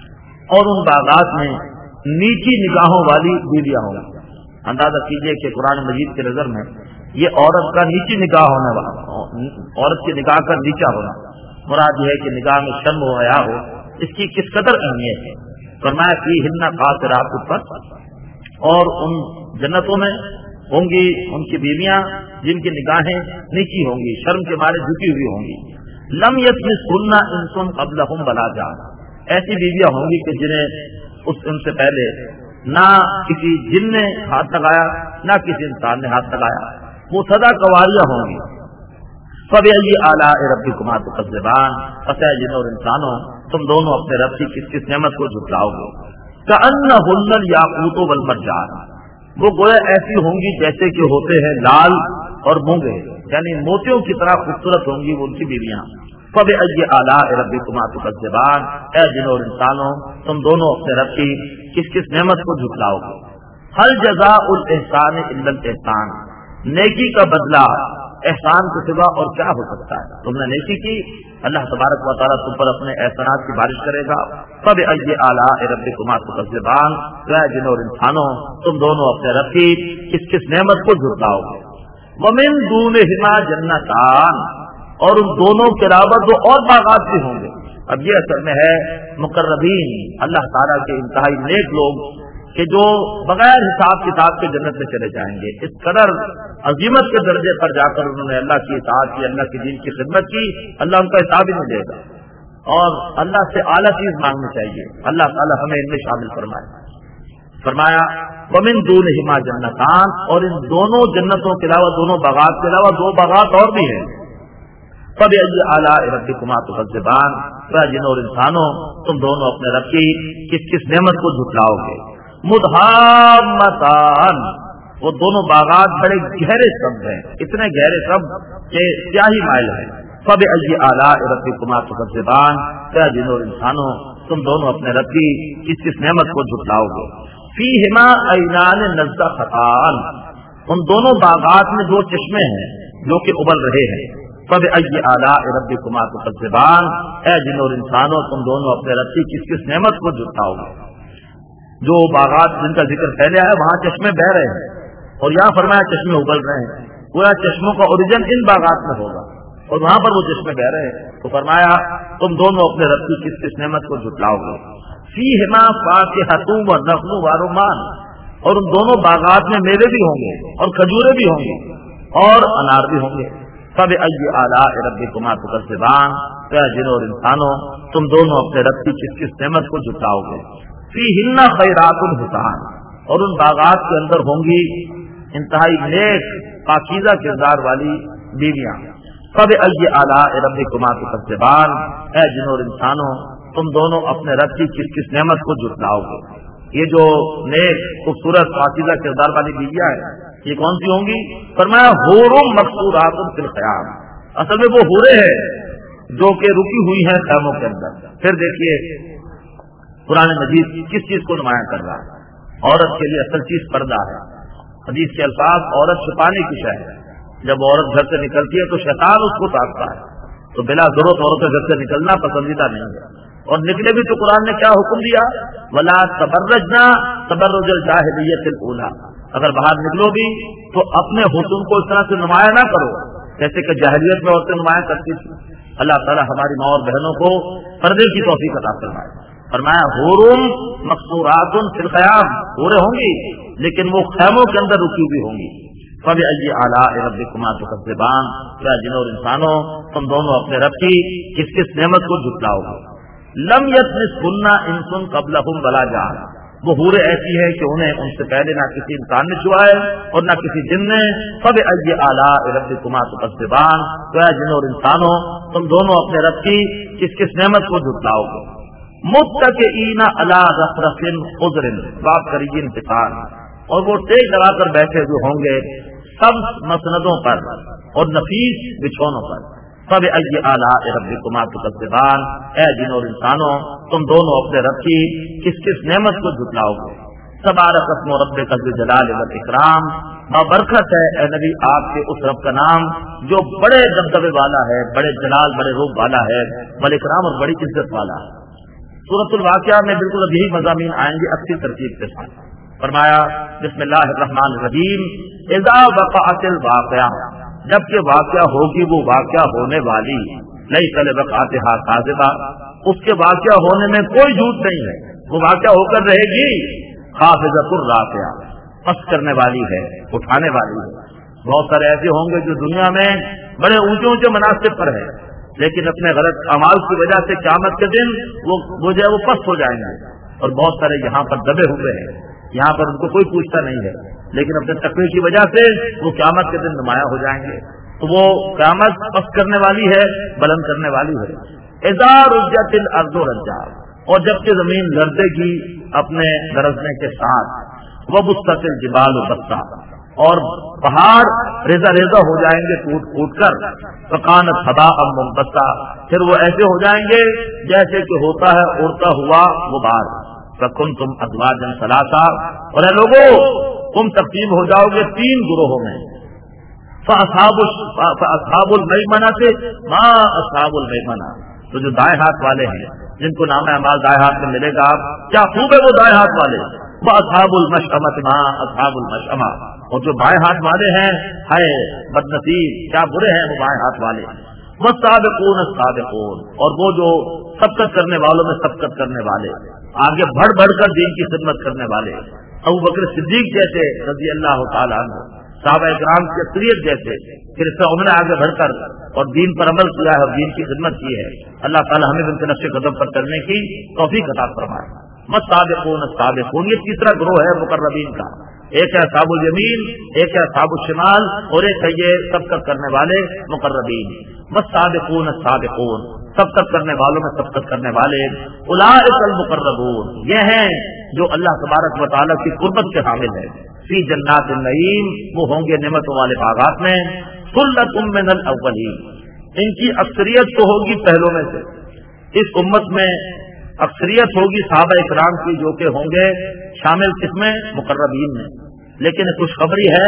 اور ان باغات میں نیچی نگاہوں والی بیویاں ہوں گی۔ اندازہ کیجئے کہ قرآن مجید کی نظر میں یہ عورت کا نیچی نگاہ ہونے والا، عورت کی نگاہ کا نیچا ہونا مراد یہ ہے کہ نگاہ میں شرم ہو حیا ہو، اس کی کس قدر اہمیت ہے۔ فرمایا فیہن قاصرات الطرف، اور ان جنتوں میں ہوں گی ان کی بیویاں جن کی نگاہیں نیچی ہوں گی، شرم کے مارے جھکی ہوئی ہوں گی۔ لم یطمثہن انس قبلہم ولا جان، ایسی بیویاں ہوں گی کہ جنہیں اس ان سے پہلے نہ کسی جن نے ہاتھ لگایا نہ کسی انسان نے ہاتھ لگایا، وہ سدا کنواریاں ہوں گی۔ فَبِأَيِّ آلَاءِ رَبِّكُمَا تُكَذِّبَانِ، پس ہے جن اور انسانوں تم دونوں اپنے رب کی کس کس نعمت کو جھٹلاؤ گے۔ كَأَنَّهُنَّ الْيَاقُوتُ وَالْمَرْجَانُ، وہ گویا ایسی ہوں گی جیسے کہ ہوتے ہیں لال اور مونگے، یعنی موتیوں کی طرح خوبصورت ہوں گی وہ ان کی بیویاں۔ فَبِأَيِّ آلَاءِ رَبِّكُمَا تُكَذِّبَانِ، اے جن اور انسانوں تم دونوں اپنے رب کی کس کس نعمت کو جھٹلاؤ گے۔ هَلْ جَزَاءُ الْإِحْسَانِ إِلَّا الْإِحْسَانُ، نیکی کا بدلہ احسان کے سوا اور کیا ہو سکتا ہے؟ تم نے نیکی کی، اللہ تبارک و تعالیٰ تم پر اپنے احسانات کی بارش کرے گا۔ فَبِأَيِّ آلَاءِ رَبِّكُمَا تُكَذِّبَانِ، اے جن اور انسانوں تم دونوں اپنے رب کی کس کس نعمت کو جھٹلاؤ گے۔ وَمِن دُونِهِمَا جَنَّتَانِ، اور ان دونوں کے علاوہ دو اور باغات بھی ہوں گے. اب یہ اصل میں ہے مقربین اللہ تعالیٰ کے انتہائی نیک لوگ کہ جو بغیر حساب کتاب کے جنت میں چلے جائیں گے. اس قدر عظیمت کے درجے پر جا کر انہوں نے اللہ کی اطاعت کی, اللہ کے دین کی خدمت کی, اللہ ان کا حساب ہی نہیں دے گا. اور اللہ سے اعلیٰ چیز مانگنی چاہیے. اللہ تعالیٰ ہمیں ان میں شامل فرمائے. فرمایا ومن دونہما جنتان, اور ان دونوں جنتوں کے علاوہ دونوں باغات کے علاوہ دو باغات اور بھی ہیں. فبأي آلاء ربكما تكذبان, جن اور انسانوں تم دونوں اپنے رب کی کس کس نعمت کو جھٹلاؤ گے. مدھامتان, وہ دونوں باغات بڑے گہرے شبد ہیں, اتنے گہرے شبد کہ سیاہی مائل ہیں. فبأي آلاء ربكما تكذبان, جن اور انسانوں تم دونوں اپنے رب کی کس کس نعمت کو جھٹلاؤ گے. فیہما عینان نضاختان, ان دونوں باغات میں دو چشمے ہیں جو کہ ابل رہے ہیں. فبأي آلاء ربكما تكذبان, اے جن اور انسانوں تم دونوں اپنے رب کی کس کس نعمت کو جھٹلاؤ گے. جو باغات جن کا ذکر پہلے آیا وہاں چشمے بہ رہے ہیں, اور یہاں فرمایا چشمے ابل رہے ہیں. پورا چشموں کا اوریجن ان باغات میں ہوگا اور وہاں پر وہ چشمے بہ رہے ہیں. تو فرمایا تم دونوں اپنے رب کی کس کس نعمت کو جھٹلاؤ گے. فیہما فاکہۃ ونخل ورمان, اور ان دونوں باغات میں میوے بھی ہوں گے اور کھجورے بھی ہوں گے اور انار بھی ہوں گے. فبأي آلاء ربكما تكذبان, جن اور انسانوں تم دونوں اپنے رب کی کس کس نعمت کو جھٹلاؤ گے. فیہن خیرات حسان, اور ان باغات کے اندر ہوں گی انتہائی نیک پاکیزہ کردار والی بیویاں. فبأي آلاء ربكما تكذبان, اے جن اور انسانوں تم دونوں اپنے رب کی کس کس نعمت کو جھٹلاؤ گے. یہ جو نیک خوبصورت پاکیزہ کردار والی بیویاں ہیں یہ کون سی ہوں گی. فرمایا حور مقصورات فی الخیام, اصل میں وہ حوریں ہیں جو کہ رکی ہوئی ہیں خیموں کے اندر. پھر دیکھیے قرآن مجید کس چیز کو نمایاں کر رہا ہے. عورت کے لیے اصل چیز پردہ ہے. حدیث کے الفاظ عورت چھپانے کی شے ہے. جب عورت گھر سے نکلتی ہے تو شیطان اس کو تاکتا ہے, تو بلا ضرورت عورت کے گھر سے نکلنا پسندیدہ نہیں ہے. اور نکلے بھی تو قرآن نے کیا حکم دیا, ولا تبرجنا تبرج الجاہلیۃ الاولی, اگر باہر نکلو بھی تو اپنے حسن کو اس طرح سے نمایاں نہ کرو جیسے کہ جاہلیت میں عورتیں نمایاں کرتی تھی. اللہ تعالیٰ ہماری ماں اور بہنوں کو پردے کی توفیق عطا فرمائے. فرمایا حورم مقصورات فی الخیام, حوریں ہوں گی لیکن وہ خیموں کے اندر رکی ہوئی ہوں گی. فبأي آلاء ربكما تكذبان, کیا جن اور انسانوں تم دونوں اپنے رب کی کس کس نعمت کو جھٹلاؤ گے. لم یطمثهن انس قبلهم ولا جان, وہ حوریں ایسی ہیں کہ انہیں ان سے پہلے نہ کسی انسان نے چھوا ہے اور نہ کسی جن نے. فبأي آلاء ربكما تكذبان, کیا جن اور انسانوں تم دونوں اپنے رب کی کس کس نعمت کو جھٹلاؤ گے. متکئین علی رفرف خضر وابقری حسان, اور وہ ٹیک لگا کر بیٹھے ہوئے ہوں گے سبز مسندوں پر اور نفیس بچھونوں پر. فبأي آلاء ربكما تكذبان, اے جن اور انسانوں تم دونوں اپنے رب کی کس کس نعمت کو جھٹلاؤ گے. تبارک اسم ربک ذو الجلال والاکرام, بابرکت ہے اے نبی آپ کے اس رب کا نام جو بڑے دبدبے والا ہے, بڑے جلال بڑے روب والا ہے, والاکرام اور بڑی عزت والا ہے. سورۃ الواقعہ میں بالکل اب یہی مضامین آئیں گے اچھی ترتیب کے ساتھ. فرمایا بسم اللہ الرحمن الرحیم, اذا وقعت الواقعہ, جبکہ واقعہ ہوگی وہ واقعہ ہونے والی. لیس لوقعتھا کاذبہ, اس کے واقعہ ہونے میں کوئی جھوٹ نہیں ہے, وہ واقعہ ہو کر رہے گی. خافضۃ الرافعہ, پس کرنے والی ہے, اٹھانے والی ہے. بہت سارے ایسے ہوں گے جو دنیا میں بڑے اونچے اونچے مناصب پر ہیں لیکن اپنے غلط اعمال کی وجہ سے قیامت کے دن وہ وہ جو ہے وہ پست ہو جائیں گے. اور بہت سارے یہاں پر دبے ہوئے ہیں, یہاں پر ان کو کوئی پوچھتا نہیں ہے لیکن اپنے تقوی کی وجہ سے وہ قیامت کے دن نمایاں ہو جائیں گے. تو وہ قیامت پست کرنے والی ہے, بلند کرنے والی ہے. اذا رجت الارض رجا, اور جبکہ زمین لرزے گی اپنے گرجنے کے ساتھ. وبست الجبال بسا, اور پہاڑ ریزہ ریزہ ہو جائیں گے ٹوٹ ٹوٹ کر. فکانت ہباء منبثا, پھر وہ ایسے ہو جائیں گے جیسے کہ ہوتا ہے اڑتا ہوا غبار. فکنتم ازواجا ثلاثا, اور اے لوگوں تم تقسیم ہو جاؤ گے تین گروہوں میں. فاصحاب فاصحاب المیمنہ سے ما اصحاب المیمنہ, تو جو دائیں ہاتھ والے ہیں جن کو نام اعمال دائیں ہاتھ میں ملے گا, کیا خوب ہے وہ دائیں ہاتھ والے. واصحاب المشأمۃ ما اصحاب المشأمہ, اور جو بائیں ہاتھ والے ہیں ہائے بدنصیب کیا برے ہیں وہ بائیں ہاتھ والے. والسابقون السابقون، اور وہ جو سبقت کرنے والوں میں سبقت کرنے والے، آگے بڑھ بڑھ کر دین کی خدمت کرنے والے، ابو بکر صدیق جیسے رضی اللہ تعالیٰ عنہ، صحابہ کرام کی اکثریت جیسے، پھر اس سے انہوں نے آگے بڑھ کر اور دین پر عمل کیا ہے اور دین کی خدمت کی ہے. اللہ تعالیٰ ہمیں ان کے نقش قدم پر چلنے کی توفیق عطا فرمائے. والسابقون السابقون، یہ تیسرا گروہ ہے مقربین کا. ایک ہے اصحاب الیمین، ایک ہے اصحاب الشمال، اور ایک ہے یہ سبقت کرنے والے مقربین. والسابقون السابقون، سبقت کرنے والوں میں سبقت کرنے والے. اولئک المقربون، یہ ہیں جو اللہ تبارک و تعالیٰ کی قربت کے حامل ہیں. فی جنات النعیم، وہ ہوں گے نعمتوں والے باغات میں. ثلۃ من الاولین، ان کی اکثریت تو ہوگی پہلوں میں سے. اس امت میں اکثریت ہوگی صحابہ اکرام کی، جو کہ ہوں گے شامل کس میں؟ مقربین میں. لیکن خوشخبری ہے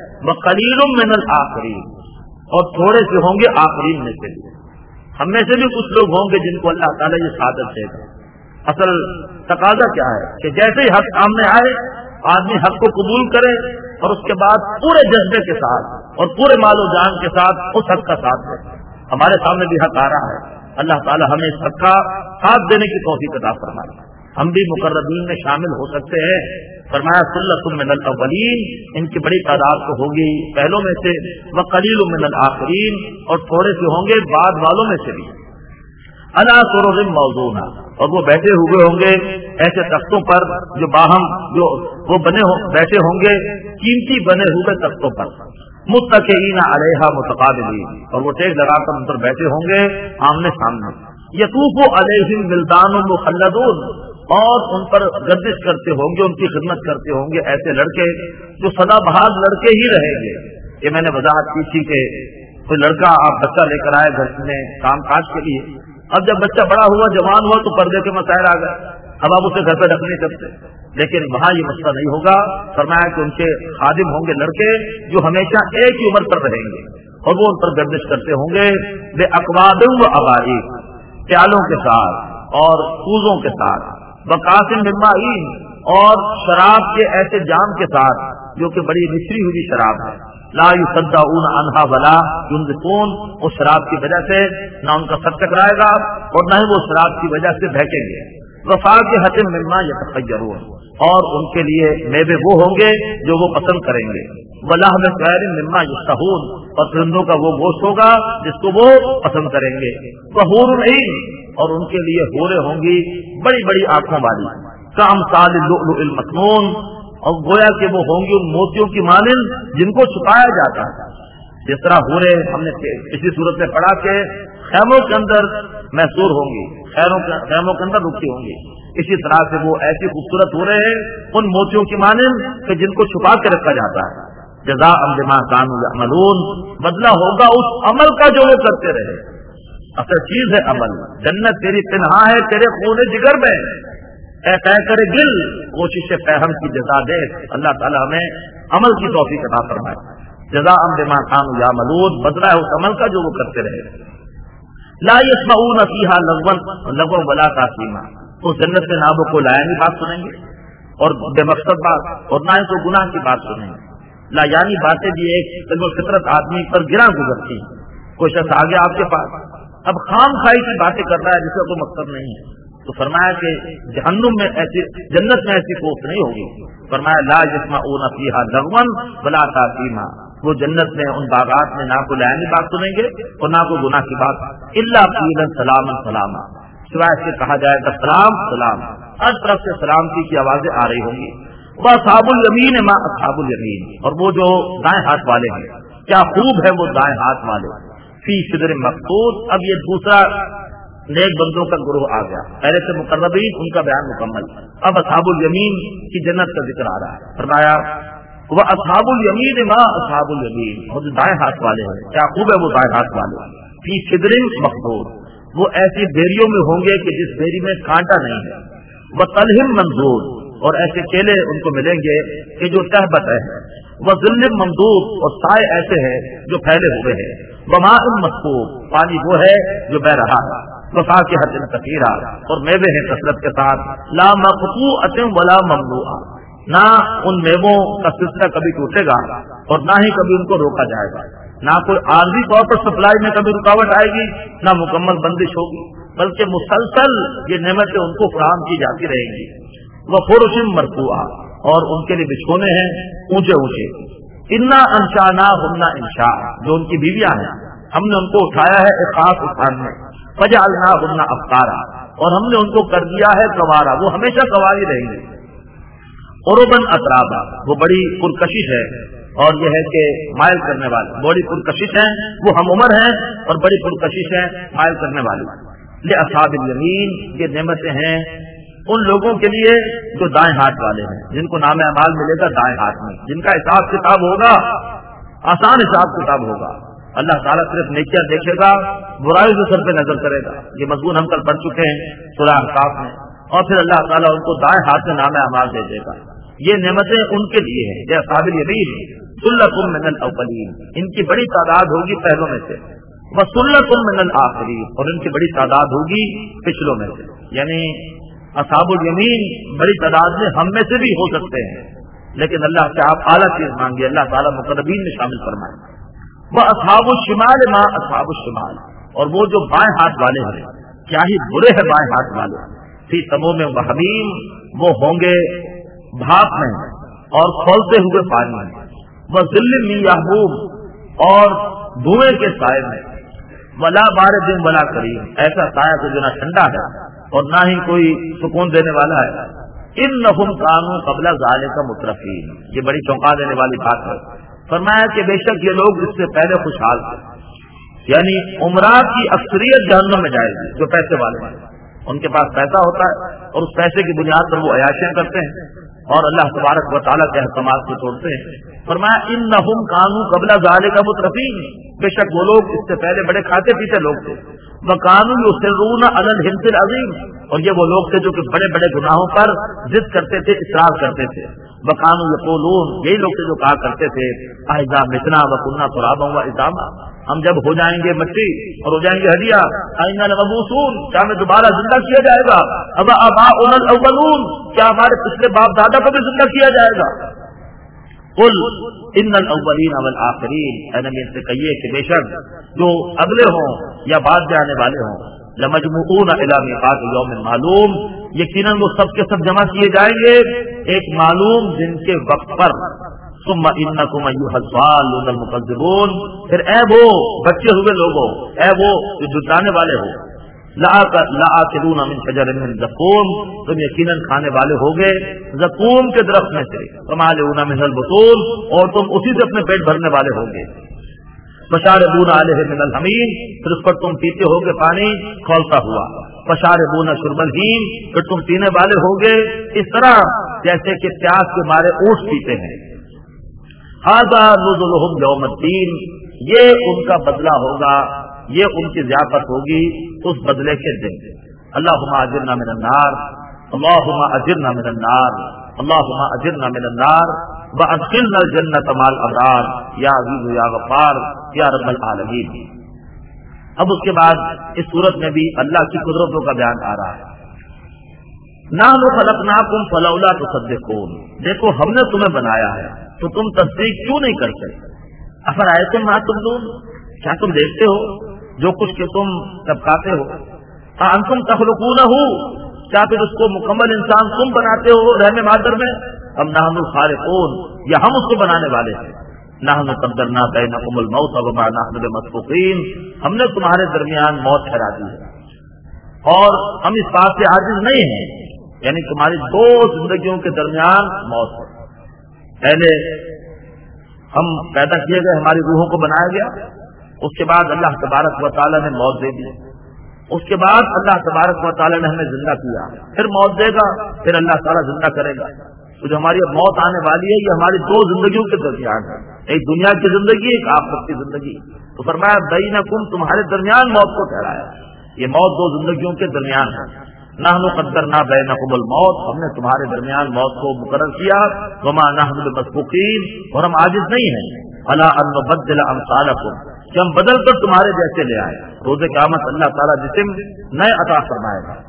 وقلیل من الآخرین، اور تھوڑے سے ہوں گے آخرین میں سے بھی. ہم میں سے بھی کچھ لوگ ہوں گے جن کو اللہ تعالیٰ یہ سعادت دے گا. اصل تقاضا کیا ہے کہ جیسے ہی حق سامنے آئے آدمی حق کو قبول کرے اور اس کے بعد پورے جذبے کے ساتھ اور پورے مال و جان کے ساتھ اس حق کا ساتھ دے. ہمارے سامنے بھی حق آ رہا ہے، اللہ تعالیٰ ہمیں اس حق کا ساتھ دینے کی توفیق عطا فرمائے. ہم بھی مقربین میں شامل ہو سکتے ہیں. فرمایا ثلۃ من الاولین، ان کی بڑی تعداد تو ہوگی پہلوں میں سے. وقلیل من الآخرین، اور تھوڑے سے ہوں گے بعد والوں میں سے بھی. علی سرر موضونہ، اور وہ بیٹھے ہوئے ہوں گے ایسے تختوں پر جو باہم جو وہ بنے ہو بیٹھے ہوں گے قیمتی بنے ہوئے تختوں پر. متکئین علیہا متقابلین، اور وہ ٹیک لگا کر ان پر بیٹھے ہوں گے آمنے سامنے. یطوف علیہم ولدان مخلدون، اور ان پر گردش کرتے ہوں گے، ان کی خدمت کرتے ہوں گے ایسے لڑکے جو سدا بہار لڑکے ہی رہیں گے. یہ میں نے وضاحت کی تھی کہ کوئی لڑکا آپ بچہ لے کر آئے گھر میں کام کاج کے لیے، اب جب بچہ بڑا ہوا جوان ہوا تو پردے کے مسائل آ گئے، اب آپ اسے گھر پہ رکھ نہیں سکتے. لیکن وہاں یہ مسئلہ نہیں ہوگا. فرمایا کہ ان کے خادم ہوں گے لڑکے جو ہمیشہ ایک ہی عمر پر رہیں گے، اور وہ ان پر گردش کرتے ہوں گے بے اقواد و اباریق، پیالوں کے ساتھ اور کوزوں کے ساتھ. وقاسم من معین، اور شراب کے ایسے جام کے ساتھ جو کہ بڑی مشری ہوئی شراب ہے. لا یصدعون عنہا ولا ینزفون، اس شراب کی وجہ سے نہ ان کا سر ٹکرائے گا اور نہ ہی وہ شراب کی وجہ سے بہکیں گے. وفاکہۃ مما یتخیرون، اور ان کے لیے میوے وہ ہوں گے جو وہ پسند کریں گے. ولحم طیر مما یشتہون، اور پرندوں کا وہ گوشت ہوگا جس کو وہ پسند کریں گے. وحور العین، اور ان کے لیے حوریں ہوں گی بڑی بڑی آنکھوں والی. کامثال اللؤلؤ المکنون، اور گویا کہ وہ ہوں گی ان موتیوں کی مانند جن کو چھپایا جاتا ہے. جس طرح حوریں ہم نے اسی صورت میں پڑھا کہ خیموں کے اندر محصور ہوں گی، خیموں کے اندر رکتی ہوں گی، اسی طرح سے وہ ایسی خوبصورت ہو رہے ہیں ان موتیوں کی مانند کہ جن کو چھپا کے رکھا جاتا ہے. جزاء بما كانوا يعملون، بدلہ ہوگا اس عمل کا جو وہ کرتے رہے. اصل چیز ہے عمل. جنت تیری پنہا ہے تیرے خون جگر میں، اے طے کرے دل کوشش فہم کی جزا دے. اللہ تعالی ہمیں عمل کی توفیق عطا فرمائے. جزاء بما كانوا يعملون، بدلہ ہے اس عمل کا جو وہ کرتے رہے. لا يسمعون فيها لغوا لغوا ولا تاثیما، تو جنت میں نہ وہ کو لائنی بات سنیں گے اور بے مقصد بات، اور نہ ہی کوئی گناہ کی بات سنیں گے. لا یعنی باتیں بھی ایک فطرت آدمی پر گراں گزرتی ہیں. کوئی شخص آگے آپ کے پاس اب خام خائی کی باتیں کر رہا ہے جس کا کوئی مقصد نہیں ہے، تو فرمایا کہ جہنم میں ایسی، جنت میں ایسی کوف نہیں ہوگی. فرمایا لا يسمعون فيها لغوا ولا تاثیما، وہ جنت میں ان باغات میں نہ کوئی لائنی بات سنیں گے اور نہ کوئی گناہ کی بات. الا قیلا سلاما سلاما، سوائے اس سے کہا جائے گا سلام سلام، ہر طرف سے سلامتی کی آوازیں آ رہی ہوں گی. واصحاب الیمین ما اصحاب الیمین، اور وہ جو دائیں ہاتھ والے ہیں کیا خوب ہے وہ دائیں ہاتھ والے. فی صدر مقصود، اب یہ دوسرا نیک بندوں کا گروہ آ گیا. پہلے سے مقربین ان کا بیان مکمل، اب اصحاب الیمین کی جنت کا ذکر آ رہا ہے. فرمایا وہ اصحاب الیمین ما اصحاب الیمین، وہ جو دائیں ہاتھ والے ہیں کیا خوب ہے وہ دائیں ہاتھ والے. فی صدر مقصود، وہ ایسی بیریوں میں ہوں گے کہ جس بیری میں کانٹا نہیں ہے. وہ طلح منضود، اور ایسے کیلے ان کو ملیں گے کہ جو تہبت ہے. وہ ظل ممدود، اور سائے ایسے ہیں جو پھیلے ہوئے ہیں. وماء مسکوب، پانی وہ ہے جو بہ رہا ہے. وفاکہۃ کثیرہ، اور میوے ہیں کثرت کے ساتھ. لا مقطوعۃ ولا ممنوعہ، نہ ان میووں کا سلسلہ کبھی ٹوٹے گا اور نہ ہی کبھی ان کو روکا جائے گا. نہ کوئی عارضی طور پر سپلائی میں کبھی رکاوٹ آئے گی، نہ مکمل بندش ہوگی، بلکہ مسلسل یہ نعمتیں ان کو فراہم کی جاتی رہیں گی۔ وفرش مرفوعہ، اور ان کے لیے بچھونے ہیں اونچے اونچے۔ انا انشأناہن انشاء، جو ان کی بیویاں ہیں ہم نے ان کو اٹھایا ہے ایک خاص اٹھان میں۔ فجعلناہن ابکارا، اور ہم نے ان کو کر دیا ہے گوارا، وہ ہمیشہ گواری رہیں گی۔ عرباً اترابا، وہ بڑی پرکشش ہے، اور یہ ہے کہ مائل کرنے والے، بڑی پرکشش ہیں، وہ ہم عمر ہیں اور بڑی پرکشش ہیں، مائل کرنے والی۔ لأصحاب الیمین، یہ نعمتیں ہیں ان لوگوں کے لیے جو دائیں ہاتھ والے ہیں، جن کو نام اعمال ملے گا دائیں ہاتھ میں، جن کا حساب کتاب ہوگا آسان حساب کتاب ہوگا۔ اللہ تعالیٰ صرف نیکیاں دیکھے گا، برائی سے سر پہ نظر کرے گا۔ یہ مضمون ہم کل پڑھ چکے ہیں سورہ احقاف میں، اور پھر اللہ تعالیٰ ان کو دائیں ہاتھ میں نام اعمال دے دے گا۔ یہ نعمتیں ان کے لیے ہیں، یہ اصحاب الیمین، ثلۃ من الاولین، ان کی بڑی تعداد ہوگی پہلوں میں سے، وثلۃ من الآخرین، اور ان کی بڑی تعداد ہوگی پچھلوں میں سے، یعنی اصحاب الیمین بڑی تعداد میں ہم میں سے بھی ہو سکتے ہیں، لیکن اللہ سے آپ اعلیٰ چیز مانگیے، اللہ تعالیٰ مقربین میں شامل فرمائے۔ وہ اصحاب الشمال ما اصحاب الشمال، اور وہ جو بائیں ہاتھ والے ہیں کیا ہی برے ہیں بائیں ہاتھ والے، فی سموم و حمیم، وہ ہوں گے بھاپ میں اور کھولتے ہوئے پانی میں، وہ ظل من یحموم، اور دھوئیں کے سائے میں، ولا بارد ولا کریم، ایسا سایہ تو جو نہ ٹھنڈا ہے اور نہ ہی کوئی سکون دینے والا ہے۔ انہم کانوا قبل ذالک مترفین، یہ بڑی چونکا دینے والی بات ہے۔ فرمایا کہ بے شک یہ لوگ اس سے پہلے خوشحال تھے، یعنی عمرہ کی اکثریت جہنم میں جائے گی جو پیسے والے ہیں، ان کے پاس پیسہ ہوتا ہے اور اس پیسے کی بنیاد پر وہ عیاشیاں کرتے ہیں اور اللہ تبارک و تعالیٰ کے احکامات کو توڑتے ہیں۔ فرمایا انہم کانوا قبل ذالک مترفین، بے شک وہ لوگ اس سے پہلے بڑے کھاتے پیتے لوگ تھے۔ وَكَانُوا يُصِرُّونَ عَلَى الْحِنثِ الْعَظِيمِ، اور یہ وہ لوگ تھے جو کہ بڑے بڑے گناہوں پر ضد کرتے تھے، اصرار کرتے تھے۔ وَكَانُوا يَقُولُونَ، یہی لوگ تھے جو کہا کرتے تھے أَإِذَا مِتْنَا وَكُنَّا تُرَابًا وَعِظَامًا، ہم جب ہو جائیں گے مٹی اور ہو جائیں گے ہڈیاں، أَإِنَّا لَمَبْعُوثُونَ، کیا ہمیں دوبارہ زندہ کیا جائے گا؟ أَوَآبَاؤُنَا الْأَوَّلُونَ، کیا ہمارے پچھلے باپ دادا کو بھی زندہ کیا جائے گا؟ قل ان الاولین والآخرین، اے نبی سے کہیے کہ بے شک جو اگلے ہوں یا بعد میں آنے والے ہوں، لمجموعون الی میقات یوم معلوم، یقیناً وہ سب کے سب جمع کیے جائیں گے ایک معلوم دن کے وقت پر۔ ثم انکم ایھا الضالون المکذبون، پھر اے وہ بچے ہوئے لوگوں، اے وہ جو جھٹلانے والے ہو، لآکلون من شجر من زقوم، تم یقیناً کھانے والے ہوگے زقوم کے درخت میں سے، فمالئون منہ البطون، اور تم اسی سے اپنے پیٹ بھرنے والے ہوگے۔ فشاربون علیہ من الحمیم، پھر اس پر تم پیتے ہوگے پانی کھولتا ہوا۔ فشاربون شرب الہیم، پھر تم پینے والے ہوگے اس طرح جیسے کہ پیاس کے مارے اونٹ پیتے ہیں۔ ھذا نزلھم یوم الدین، یہ ان کا بدلہ ہوگا، یہ ان کی ضیافت ہوگی اس بدلے کے دن۔ اللہم اجرنا من النار، اللہم اجرنا من النار، اللہم اجرنا من النار وادخلنا الجنۃ مع الابرار یا عزیز یا غفار یا رب العالمین۔ اب اس کے بعد اس صورت میں بھی اللہ کی قدرتوں کا بیان آ رہا ہے۔ نحن خلقناکم فلولا تصدقون، دیکھو ہم نے تمہیں بنایا ہے تو تم تصدیق کیوں نہیں کرتے؟ افرأیتم ما تمنون، کیا تم دیکھتے ہو جو کچھ کہ تم ٹپکاتے ہو؟ انتم تخلقونہ، کیا پھر اس کو مکمل انسان تم بناتے ہو رحم مادر میں؟ ہم نحن الخالقون، یا ہم اس کو بنانے والے ہیں۔ نحن قدرنا بینکم الموت وما نحن بمسبوقین، ہم نے تمہارے درمیان موت ٹھہرا دی ہے اور ہم اس بات سے عاجز نہیں ہیں، یعنی تمہاری دو زندگیوں کے درمیان موت ہے۔ پہلے ہم پیدا کیے گئے، ہماری روحوں کو بنایا گیا، اس کے بعد اللہ تبارک و تعالیٰ نے موت دے دی، اس کے بعد اللہ تبارک و تعالیٰ نے ہمیں زندہ کیا، پھر موت دے گا، پھر اللہ تعالیٰ زندہ کرے گا۔ تو جو ہماری اب موت آنے والی ہے یہ ہماری دو زندگیوں کے درمیان ہے، ایک دنیا کی زندگی، ایک آخرت کی زندگی۔ تو فرمایا بینکم، تمہارے درمیان موت کو ٹھہرایا، یہ موت دو زندگیوں کے درمیان ہے۔ نحن قدرنا بینکم الموت، ہم نے تمہارے درمیان موت کو مقرر کیا، وما نحن بمسبوقین، اور ہم عاجز نہیں ہیں، الا ان نبدل امثالکم، کہ ہم بدل کر تمہارے جیسے لے آئے۔ روز قیامت اللہ تعالیٰ جسم نئے عطا فرمائے گا۔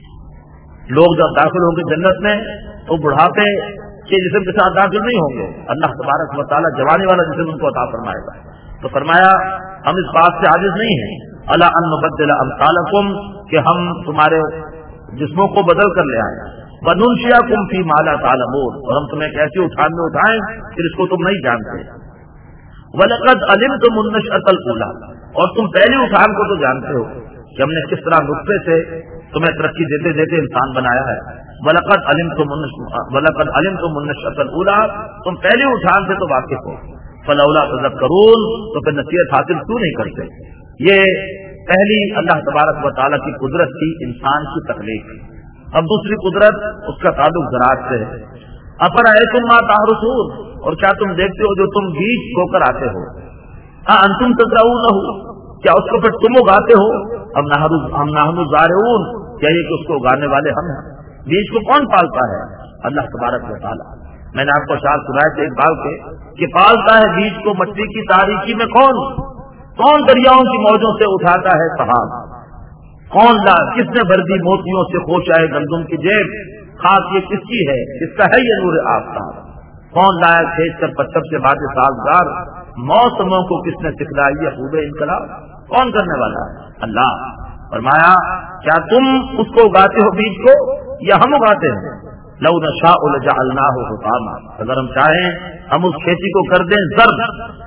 لوگ جب داخل ہوں گے جنت میں تو بڑھاپے کے جسم کے ساتھ داخل نہیں ہوں گے، اللہ تبارک و تعالیٰ جوانی والا جسم ان کو عطا فرمائے گا۔ تو فرمایا ہم اس بات سے عاجز نہیں ہیں الا ان نبدل امثالکم کہ ہم تمہارے جسموں کو بدل کر لے آئیں وننشئکم فی ما لا تعلمون اور ہم تمہیں ایک ایسی اٹھان میں اٹھائیں پھر اس کو تم نہیں جانتے وَلَقَدْ عَلِمْتُمُ النَّشْأَةَ الْأُولَىٰ اور تم پہلی اٹھان کو تو جانتے ہو کہ ہم نے کس طرح نطفے سے تمہیں ترقی دیتے دیتے انسان بنایا ہے وَلَقَدْ عَلِمْتُمُ وَلَقَدْ عَلِمْتُمُ النَّشْأَةَ الْأُولَىٰ تم پہلی اٹھان سے تو واقف ہو فَلَوْلَا تَذَكَّرُونَ تو پھر نصیحت حاصل کیوں نہیں کرتے. یہ پہلی اللہ تبارک و تعالیٰ کی قدرت تھی انسان کی تخلیق. اب دوسری قدرت اس کا تعلق زراعت سے ہے. افرأیتم ما تحرثون اور کیا تم دیکھتے ہو جو تم بیج بو کر آتے ہو انتم تزرعونہ کیا اس کو پھر تم اگاتے ہو ام نحن الزارعون کیا یہ کہ اس کو اگانے والے ہم ہیں. بیج کو کون پالتا ہے؟ اللہ تبارک و تعالیٰ. میں نے آپ کو شاید سنایا تھا اقبال کے کہ پالتا ہے بیج کو مٹی کی تاریکی میں کون کون دریاؤں کی موجوں سے اٹھاتا ہے سحاب کون لا کس نے بھر دی موتیوں سے خوش آئے گندم کی جیب خاص یہ کس کی ہے اس کا ہے یہ نور آفتاب کون لایا کھینچ کر پتھر سے باتیں سازگار موسموں کو کس نے سکھلائی ہے خوب انقلاب کون کرنے والا ہے اللہ. فرمایا کیا تم اس کو اگاتے ہو بیج کو یا ہم اگاتے ہیں. لو نشاء لجعلناه حطاما اگر ہم چاہیں ہم اس کھیتی کو کر دیں زرد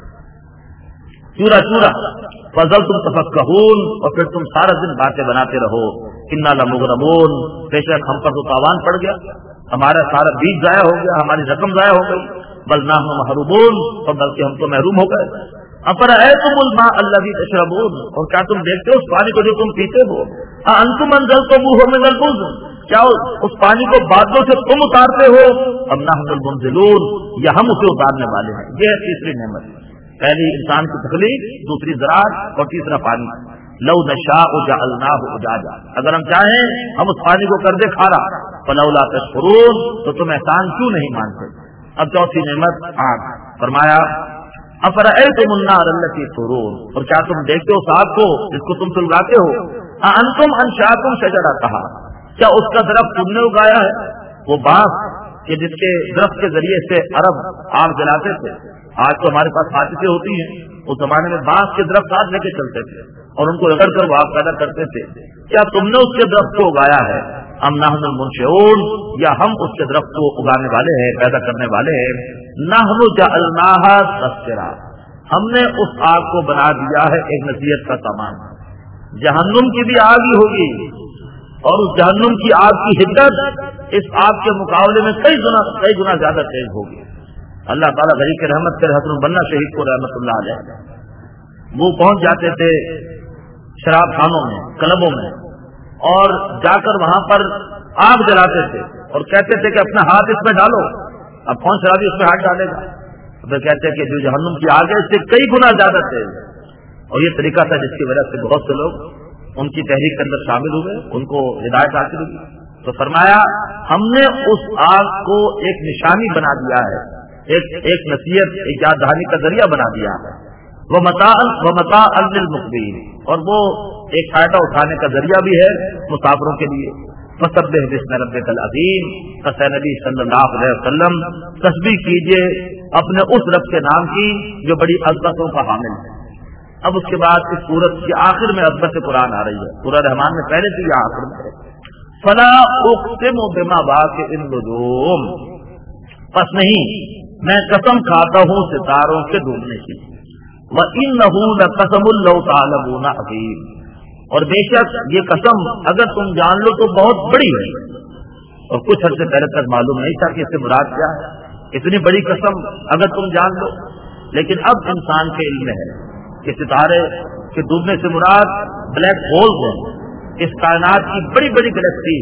چورا چورا فظلتم تفکہون اور پھر تم سارا دن باتیں بناتے رہو انا لمغرمون بے شک ہم پر تو تاوان پڑ گیا ہمارا سارا بیج ضائع ہو گیا ہماری رقم ضائع ہو گئی بل نحن محرومون اور بلکہ ہم تو محروم ہو گئے. افرأیتم الماء الذی تشربون اور کیا تم دیکھتے ہو اس پانی کو جو تم پیتے ہو انتم انزلتموہ من المزن کیا اس پانی کو بادلوں سے تم اتارتے ہو ام نحن المنزلون یا ہم اسے اتارنے والے ہیں. یہ ہے تیسری نعمت. پہلی انسان کی تخلیق دوسری زراعت اور تیسرا پانی. لو نشاء جعلناه اجاجا اگر ہم چاہیں ہم اس پانی کو کر دے کھارا فلولا تشکرون تو تم احسان کیوں نہیں مانتے. اب چوتھی نعمت آگ. فرمایا افرأیتم النار التی تورون اور کیا تم دیکھتے ہو آگ کو جس کو تم سلگاتے ہو انتم انشأتم شجرتھا کیا اس کا درخت تم نے اگایا ہے. وہ بانس کہ جس کے درخت کے ذریعے سے عرب آگ جلاتے تھے. آج تو ہمارے پاس حادثے ہوتی ہیں اس زمانے میں بانس کے درخت آگ لے کے چلتے تھے اور ان کو رگڑ کر وہ آگ پیدا کرتے تھے. کیا تم نے اس کے درخت کو اگایا ہے ام نحن المنشئون یا ہم اس کے درخت کو اگانے والے ہیں پیدا کرنے والے ہیں. نحن جعلناها تذکرا ہم نے اس آگ کو بنا دیا ہے ایک نصیحت کا سامان. جہنم کی بھی آگ ہی ہوگی اور اس جہنم کی آگ کی حدت اس آگ کے مقابلے میں کئی گنا کئی گنا زیادہ تیز ہوگی. اللہ تعالیٰ غریب کی رحمت سے حسن البنا شہید کو رحمت اللہ علیہ وہ پہنچ جاتے تھے شراب خانوں میں کلبوں میں اور جا کر وہاں پر آگ جلاتے تھے اور کہتے تھے کہ اپنا ہاتھ اس میں ڈالو. اب کون شرابی اس میں ہاتھ ڈالے گا. پھر کہتے ہیں کہ جو جہنم کی آگ ہے اس سے کئی گنا زیادہ تیز اور یہ طریقہ تھا جس کی وجہ سے بہت سے لوگ ان کی تحریک کے اندر شامل ہوئے ان کو ہدایت حاصل ہوئی. تو فرمایا ہم نے اس آگ کو ایک نشانی بنا دیا ہے ایک ایک نصیحت ایک یاد دہانی کا ذریعہ بنا دیا ہے. وہ متاع وہ متاع للمقوین اور وہ ایک فائدہ اٹھانے کا ذریعہ بھی ہے مسافروں کے لیے. فسبح باسم ربک العظیم اے نبی صلی اللہ علیہ وسلم تسبیح کیجیے اپنے اس رب کے نام کی جو بڑی عظمتوں کا حامل ہے. اب اس کے بعد اس سورت کے آخر میں عظمت قرآن آ رہی ہے. سورہ رحمان میں پہلے سے یہ آخر میں ہے فلا اقسم بما واقع النجوم پس نہیں میں قسم کھاتا ہوں ستاروں کے ڈوبنے کی. وَإِنَّهُ لَقَسَمٌ لَوْ تَعْلَمُونَ عَظِيمٌ اور بے شک یہ قسم اگر تم جان لو تو بہت بڑی ہے. اور کچھ عرصے پہلے تک معلوم نہیں تھا کہ اس سے مراد کیا ہے. اتنی بڑی قسم اگر تم جان لو لیکن اب انسان کے علم میں ہے کہ ستارے کے ڈوبنے سے مراد بلیک ہولز ہیں. اس کائنات کی بڑی بڑی گلیکسی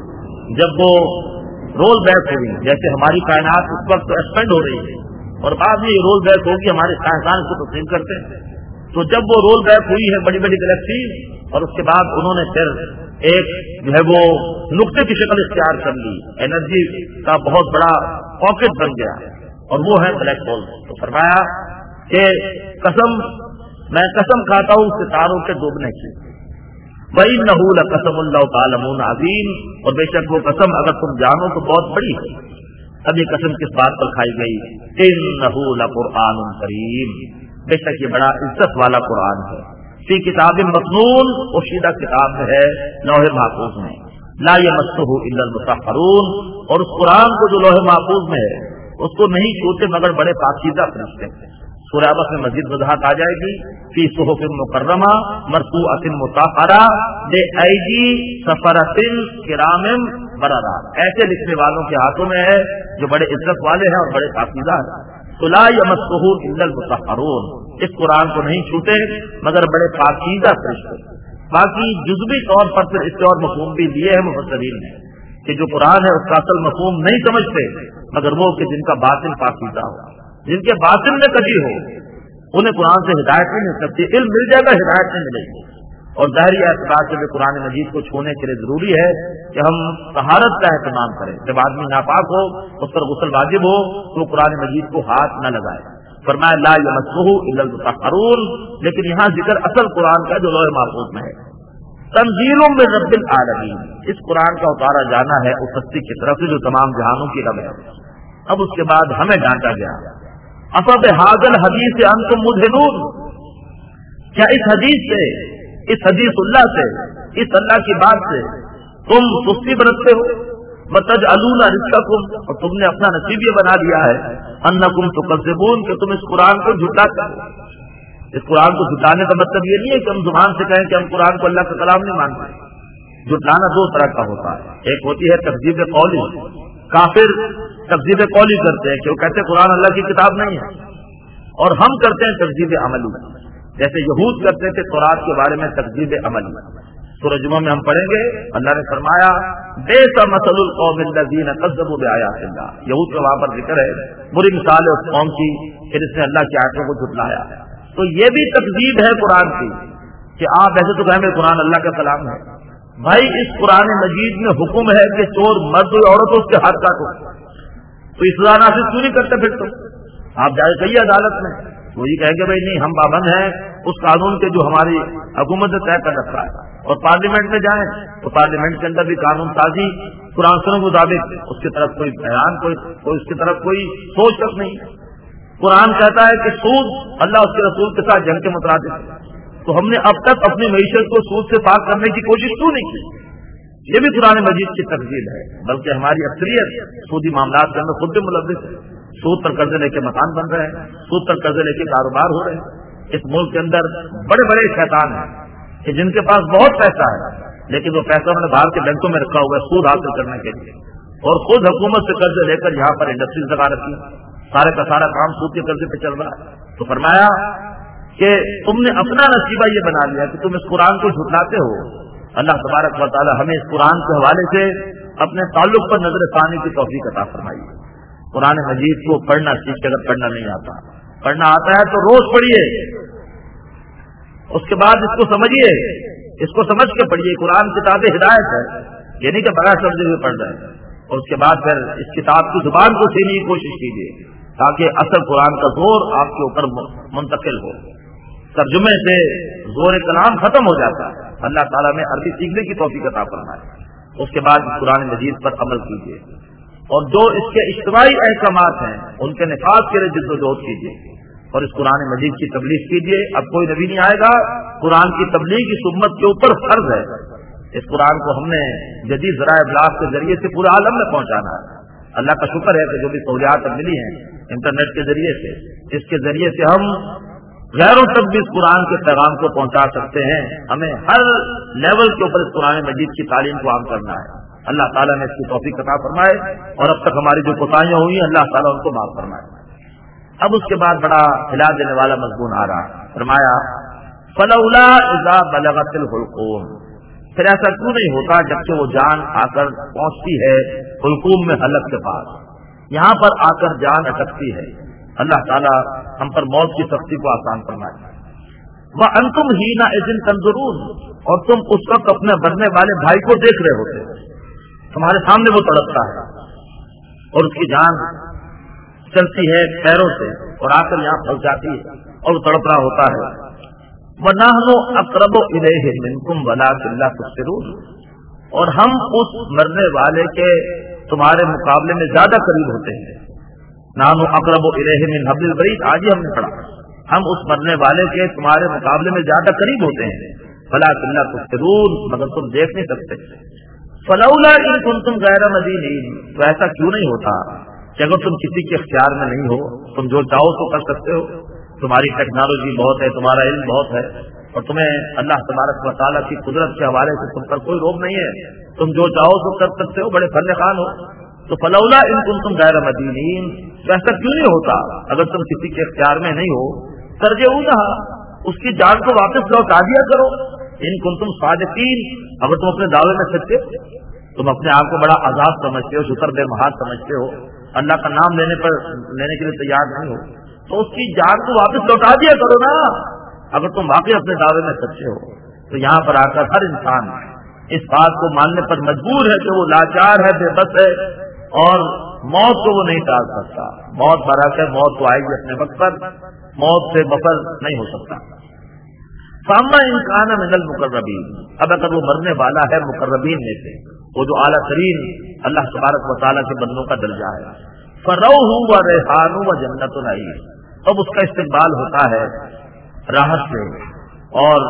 جب وہ رول بیک ہوئی جیسے ہماری کائنات اس وقت ایکسپینڈ ہو رہی ہے اور بعد میں یہ رول بیک ہوگی ہمارے سائنسدان کو تسلیم کرتے ہیں. تو جب وہ رول بیک ہوئی ہے بڑی بڑی گلیکسی اور اس کے بعد انہوں نے پھر ایک جو ہے وہ نقطے کی شکل اختیار کر لی انرجی کا بہت بڑا پاکٹ بن گیا اور وہ ہے بلیک ہول. تو فرمایا کہ قسم میں قسم کھاتا ہوں ستاروں کے ڈوبنے کی. وَإِنَّهُ لَقَسَمٌ لَوْ تَعْلَمُونَ عَظِيمٌ اور بے شک وہ قسم اگر تم جانو تو بہت بڑی ہے. اب یہ قسم کس بات پر کھائی گئی؟ انہ لقرآن کریم، بے شک یہ بڑا عزت والا قرآن ہے، فی کتاب مکنون، پوشیدہ کتاب ہے لوح محفوظ میں، لا یمسہ الا المطہرون، اور اس قرآن کو جو لوح محفوظ میں ہے اس کو نہیں چھوتے مگر بڑے پاکیزہ فرشتے۔ سورہ عبس میں مزید وضاحت آ جائے گی، فی صحف مکرمہ مرفوعۃ مطہرہ بایدی سفرۃ کرام بررہ، ایسے لکھنے والوں کے ہاتھوں میں ہے جو بڑے عزت والے ہیں اور بڑے پاکیزہ ہیں۔ تو لا یمسہ الا المطہرون، اس قرآن کو نہیں چھوتے مگر بڑے پاکیزہ فرشتے۔ باقی جزوی طور پر پھر اس کے اور مفہوم بھی لیے ہیں مفسرین نے کہ جو قرآن ہے اس کا اصل مفہوم نہیں سمجھتے مگر وہ کہ جن کا باطن پاکیزہ ہو، جن کے باطن میں کجی ہو، انہیں قرآن سے ہدایت نہیں مل سکتی، علم مل جائے گا ہدایت نہیں ملے گی۔ اور ظاہری اعتبار سے بھی قرآن مجید کو چھونے کے لیے ضروری ہے کہ ہم طہارت کا اہتمام کریں، جب آدمی ناپاک ہو اس پر غسل واجب ہو تو قرآن مجید کو ہاتھ نہ لگائے۔ فرمایا لا یمسہ الا المطہرون، لیکن یہاں ذکر اصل قرآن کا جو لوح محفوظ میں ہے۔ تنزیل من رب العالمین، اس قرآن کا اتارا جانا ہے اس ہستی کی طرف سے جو تمام جہانوں کی رب ہے۔ اب اس کے بعد ہمیں ڈانٹا گیا، افبہذا الحدیث انتم مدہنون، کیا اس حدیث سے، اس حدیث اللہ سے، اس اللہ کی بات سے تم سستی برتتے ہو؟ وتجعلون رزقکم، اور تم نے اپنا نصیب یہ بنا دیا ہے، انکم تکذبون، کہ تم اس قرآن کو جھٹلاتے ہو۔ اس قرآن کو جھٹلانے کا مطلب یہ نہیں ہے کہ ہم زبان سے کہیں کہ ہم قرآن کو اللہ کا کلام نہیں مانتے۔ جھٹلانا دو طرح کا ہوتا ہے، ایک ہوتی ہے تکذیب قولی، کافر تکذیب قولی کرتے ہیں کہ وہ کہتے ہیں قرآن اللہ کی کتاب نہیں ہے، اور ہم کرتے ہیں تکذیب عملی، جیسے یہود کرتے تھے تورات کے بارے میں تکذیب عملی۔ سورہ جمعہ میں ہم پڑھیں گے اللہ نے فرمایا بئس مثل القوم الذین کذبوا بآیات اللہ، یہود کا وہاں پر ذکر ہے، بری مثال ہے اس قوم کی کہ جس نے اللہ کی آیتوں کو جھٹلایا۔ تو یہ بھی تکذیب ہے قرآن کی کہ آپ ایسے تو کہیں گے قرآن اللہ کا کلام ہے۔ بھائی اس قرآن مجید میں حکم ہے کہ چور مرد اور عورت اس کے ہاتھ کاٹو، تو اس طرح نافذ کیوں نہیں کرتے؟ پھر تو آپ جائے کہیے عدالت میں، وہ یہ کہیں گے بھائی نہیں ہم پابند ہیں اس قانون کے جو ہماری حکومت نے طے کر رکھا ہے، اور پارلیمنٹ میں جائیں تو پارلیمنٹ کے اندر بھی قانون سازی قرآن کے مطابق، اس کی طرف کوئی بیان، کوئی کوئی اس کی طرف کوئی سوچ تک نہیں۔ قرآن کہتا ہے کہ سود اللہ اس کے رسول کے ساتھ جنگ کے مترادف ہے، تو ہم نے اب تک اپنی معیشت کو سود سے پاک کرنے کی کوشش کیوں نہیں کی؟ یہ بھی قرآن مجید کی تکذیب ہے، بلکہ ہماری اکثریت سودی معاملات کے اندر خود بھی ملوث ہے۔ سود پر قرضے لے کے مکان بن رہے ہیں، سود پر قرضے لے کے کاروبار ہو رہے ہیں۔ اس ملک کے اندر بڑے بڑے شیطان ہیں کہ جن کے پاس بہت پیسہ ہے لیکن وہ پیسہ انہوں نے باہر کے بینکوں میں رکھا ہوا ہے سود حاصل کرنے کے لیے، اور خود حکومت سے قرضے لے کر یہاں پر انڈسٹریز لگا رکھی، سارے کا سارا کام سود کے قرضے پہ چل رہا ہے۔ تو فرمایا کہ تم نے اپنا نصیبہ یہ بنا لیا کہ تم اس قرآن کو جھٹلاتے ہو۔ اللہ تبارک و تعالی ہمیں اس قرآن کے حوالے سے اپنے تعلق پر نظر ثانی کی توفیق عطا فرمائیے۔ قرآن مجید کو پڑھنا سیکھ کے، اگر پڑھنا نہیں آتا، پڑھنا آتا ہے تو روز پڑھیے، اس کے بعد اس کو سمجھیے، اس کو سمجھ کے پڑھیے۔ قرآن کتاب ہدایت ہے، یہ نہیں کہ بغیر سمجھے ہوئے پڑھ رہے ہیں، اور اس کے بعد پھر اس کتاب کی زبان کو سیکھنے کی کوشش کیجیے تاکہ اصل قرآن کا زور آپ کے اوپر منتقل ہو۔ ترجمے سے زور کلام ختم ہو جاتا ہے، اللہ تعالیٰ نے عربی سیکھنے کی توفیق عطا فرمائے۔ اس کے بعد قرآن مجید پر عمل کیجیے، اور جو اس کے اجتماعی احکامات ہیں ان کے نفاذ کے لیے جد و جہد کیجیے، اور اس قرآن مجید کی تبلیغ کیجیے۔ اب کوئی نبی نہیں آئے گا، قرآن کی تبلیغ اس امت کے اوپر فرض ہے۔ اس قرآن کو ہم نے جدید ذرائع ابلاغ کے ذریعے سے پورے عالم میں پہنچانا ہے۔ اللہ کا شکر ہے کہ جو بھی سہولیات اب ملی ہیں انٹرنیٹ کے ذریعے سے، اس کے ذریعے سے ہم غیروں تک بھی اس قرآن کے پیغام کو پہنچا سکتے ہیں۔ ہمیں ہر لیول کے اوپر اس قرآن مجید کی تعلیم کو عام کرنا ہے۔ اللہ تعالیٰ نے اس کی توفیق عطا فرمائے، اور اب تک ہماری جو کوتاہیاں ہوئی ہیں اللہ تعالیٰ ان کو معاف فرمائے۔ اب اس کے بعد بڑا ہلا دینے والا مضمون آ رہا ہے، فرمایا فلولا اذا بلغت الحلقوم، پھر ایسا کیوں نہیں ہوتا جبکہ وہ جان آ کر پہنچتی ہے حلقوم میں حلق کے پاس، یہاں پر آ کر جان اٹکتی ہے۔ اللہ تعالیٰ ہم پر موت کی سختی کو آسان فرمائے۔ وَأَنْتُمْ حِينَئِذٍ تَنظُرُونَ، اور تم اس وقت اپنے مرنے والے بھائی کو دیکھ رہے ہوتے، تمہارے سامنے وہ تڑپتا ہے اور اس کی جان چلتی ہے پیروں سے اور آ کر یہاں پھنس جاتی ہے اور وہ تڑپ رہا ہوتا ہے۔ وَنَحْنُ أَقْرَبُ إِلَيْهِ مِنْكُمْ وَلَٰكِن لَّا تُبْصِرُونَ، اور ہم اس مرنے والے کے تمہارے مقابلے میں زیادہ قریب ہوتے ہیں. نحن اقرب الیہ من حبل الورید، آج ہی ہم نے پڑھا، ہم اس مرنے والے کے تمہارے مقابلے میں زیادہ قریب ہوتے ہیں. ولکن لا تبصرون، مگر تم دیکھ نہیں سکتے. فلولا ان کنتم غیر مدینین، تو ایسا کیوں نہیں ہوتا کہ اگر تم کسی کے اختیار میں نہیں ہو، تم جو چاہو تو کر سکتے ہو، تمہاری ٹیکنالوجی بہت ہے، تمہارا علم بہت ہے، اور تمہیں اللہ تبارک و تعالیٰ کی قدرت کے حوالے سے تم پر کوئی روک نہیں ہے، تم جو چاہو تو کر سکتے ہو، بڑے فن خان ہو. تو فلولا ان کنتم غیر مدینین، تو ایسا کیوں نہیں ہوتا اگر تم کسی کے اختیار میں نہیں ہو. ترجعونہا، اس کی جان کو واپس لوٹا دیا کرو. ان کنتم صادقین، اگر تم اپنے دعوے میں سچے، تم اپنے آپ کو بڑا آزاد سمجھتے ہو، شکر بے محال سمجھتے ہو، اللہ کا نام لینے پر لینے کے لیے تیار نہیں ہو، تو اس کی جان کو واپس لوٹا دیا کرو نا، اگر تم واقعی اپنے دعوے میں سچے ہو. تو یہاں پر آ کر ہر انسان اس بات کو ماننے پر مجبور ہے کہ وہ لاچار ہے، بے بس ہے، اور موت کو وہ نہیں ٹال سکتا. موت برا ہے، موت کو آئے گی اپنے وقت پر، موت سے بفر نہیں ہو سکتا. فاما انکان من المقربین، اب اگر وہ مرنے والا ہے مقربین میں سے، وہ جو اعلیٰ ترین اللہ تبارک و تعالیٰ کے بندوں کا درجہ ہے، فروح و ریحان و جنت النعیم، اب اس کا استقبال ہوتا ہے راحت سے اور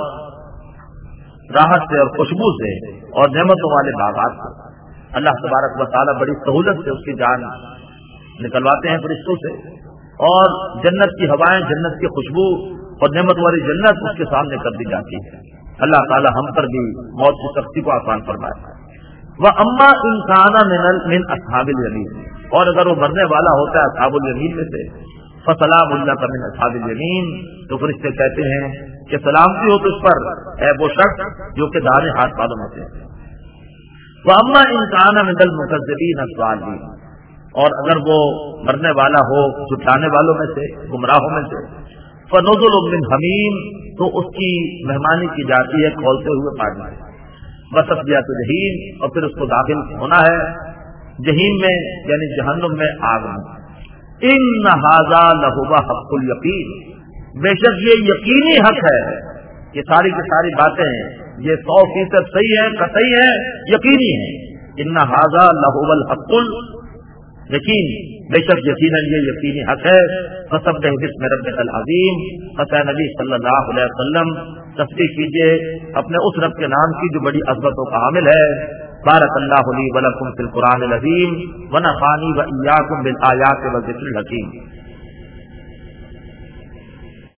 راحت سے اور خوشبو سے اور نعمتوں والے باغات سے. اللہ تبارک و تعالیٰ بڑی سہولت سے اس کی جان نکلواتے ہیں فرشتوں سے، اور جنت کی ہوائیں، جنت کی خوشبو اور نعمت والی جنت اس کے سامنے کر دی جاتی ہے. اللہ تعالیٰ ہم پر بھی موت کی سختی کو آسان فرمائے. وَأَمَّا إِنْ كَانَ مِنْ أَصْحَابِ الْيَمِينِ، اور اگر وہ مرنے والا ہوتا ہے اصحاب الیمین میں سے، فَسَلَامٌ لَكَ مِنْ أَصْحَابِ الْيَمِينِ، تو فرشتے کہتے ہیں کہ سلامتی ہو تو اس پر اے وہ شخص جو کہ دائیں ہاتھ والوں میں سے. وَأَمَّا إِنْ كَانَ مِنَ الْمُكَذِّبِينَ الضَّالِّينَ، اور اگر وہ مرنے والا ہو جھٹلانے والوں میں سے، گمراہوں میں سے، فَنُزُلٌ مِّنْ حَمِيمٍ، تو اس کی مہمانی کی جاتی ہے کھولتے ہوئے پانی سے. وَتَصْلِيَةُ جَحِيمٍ، اور پھر اس کو داخل ہونا ہے جہیم میں، یعنی جہنم میں، آگ میں. إِنَّ هَذَا لَهُوَ حَقُّ الْيَقِينِ، بے شک یہ یقینی حق ہے. یہ ساری کی ساری باتیں یہ سو فیصد صحیح ہے، قطعی ہے، یقینی ہے. إِنَّ هَذَا لَهُوَ الْحَقُّ الْيَقِينِ، بے شک یقیناً یہ یقینی حق ہے. فَسَبِّحْ بِاسْمِ رَبِّكَ الْعَظِيمِ، پس اے نبی صلی اللہ علیہ وسلم تسبیح کیجیے اپنے اس رب کے نام کی جو بڑی عظمتوں کا حامل ہے. بارک اللہ لی ولکم فی القرآن العظیم ونفعنی وإیاکم بالآیات والذکر الحکیم.